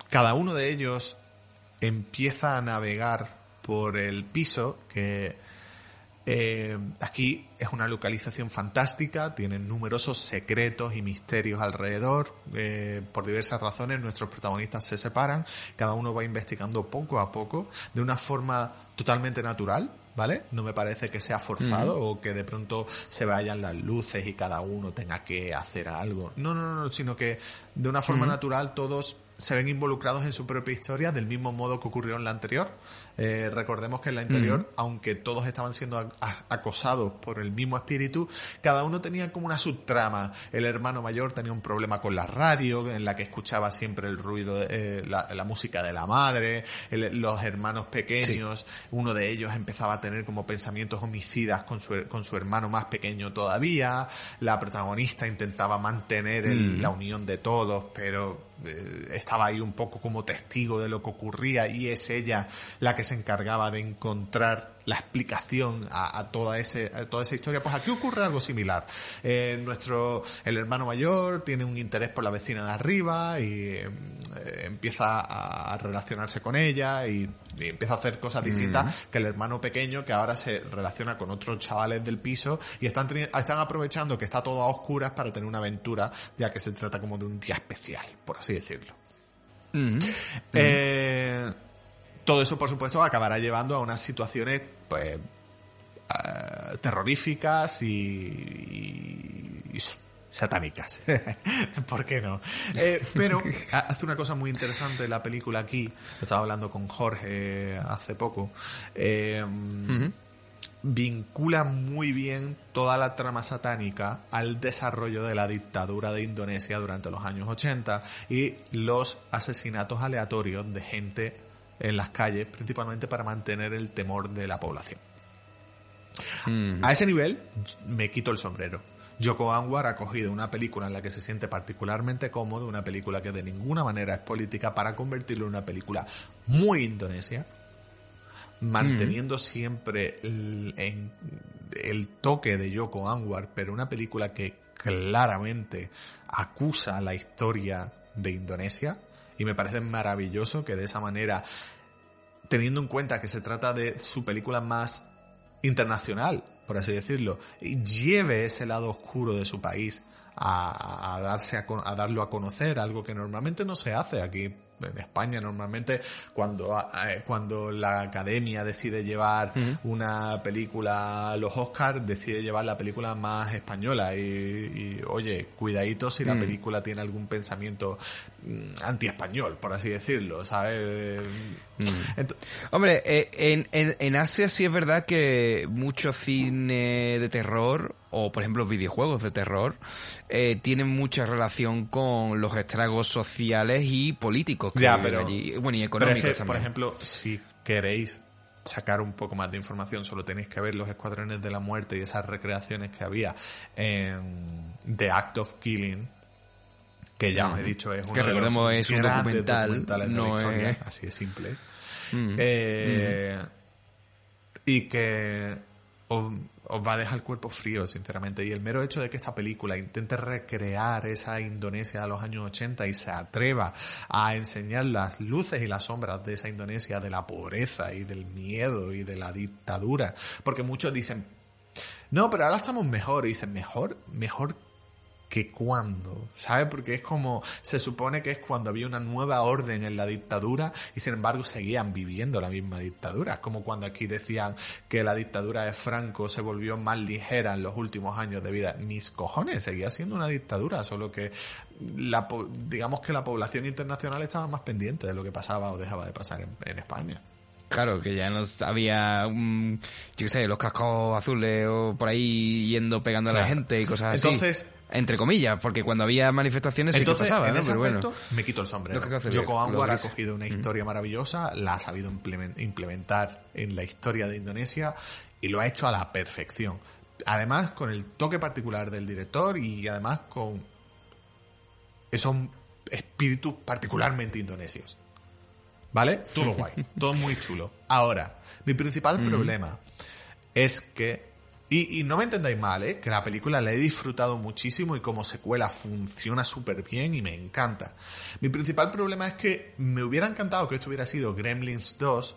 cada uno de ellos empieza a navegar por el piso, que eh, aquí es una localización fantástica, tienen numerosos secretos y misterios alrededor. Eh, por diversas razones nuestros protagonistas se separan, cada uno va investigando poco a poco, de una forma totalmente natural, ¿vale? No me parece que sea forzado uh-huh. o que de pronto se vayan las luces y cada uno tenga que hacer algo. No, no, no, sino que de una forma uh-huh. natural todos se ven involucrados en su propia historia del mismo modo que ocurrió en la anterior. Eh, recordemos que en la anterior, uh-huh. aunque todos estaban siendo a- acosados por el mismo espíritu, cada uno tenía como una subtrama. El hermano mayor tenía un problema con la radio, en la que escuchaba siempre el ruido, de, eh, la, la música de la madre. El, los hermanos pequeños, sí. uno de ellos empezaba a tener como pensamientos homicidas con su, con su hermano más pequeño todavía. La protagonista intentaba mantener el, uh-huh. la unión de todos, pero Eh, estaba ahí un poco como testigo de lo que ocurría, y es ella la que se encargaba de encontrar la explicación a, a toda ese a toda esa historia. Pues aquí ocurre algo similar. Eh, nuestro el hermano mayor tiene un interés por la vecina de arriba y eh, empieza a, a relacionarse con ella y, y empieza a hacer cosas distintas mm. que el hermano pequeño, que ahora se relaciona con otros chavales del piso y están están aprovechando que está todo a oscuras para tener una aventura, ya que se trata como de un día especial, por así decirlo. Mm. Eh, todo eso, por supuesto, acabará llevando a unas situaciones pues uh, terroríficas y, y, y satánicas. ¿Por qué no? Eh, pero hace una cosa muy interesante la película aquí. Estaba hablando con Jorge hace poco. Eh, uh-huh. Vincula muy bien toda la trama satánica al desarrollo de la dictadura de Indonesia durante los años ochenta y los asesinatos aleatorios de gente en las calles, principalmente para mantener el temor de la población. Mm. A ese nivel me quito el sombrero. Yoko Anwar ha cogido una película en la que se siente particularmente cómodo, una película que de ninguna manera es política, para convertirlo en una película muy indonesia, manteniendo mm. siempre el, en, el toque de Yoko Anwar, pero una película que claramente acusa la historia de Indonesia. Y me parece maravilloso que de esa manera, teniendo en cuenta que se trata de su película más internacional, por así decirlo, lleve ese lado oscuro de su país a, a darse a, a darlo a conocer, algo que normalmente no se hace aquí en España. Normalmente cuando eh, cuando la Academia decide llevar uh-huh. una película a los Oscars, decide llevar la película más española y, y oye, cuidadito si uh-huh. la película tiene algún pensamiento mm, anti-español, por así decirlo, ¿sabes? Uh-huh. Ent- Hombre, eh, en, en, en Asia sí es verdad que mucho cine de terror, o por ejemplo videojuegos de terror, eh, tienen mucha relación con los estragos sociales y políticos que ya, pero, allí, bueno, y económicos pero es que, también. por ejemplo, si queréis sacar un poco más de información, solo tenéis que ver los Escuadrones de la Muerte y esas recreaciones que había en The Act of Killing, que ya uh-huh. os he dicho es uno que de recordemos los es un documental, documentales de no la historia, es... así de simple. Uh-huh. Eh, uh-huh. Y que os, os va a dejar el cuerpo frío, sinceramente. Y el mero hecho de que esta película intente recrear esa Indonesia de los años ochenta y se atreva a enseñar las luces y las sombras de esa Indonesia, de la pobreza y del miedo y de la dictadura. Porque muchos dicen, no, pero ahora estamos mejor. Y dicen, ¿mejor? ¿Mejor que cuándo? ¿Sabes? Porque es como, se supone que es cuando había una nueva orden en la dictadura y sin embargo seguían viviendo la misma dictadura. Es como cuando aquí decían que la dictadura de Franco se volvió más ligera en los últimos años de vida. Mis cojones, seguía siendo una dictadura, solo que la, digamos que la población internacional estaba más pendiente de lo que pasaba o dejaba de pasar en, en España. Claro, que ya no había, um, yo qué sé, los cascos azules o por ahí yendo pegando a la claro. gente y cosas así. Entonces, entre comillas, porque cuando había manifestaciones entonces, sí que pasaba, en ¿no? ese Pero aspecto, bueno, me quito el sombrero. Yoko Yoko Anwar ha dice. cogido una historia mm. maravillosa, la ha sabido implementar en la historia de Indonesia y lo ha hecho a la perfección. Además, con el toque particular del director y además con esos espíritus particularmente indonesios. ¿Vale? Todo guay, todo muy chulo. Ahora, mi principal mm. problema es que Y, y no me entendáis mal, ¿eh? Que la película la he disfrutado muchísimo y como secuela funciona súper bien y me encanta. Mi principal problema es que me hubiera encantado que esto hubiera sido Gremlins dos.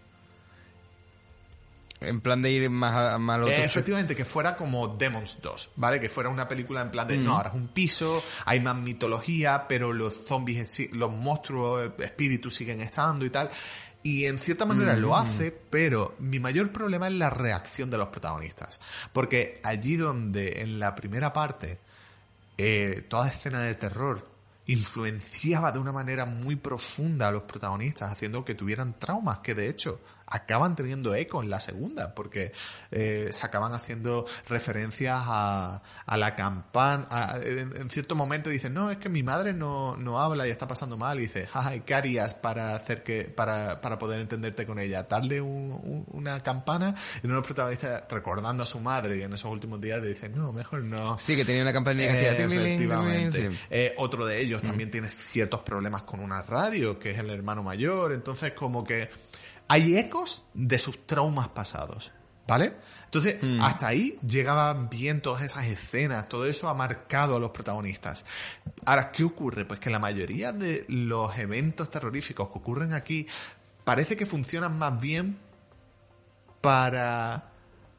En plan de ir más a, más a lo Eh, tocho. efectivamente, que fuera como Demons dos, ¿vale? Que fuera una película en plan de, Mm. no, ahora es un piso, hay más mitología, pero los zombies, los monstruos, espíritus siguen estando y tal. Y en cierta manera Mm. lo hace, pero mi mayor problema es la reacción de los protagonistas. Porque allí donde en la primera parte eh, toda escena de terror influenciaba de una manera muy profunda a los protagonistas, haciendo que tuvieran traumas que de hecho acaban teniendo eco en la segunda, porque eh, se acaban haciendo referencias a, a la campana. A, en, en cierto momento dicen, no, es que mi madre no, no habla y está pasando mal, y dice, jaja, ¿qué harías para hacer que, para, para poder entenderte con ella? Darle un, un, una campana, y uno de los protagonistas recordando a su madre, y en esos últimos días le dicen, no, mejor no. Sí, que tenía una campanilla que hacía... tilín, Efectivamente. tilín, sí. Eh, otro de ellos mm. también tiene ciertos problemas con una radio, que es el hermano mayor, entonces como que hay ecos de sus traumas pasados, ¿vale? Entonces, mm. hasta ahí llegaban bien todas esas escenas, todo eso ha marcado a los protagonistas. Ahora, ¿qué ocurre? Pues que la mayoría de los eventos terroríficos que ocurren aquí parece que funcionan más bien para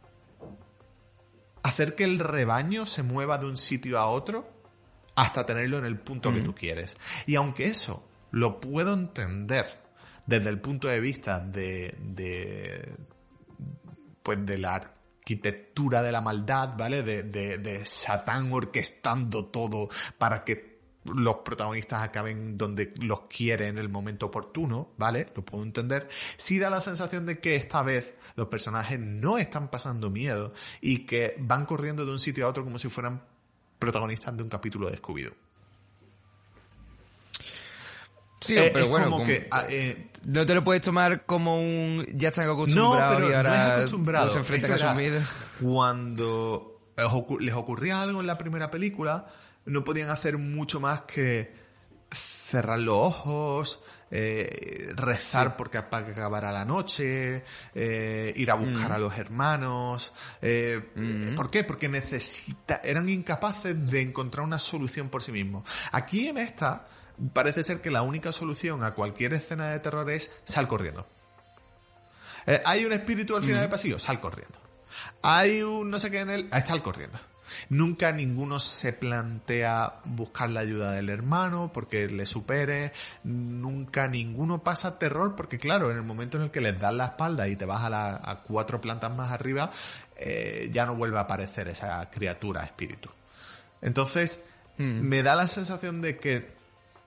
hacer que el rebaño se mueva de un sitio a otro hasta tenerlo en el punto mm. que tú quieres. Y aunque eso lo puedo entender desde el punto de vista de, de pues de la arquitectura de la maldad, ¿vale? De, de, de Satán orquestando todo para que los protagonistas acaben donde los quiere en el momento oportuno, ¿vale? Lo puedo entender. Sí da la sensación de que esta vez los personajes no están pasando miedo y que van corriendo de un sitio a otro como si fueran protagonistas de un capítulo de Scooby-Doo. Sí, eh, pero bueno, como como, que, eh, no te lo puedes tomar como un... Ya están acostumbrados no, y ahora no es acostumbrado. no se enfrentan es que a sus verás, miedos. Cuando les ocurría algo en la primera película, no podían hacer mucho más que cerrar los ojos, eh, rezar sí. porque para que acabara la noche, eh, ir a buscar mm. a los hermanos. Eh, mm. ¿Por qué? Porque necesita, eran incapaces de encontrar una solución por sí mismos. Aquí en esta parece ser que la única solución a cualquier escena de terror es sal corriendo. Eh, hay un espíritu al final mm. del pasillo, sal corriendo. Hay un no sé qué en él, sal corriendo. Nunca ninguno se plantea buscar la ayuda del hermano porque le supere. Nunca ninguno pasa terror porque, claro, en el momento en el que les das la espalda y te vas a, la, a cuatro plantas más arriba, eh, ya no vuelve a aparecer esa criatura, espíritu. Entonces, mm. me da la sensación de que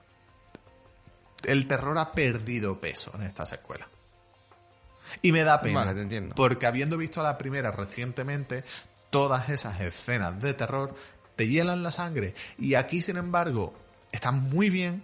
el terror ha perdido peso en esta secuela. Y me da pena, vale, te entiendo. Porque habiendo visto la primera recientemente, todas esas escenas de terror te hielan la sangre. Y aquí, sin embargo, están muy bien,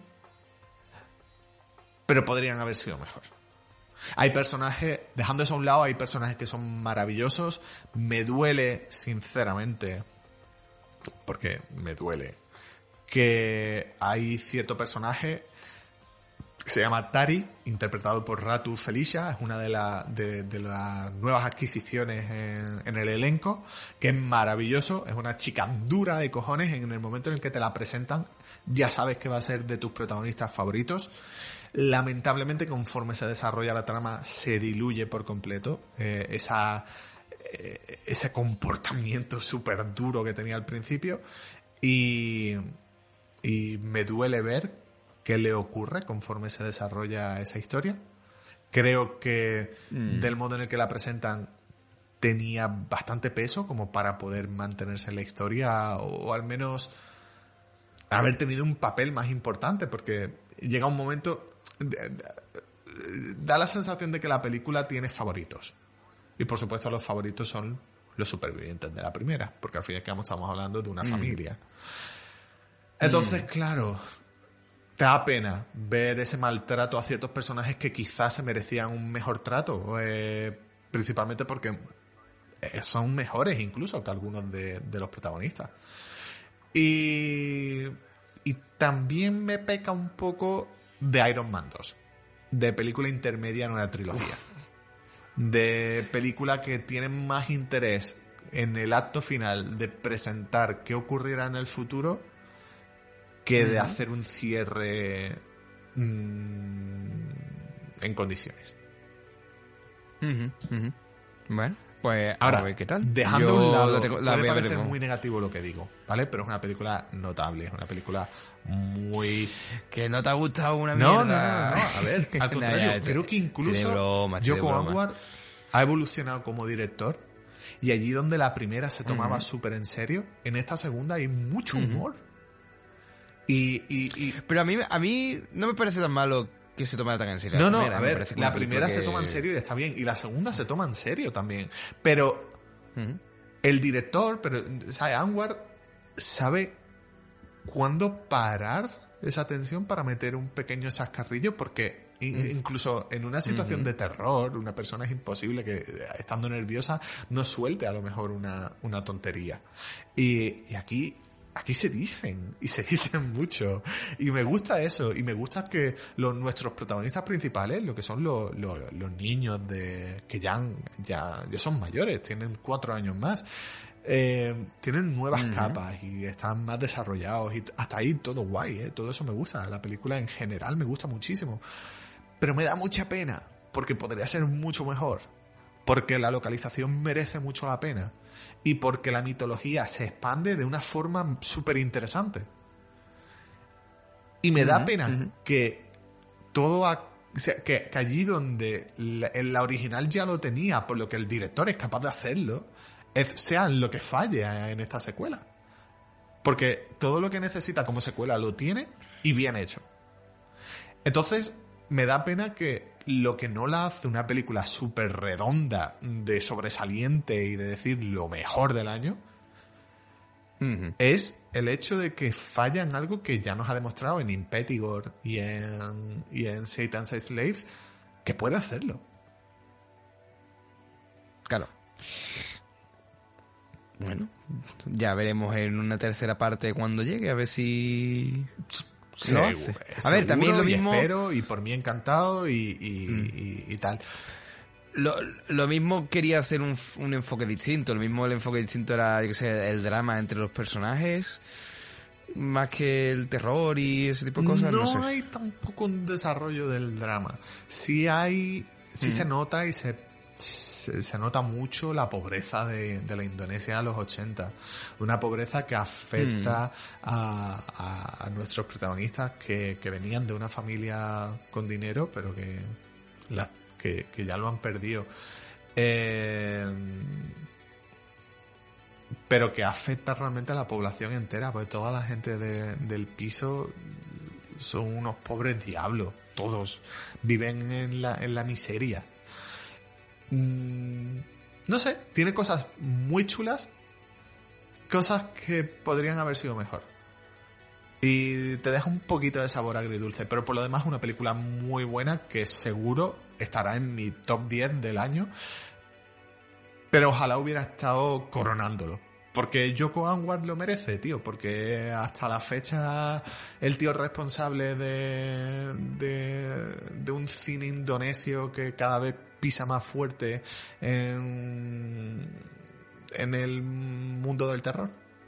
pero podrían haber sido mejor. Hay personajes, dejando eso a un lado, hay personajes que son maravillosos. Me duele, sinceramente, porque me duele, que hay cierto personaje que se llama Tari, interpretado por Ratu Felicia, es una de, la, de, de las nuevas adquisiciones en, en el elenco, que es maravilloso, es una chica dura de cojones, en el momento en el que te la presentan ya sabes que va a ser de tus protagonistas favoritos. Lamentablemente, conforme se desarrolla la trama, se diluye por completo eh, esa, eh, ese comportamiento súper duro que tenía al principio, y, y me duele ver qué le ocurre conforme se desarrolla esa historia. Creo que mm. del modo en el que la presentan tenía bastante peso como para poder mantenerse en la historia, o, o al menos haber tenido un papel más importante, porque llega un momento, da la sensación de que la película tiene favoritos. Y por supuesto los favoritos son los supervivientes de la primera, porque al fin y al cabo estamos hablando de una mm. familia. Entonces, mm. claro, te da pena ver ese maltrato a ciertos personajes que quizás se merecían un mejor trato, eh, principalmente porque son mejores incluso que algunos de, de los protagonistas. Y, y también me peca un poco de Iron Man dos, de película intermedia en una trilogía. Uf. De película que tiene más interés en el acto final de presentar qué ocurrirá en el futuro que de Ujú. hacer un cierre mmm, en condiciones. Ujú, ujú. Bueno, pues Ahora, a ver qué tal. dejando Yo a un lado, la tengo- la puede voy a ver de parecer nuevo. muy negativo lo que digo, ¿vale? Pero es una película notable, es una película muy... Que no te ha gustado una No, no, no, mierda. no, a ver, al Nah, contrario, ya, creo sí. que incluso Sí, de broma, sí, de Yoko broma. Anwar ha evolucionado como director y allí donde la primera se tomaba súper en serio, en esta segunda hay mucho humor. Y, y, y... Pero a mí, a mí no me parece tan malo que se tomara tan en serio. No, la no, primera, a me ver, parece como la una película primera se que- toma en serio y está bien, y la segunda se toma en serio también. Pero Ujú. el director, pero, o sea, Anwar sabe cuándo parar esa tensión para meter un pequeño chascarrillo, porque i- incluso en una situación de terror, una persona es imposible que, eh, estando nerviosa, no suelte a lo mejor una, una tontería. Y, y aquí, aquí se dicen, y se dicen mucho. Y me gusta eso, y me gusta que los, nuestros protagonistas principales, lo que son los, los, los niños de, que ya, han- ya, ya son mayores, tienen cuatro años más, eh, tienen nuevas capas y están más desarrollados, y hasta ahí todo guay, ¿eh? Todo eso me gusta. La película en general me gusta muchísimo. Pero me da mucha pena, porque podría ser mucho mejor. Porque la localización merece mucho la pena. Y porque la mitología se expande de una forma súper interesante. Y me da pena que todo... a- o sea, que, que allí donde la, la original ya lo tenía, por lo que el director es capaz de hacerlo, es, sea lo que falle en esta secuela. Porque todo lo que necesita como secuela lo tiene y bien hecho. Entonces, me da pena que lo que no la hace una película súper redonda, de sobresaliente y de decir lo mejor del año, Ujú. es el hecho de que falla en algo que ya nos ha demostrado en Impetigore y en, y en Satan's Slaves, que puede hacerlo. Claro. Bueno, ya veremos en una tercera parte cuando llegue, a ver si... lo hace. Seguro, A ver, también seguro, lo y mismo... espero, y por mí encantado y, y, Mm. y, y tal. Lo, lo mismo quería hacer un, un enfoque distinto. Lo mismo el enfoque distinto era, yo qué sé, el drama entre los personajes, más que el terror y ese tipo de cosas. No, sé. hay tampoco un desarrollo del drama. Sí hay, sí se nota y se, se, se nota mucho la pobreza de, de la Indonesia de los ochenta. Una pobreza que afecta a, a, a nuestros protagonistas que, que venían de una familia con dinero, pero que, la, que, que ya lo han perdido. Eh, pero que afecta realmente a la población entera, porque toda la gente de, del piso son unos pobres diablos, todos viven en la, en la miseria. Mm, no sé, tiene cosas muy chulas, cosas que podrían haber sido mejor. Y te deja un poquito de sabor agridulce, pero por lo demás una película muy buena que seguro estará en mi top diez del año. Pero ojalá hubiera estado coronándolo. Porque Yoko Anwar lo merece, tío. Porque hasta la fecha el tío responsable de, de, de un cine indonesio que cada vez pisa más fuerte en, en el mundo del terror.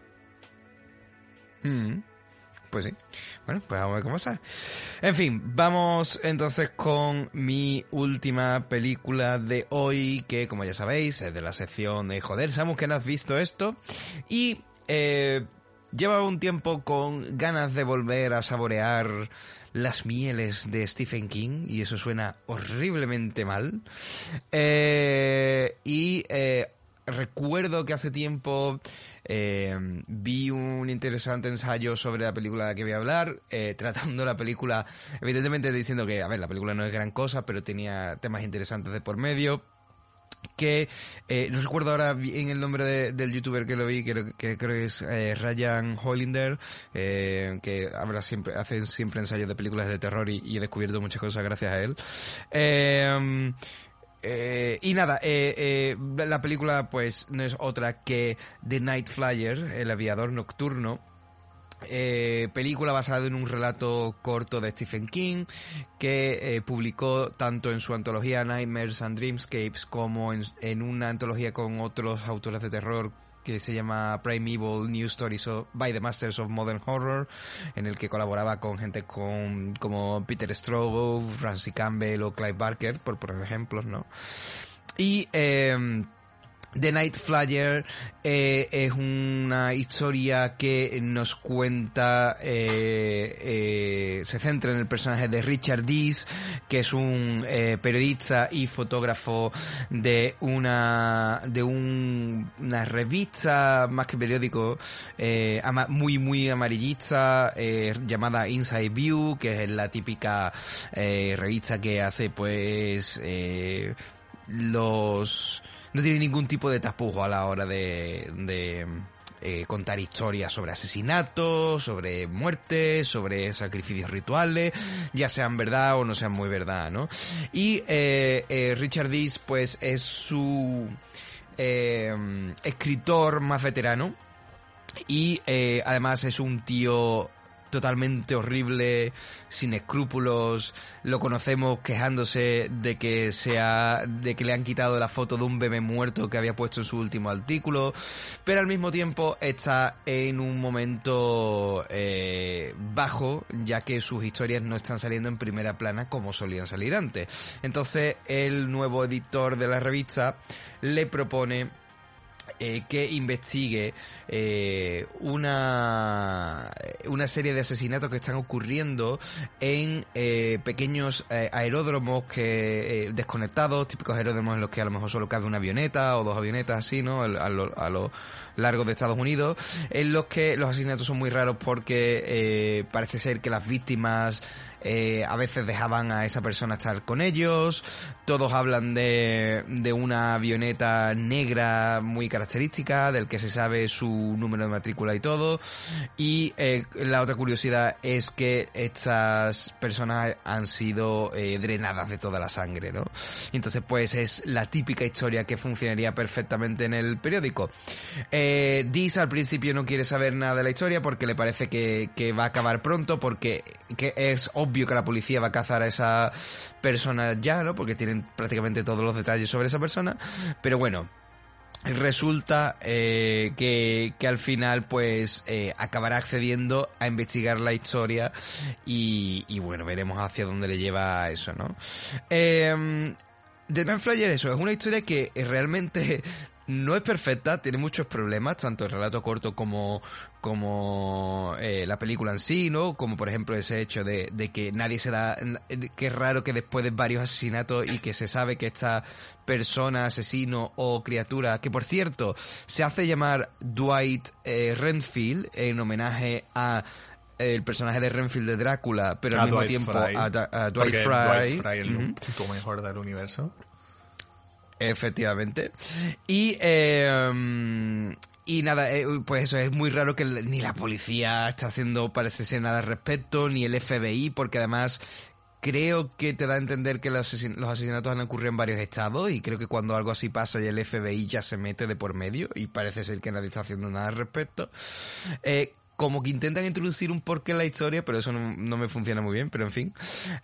Mm. Pues sí. Bueno, pues vamos a ver cómo sale. En fin, vamos entonces con mi última película de hoy, que como ya sabéis es de la sección de joder, sabemos que no has visto esto. Y eh, lleva un tiempo con ganas de volver a saborear las mieles de Stephen King, y eso suena horriblemente mal. Eh, y eh, recuerdo que hace tiempo... Eh, vi un interesante ensayo sobre la película de la que voy a hablar, eh, tratando la película, evidentemente diciendo que, a ver, la película no es gran cosa, pero tenía temas interesantes de por medio, que eh, no recuerdo ahora bien el nombre de, del youtuber que lo vi, que, que creo que es eh, Ryan Holinder, eh, que habla siempre, hace siempre ensayos de películas de terror y, y he descubierto muchas cosas gracias a él. Eh, Eh, y nada, eh, eh, la película pues no es otra que The Night Flyer, el aviador nocturno, Eh, película basada en un relato corto de Stephen King que eh, publicó tanto en su antología Nightmares and Dreamscapes como en, en una antología con otros autores de terror que se llama Primeval New Stories of, by the Masters of Modern Horror, en el que colaboraba con gente con, como Peter Straub, Ramsey Campbell o Clive Barker, por poner ejemplos, ¿no? Y eh, The Night Flyer eh, es una historia que nos cuenta, eh, eh, se centra en el personaje de Richard Dees, que es un eh, periodista y fotógrafo de una de un, una revista más que periódico eh, ama, muy muy amarillista eh, llamada Inside View, que es la típica eh, revista que hace pues eh, los no tiene ningún tipo de tapujo a la hora de, de eh, contar historias sobre asesinatos, sobre muertes, sobre sacrificios rituales, ya sean verdad o no sean muy verdad, ¿no? Y eh, eh, Richard Dees, pues, es su eh, escritor más veterano y eh, además es un tío totalmente horrible, sin escrúpulos. Lo conocemos quejándose de que sea, de que le han quitado la foto de un bebé muerto que había puesto en su último artículo, pero al mismo tiempo está en un momento eh, bajo, ya que sus historias no están saliendo en primera plana como solían salir antes. Entonces el nuevo editor de la revista le propone Eh, que investigue eh, una una serie de asesinatos que están ocurriendo en eh, pequeños eh, aeródromos que eh, desconectados, típicos aeródromos en los que a lo mejor solo cabe una avioneta o dos avionetas así, ¿no? A lo, a lo largo de Estados Unidos, en los que los asesinatos son muy raros porque eh, parece ser que las víctimas Eh, a veces dejaban a esa persona estar con ellos. Todos hablan de, de una avioneta negra muy característica, del que se sabe su número de matrícula y todo. Y eh, la otra curiosidad es que estas personas han sido eh, drenadas de toda la sangre, ¿no? Entonces, pues es la típica historia que funcionaría perfectamente en el periódico. Eh, Dees al principio no quiere saber nada de la historia porque le parece que, que va a acabar pronto, porque que es obvio que la policía va a cazar a esa persona ya, ¿no? Porque tienen prácticamente todos los detalles sobre esa persona. Pero bueno, resulta eh, que, que al final pues eh, acabará accediendo a investigar la historia y, y bueno, veremos hacia dónde le lleva eso, ¿no? Eh, The Night Flyer, eso, es una historia que realmente no es perfecta, tiene muchos problemas, tanto el relato corto como como eh, la película en sí, ¿no? Como por ejemplo ese hecho de, de que nadie se da, que es raro que después de varios asesinatos y que se sabe que esta persona, asesino o criatura, que por cierto se hace llamar Dwight eh, Renfield en homenaje a el personaje de Renfield de Drácula, pero a al mismo Dwight tiempo Fry. a, a Dwight Porque Fry. Dwight Fry es Uh-huh. el punto mejor del universo. Efectivamente. Y eh, y nada, eh, pues eso, es muy raro que ni la policía está haciendo, parece ser, nada al respecto, ni el F B I, porque además creo que te da a entender que los, asesin- los asesinatos han ocurrido en varios estados, y creo que cuando algo así pasa y el F B I ya se mete de por medio, y parece ser que nadie está haciendo nada al respecto. Eh, como que intentan introducir un porqué en la historia, pero eso no, no me funciona muy bien, pero en fin.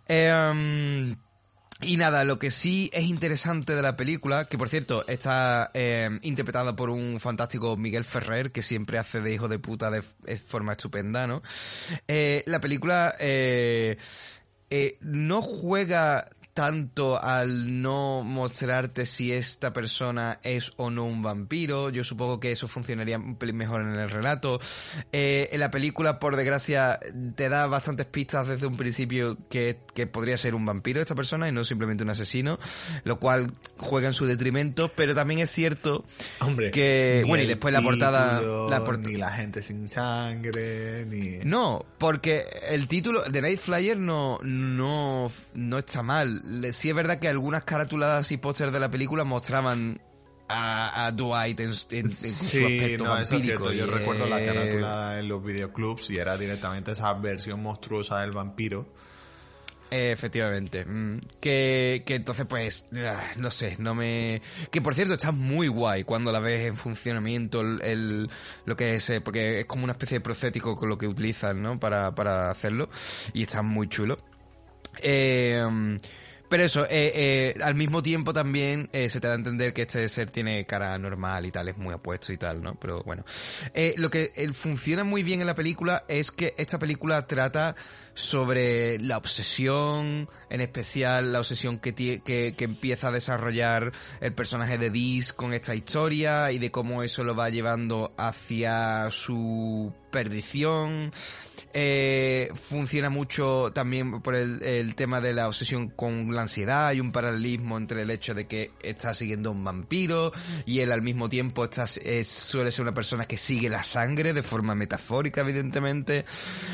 Eh, Y nada, lo que sí es interesante de la película, que por cierto está eh, interpretada por un fantástico Miguel Ferrer, que siempre hace de hijo de puta de f- forma estupenda, ¿no? Eh, la película eh, eh, no juega tanto al no mostrarte si esta persona es o no un vampiro. Yo supongo que eso funcionaría un pelín mejor en el relato. Eh, en la película, por desgracia, te da bastantes pistas desde un principio que, que podría ser un vampiro esta persona y no simplemente un asesino, lo cual juega en su detrimento, pero también es cierto Hombre, que... ni Bueno, y el después la portada... título, La port- ni la gente sin sangre, ni... No, porque el título de Night Flyer no, no, no está mal. Le- Sí es verdad que algunas carátulas y pósters de la película mostraban a, a Dwight en, en- en su Sí, aspecto no, eso es vampírico. cierto. Yo y, recuerdo la eh, carátula en los videoclubs y era directamente esa versión monstruosa del vampiro. Eh, efectivamente. Mm, que, que entonces, pues, ah, no sé, no me... Que por cierto, está muy guay cuando la ves en funcionamiento, el, el- lo que es, eh, porque es como una especie de prostético con lo que utilizan, ¿no? Para, para hacerlo. Y está muy chulo. Eh, pero eso, eh, eh, al mismo tiempo también eh, se te da a entender que este ser tiene cara normal y tal, es muy apuesto y tal, ¿no? Pero bueno. Eh, lo que eh, funciona muy bien en la película es que esta película trata sobre la obsesión, en especial la obsesión que, tie- que, que empieza a desarrollar el personaje de Deez con esta historia y de cómo eso lo va llevando hacia su perdición. Eh, funciona mucho también por el, el tema de la obsesión con la ansiedad. Hay un paralelismo entre el hecho de que está siguiendo a un vampiro y él al mismo tiempo está, es, suele ser una persona que sigue la sangre de forma metafórica, evidentemente.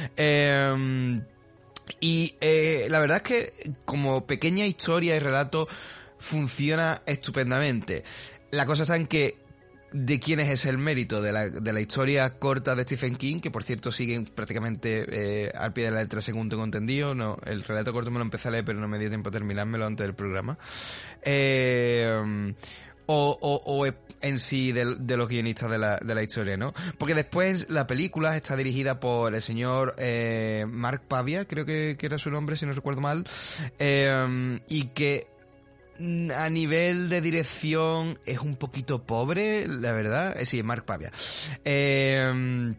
Eh, y eh, la verdad es que como pequeña historia y relato funciona estupendamente. La cosa está en que de quién es el mérito de la, de la historia corta de Stephen King, que por cierto siguen prácticamente eh, al pie de la letra según tengo entendido. No, el relato corto me lo empecé a leer pero no me dio tiempo a terminármelo antes del programa. Eh, o, o, o en sí de, de los guionistas de la, de la historia, ¿no? Porque después la película está dirigida por el señor eh, Mark Pavia, creo que, que era su nombre si no recuerdo mal, eh, y que a nivel de dirección es un poquito pobre, la verdad. Eh, sí, Mark Pavia. Eh,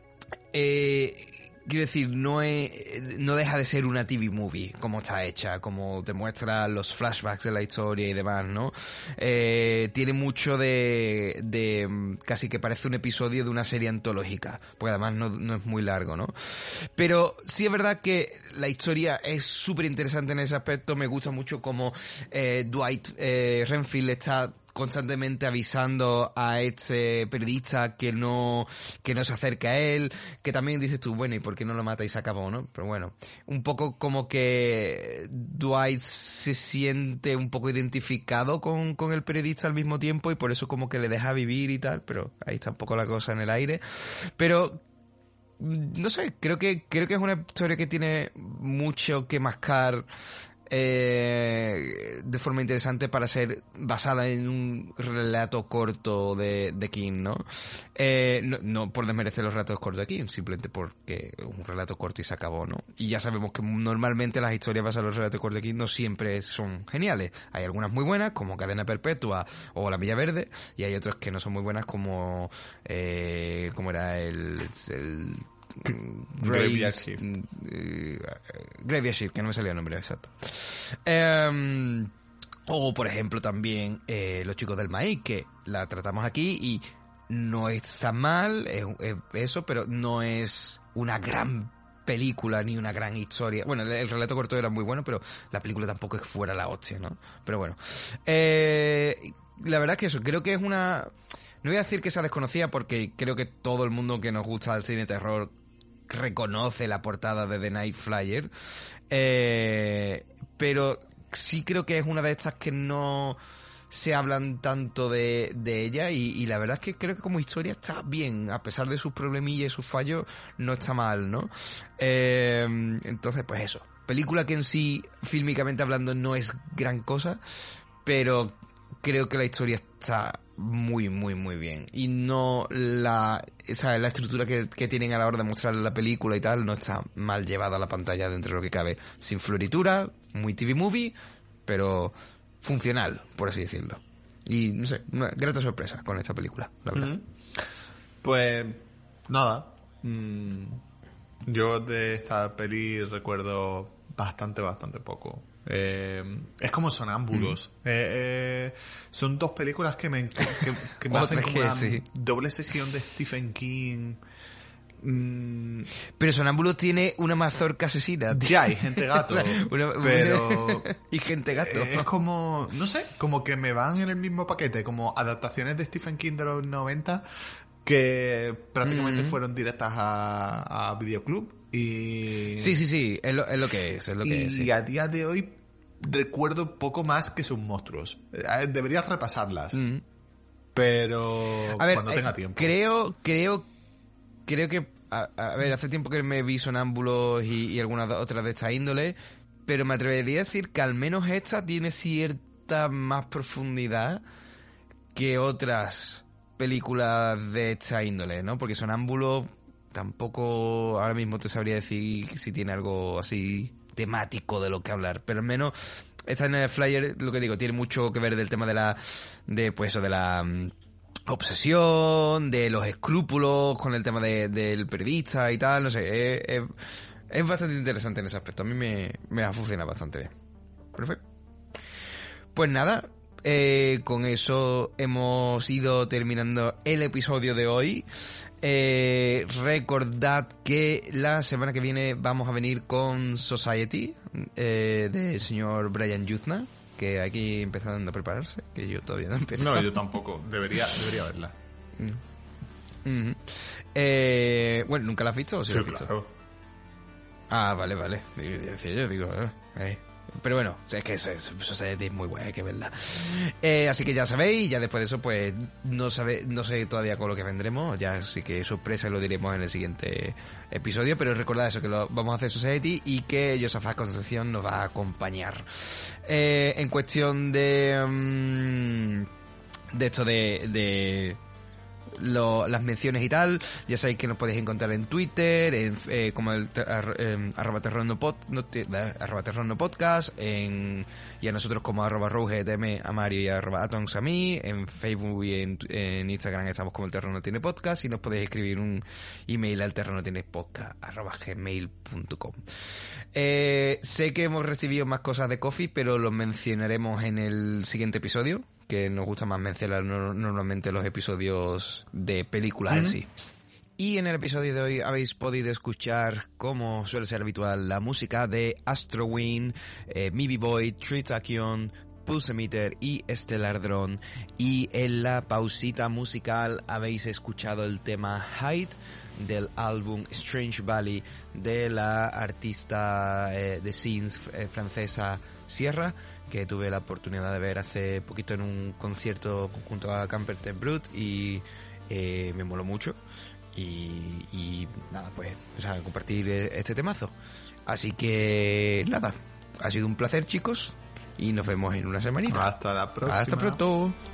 eh, quiero decir, no es, no deja de ser una T V movie, como está hecha, como te muestra los flashbacks de la historia y demás, ¿no? Eh, tiene mucho de, de, casi que parece un episodio de una serie antológica, porque además no, no es muy largo, ¿no? Pero sí es verdad que la historia es súper interesante en ese aspecto. Me gusta mucho como eh, Dwight eh, Renfield está constantemente avisando a este periodista que no que no se acerque a él, que también dices tú, bueno, ¿y por qué no lo mata y se acabó, no? Pero bueno, un poco como que Dwight se siente un poco identificado con, con el periodista al mismo tiempo y por eso como que le deja vivir y tal, pero ahí está un poco la cosa en el aire. Pero no sé, creo que creo que es una historia que tiene mucho que mascar eh, de forma interesante para ser basada en un relato corto de, de King, ¿no? Eh, no, no por desmerecer los relatos cortos de King, simplemente porque es un relato corto y se acabó, ¿no? Y ya sabemos que normalmente las historias basadas en los relatos cortos de King no siempre son geniales. Hay algunas muy buenas, como Cadena Perpetua o La Milla Verde, y hay otras que no son muy buenas, como eh, como era el, el Graveyard Shift. Uh, Graveyard Shift, que no me salía el nombre exacto. Um, o por ejemplo también eh, Los Chicos del Maíz, que la tratamos aquí y no está mal, es, es eso, pero no es una gran película ni una gran historia. Bueno, el, el relato corto era muy bueno, pero la película tampoco es fuera la hostia, ¿no? Pero bueno, eh, la verdad es que eso, creo que es una... No voy a decir que sea desconocida porque creo que todo el mundo que nos gusta el cine terror reconoce la portada de The Night Flyer, eh, pero sí creo que es una de estas que no se hablan tanto de, de ella y, y la verdad es que creo que como historia está bien, a pesar de sus problemillas y sus fallos, no está mal, ¿no? Eh, entonces, pues eso, película que en sí, fílmicamente hablando, no es gran cosa, pero creo que la historia está muy, muy, muy bien. Y no la, esa, la estructura que, que tienen a la hora de mostrar la película y tal, no está mal llevada a la pantalla dentro de lo que cabe. Sin floritura, muy T V movie, pero funcional, por así decirlo. Y no sé, una grata sorpresa con esta película, la verdad. Mm-hmm. Pues nada. Mm, yo de esta peli recuerdo bastante, bastante poco. Eh, es como Sonámbulos. Mm. Eh, eh, son dos películas que me, que, que me hacen como una sí. doble sesión de Stephen King. Mm. Pero Sonámbulos tiene una mazorca asesina. Ya, hay gente gato. una, pero... y gente gato. Es como, no sé, como que me van en el mismo paquete, como adaptaciones de Stephen King de los noventa que prácticamente mm. fueron directas a, a Videoclub. Y... Sí, sí, sí, es lo, es lo que es, es lo que y es. Sí. a día de hoy recuerdo poco más que sus monstruos. Deberías repasarlas. Mm. Pero a ver, cuando tenga eh, tiempo. Creo, creo, creo que, a, a ver, hace tiempo que me vi Sonámbulos y, y algunas otras de esta índole, pero me atrevería a decir que al menos esta tiene cierta más profundidad que otras películas de esta índole, ¿no? Porque Sonámbulo tampoco ahora mismo te sabría decir si tiene algo así temático de lo que hablar, pero al menos esta en el flyer, lo que digo, tiene mucho que ver del tema de la, de pues eso, de la um, obsesión, de los escrúpulos con el tema de, del periodista y tal, no sé, es, es, es bastante interesante en ese aspecto, a mí me, me ha funcionado bastante bien. Perfecto. Pues nada, eh, con eso hemos ido terminando el episodio de hoy. Eh, recordad que la semana que viene vamos a venir con Society eh, del señor Brian Yuzna, que aquí empezando a prepararse, que yo todavía no he empezado. No, yo tampoco, debería, debería verla. Mm. Mm-hmm. eh, bueno, ¿nunca la has visto o sí, Sí, la has visto? claro. Ah, vale, vale. Decía yo, digo, eh, eh. Pero bueno, es que eso es, Society es muy guay, que verdad. Eh, así que ya sabéis, ya después de eso, pues no sabe, no sé todavía con lo que vendremos, ya sí que sorpresa lo diremos en el siguiente episodio, pero recordad eso, que lo vamos a hacer Society y que Josafat Concepción nos va a acompañar. Eh, en cuestión de um, de esto de, de Lo, las menciones y tal, ya sabéis que nos podéis encontrar en Twitter, en, eh, como el ar, eh, arroba terrorno pod, no, eh, arroba terrorno podcast, en, y a nosotros como arroba rougedm a Mario y arroba atons a mí, en Facebook y en, en Instagram estamos como el terrorno tiene podcast, y nos podéis escribir un email al terrorno tiene podcast arroba gmail punto com. Eh, sé que hemos recibido más cosas de Ko-fi, pero los mencionaremos en el siguiente episodio, que nos gusta más mencionar no, normalmente los episodios de películas mm-hmm. en sí. Y en el episodio de hoy habéis podido escuchar, como suele ser habitual, la música de Astrowind, eh, Mibi Boy, Tritakion, Pulse Emitter y Stellar Drone. Y en la pausita musical habéis escuchado el tema Hide del álbum Strange Valley de la artista eh, de synth eh, francesa Sierra, que tuve la oportunidad de ver hace poquito en un concierto junto a Camper Ten Brut y eh, me moló mucho y, y nada, pues o sea, compartir este temazo. Así que nada, ha sido un placer, chicos, y nos vemos en una semanita. Hasta la próxima. Hasta pronto.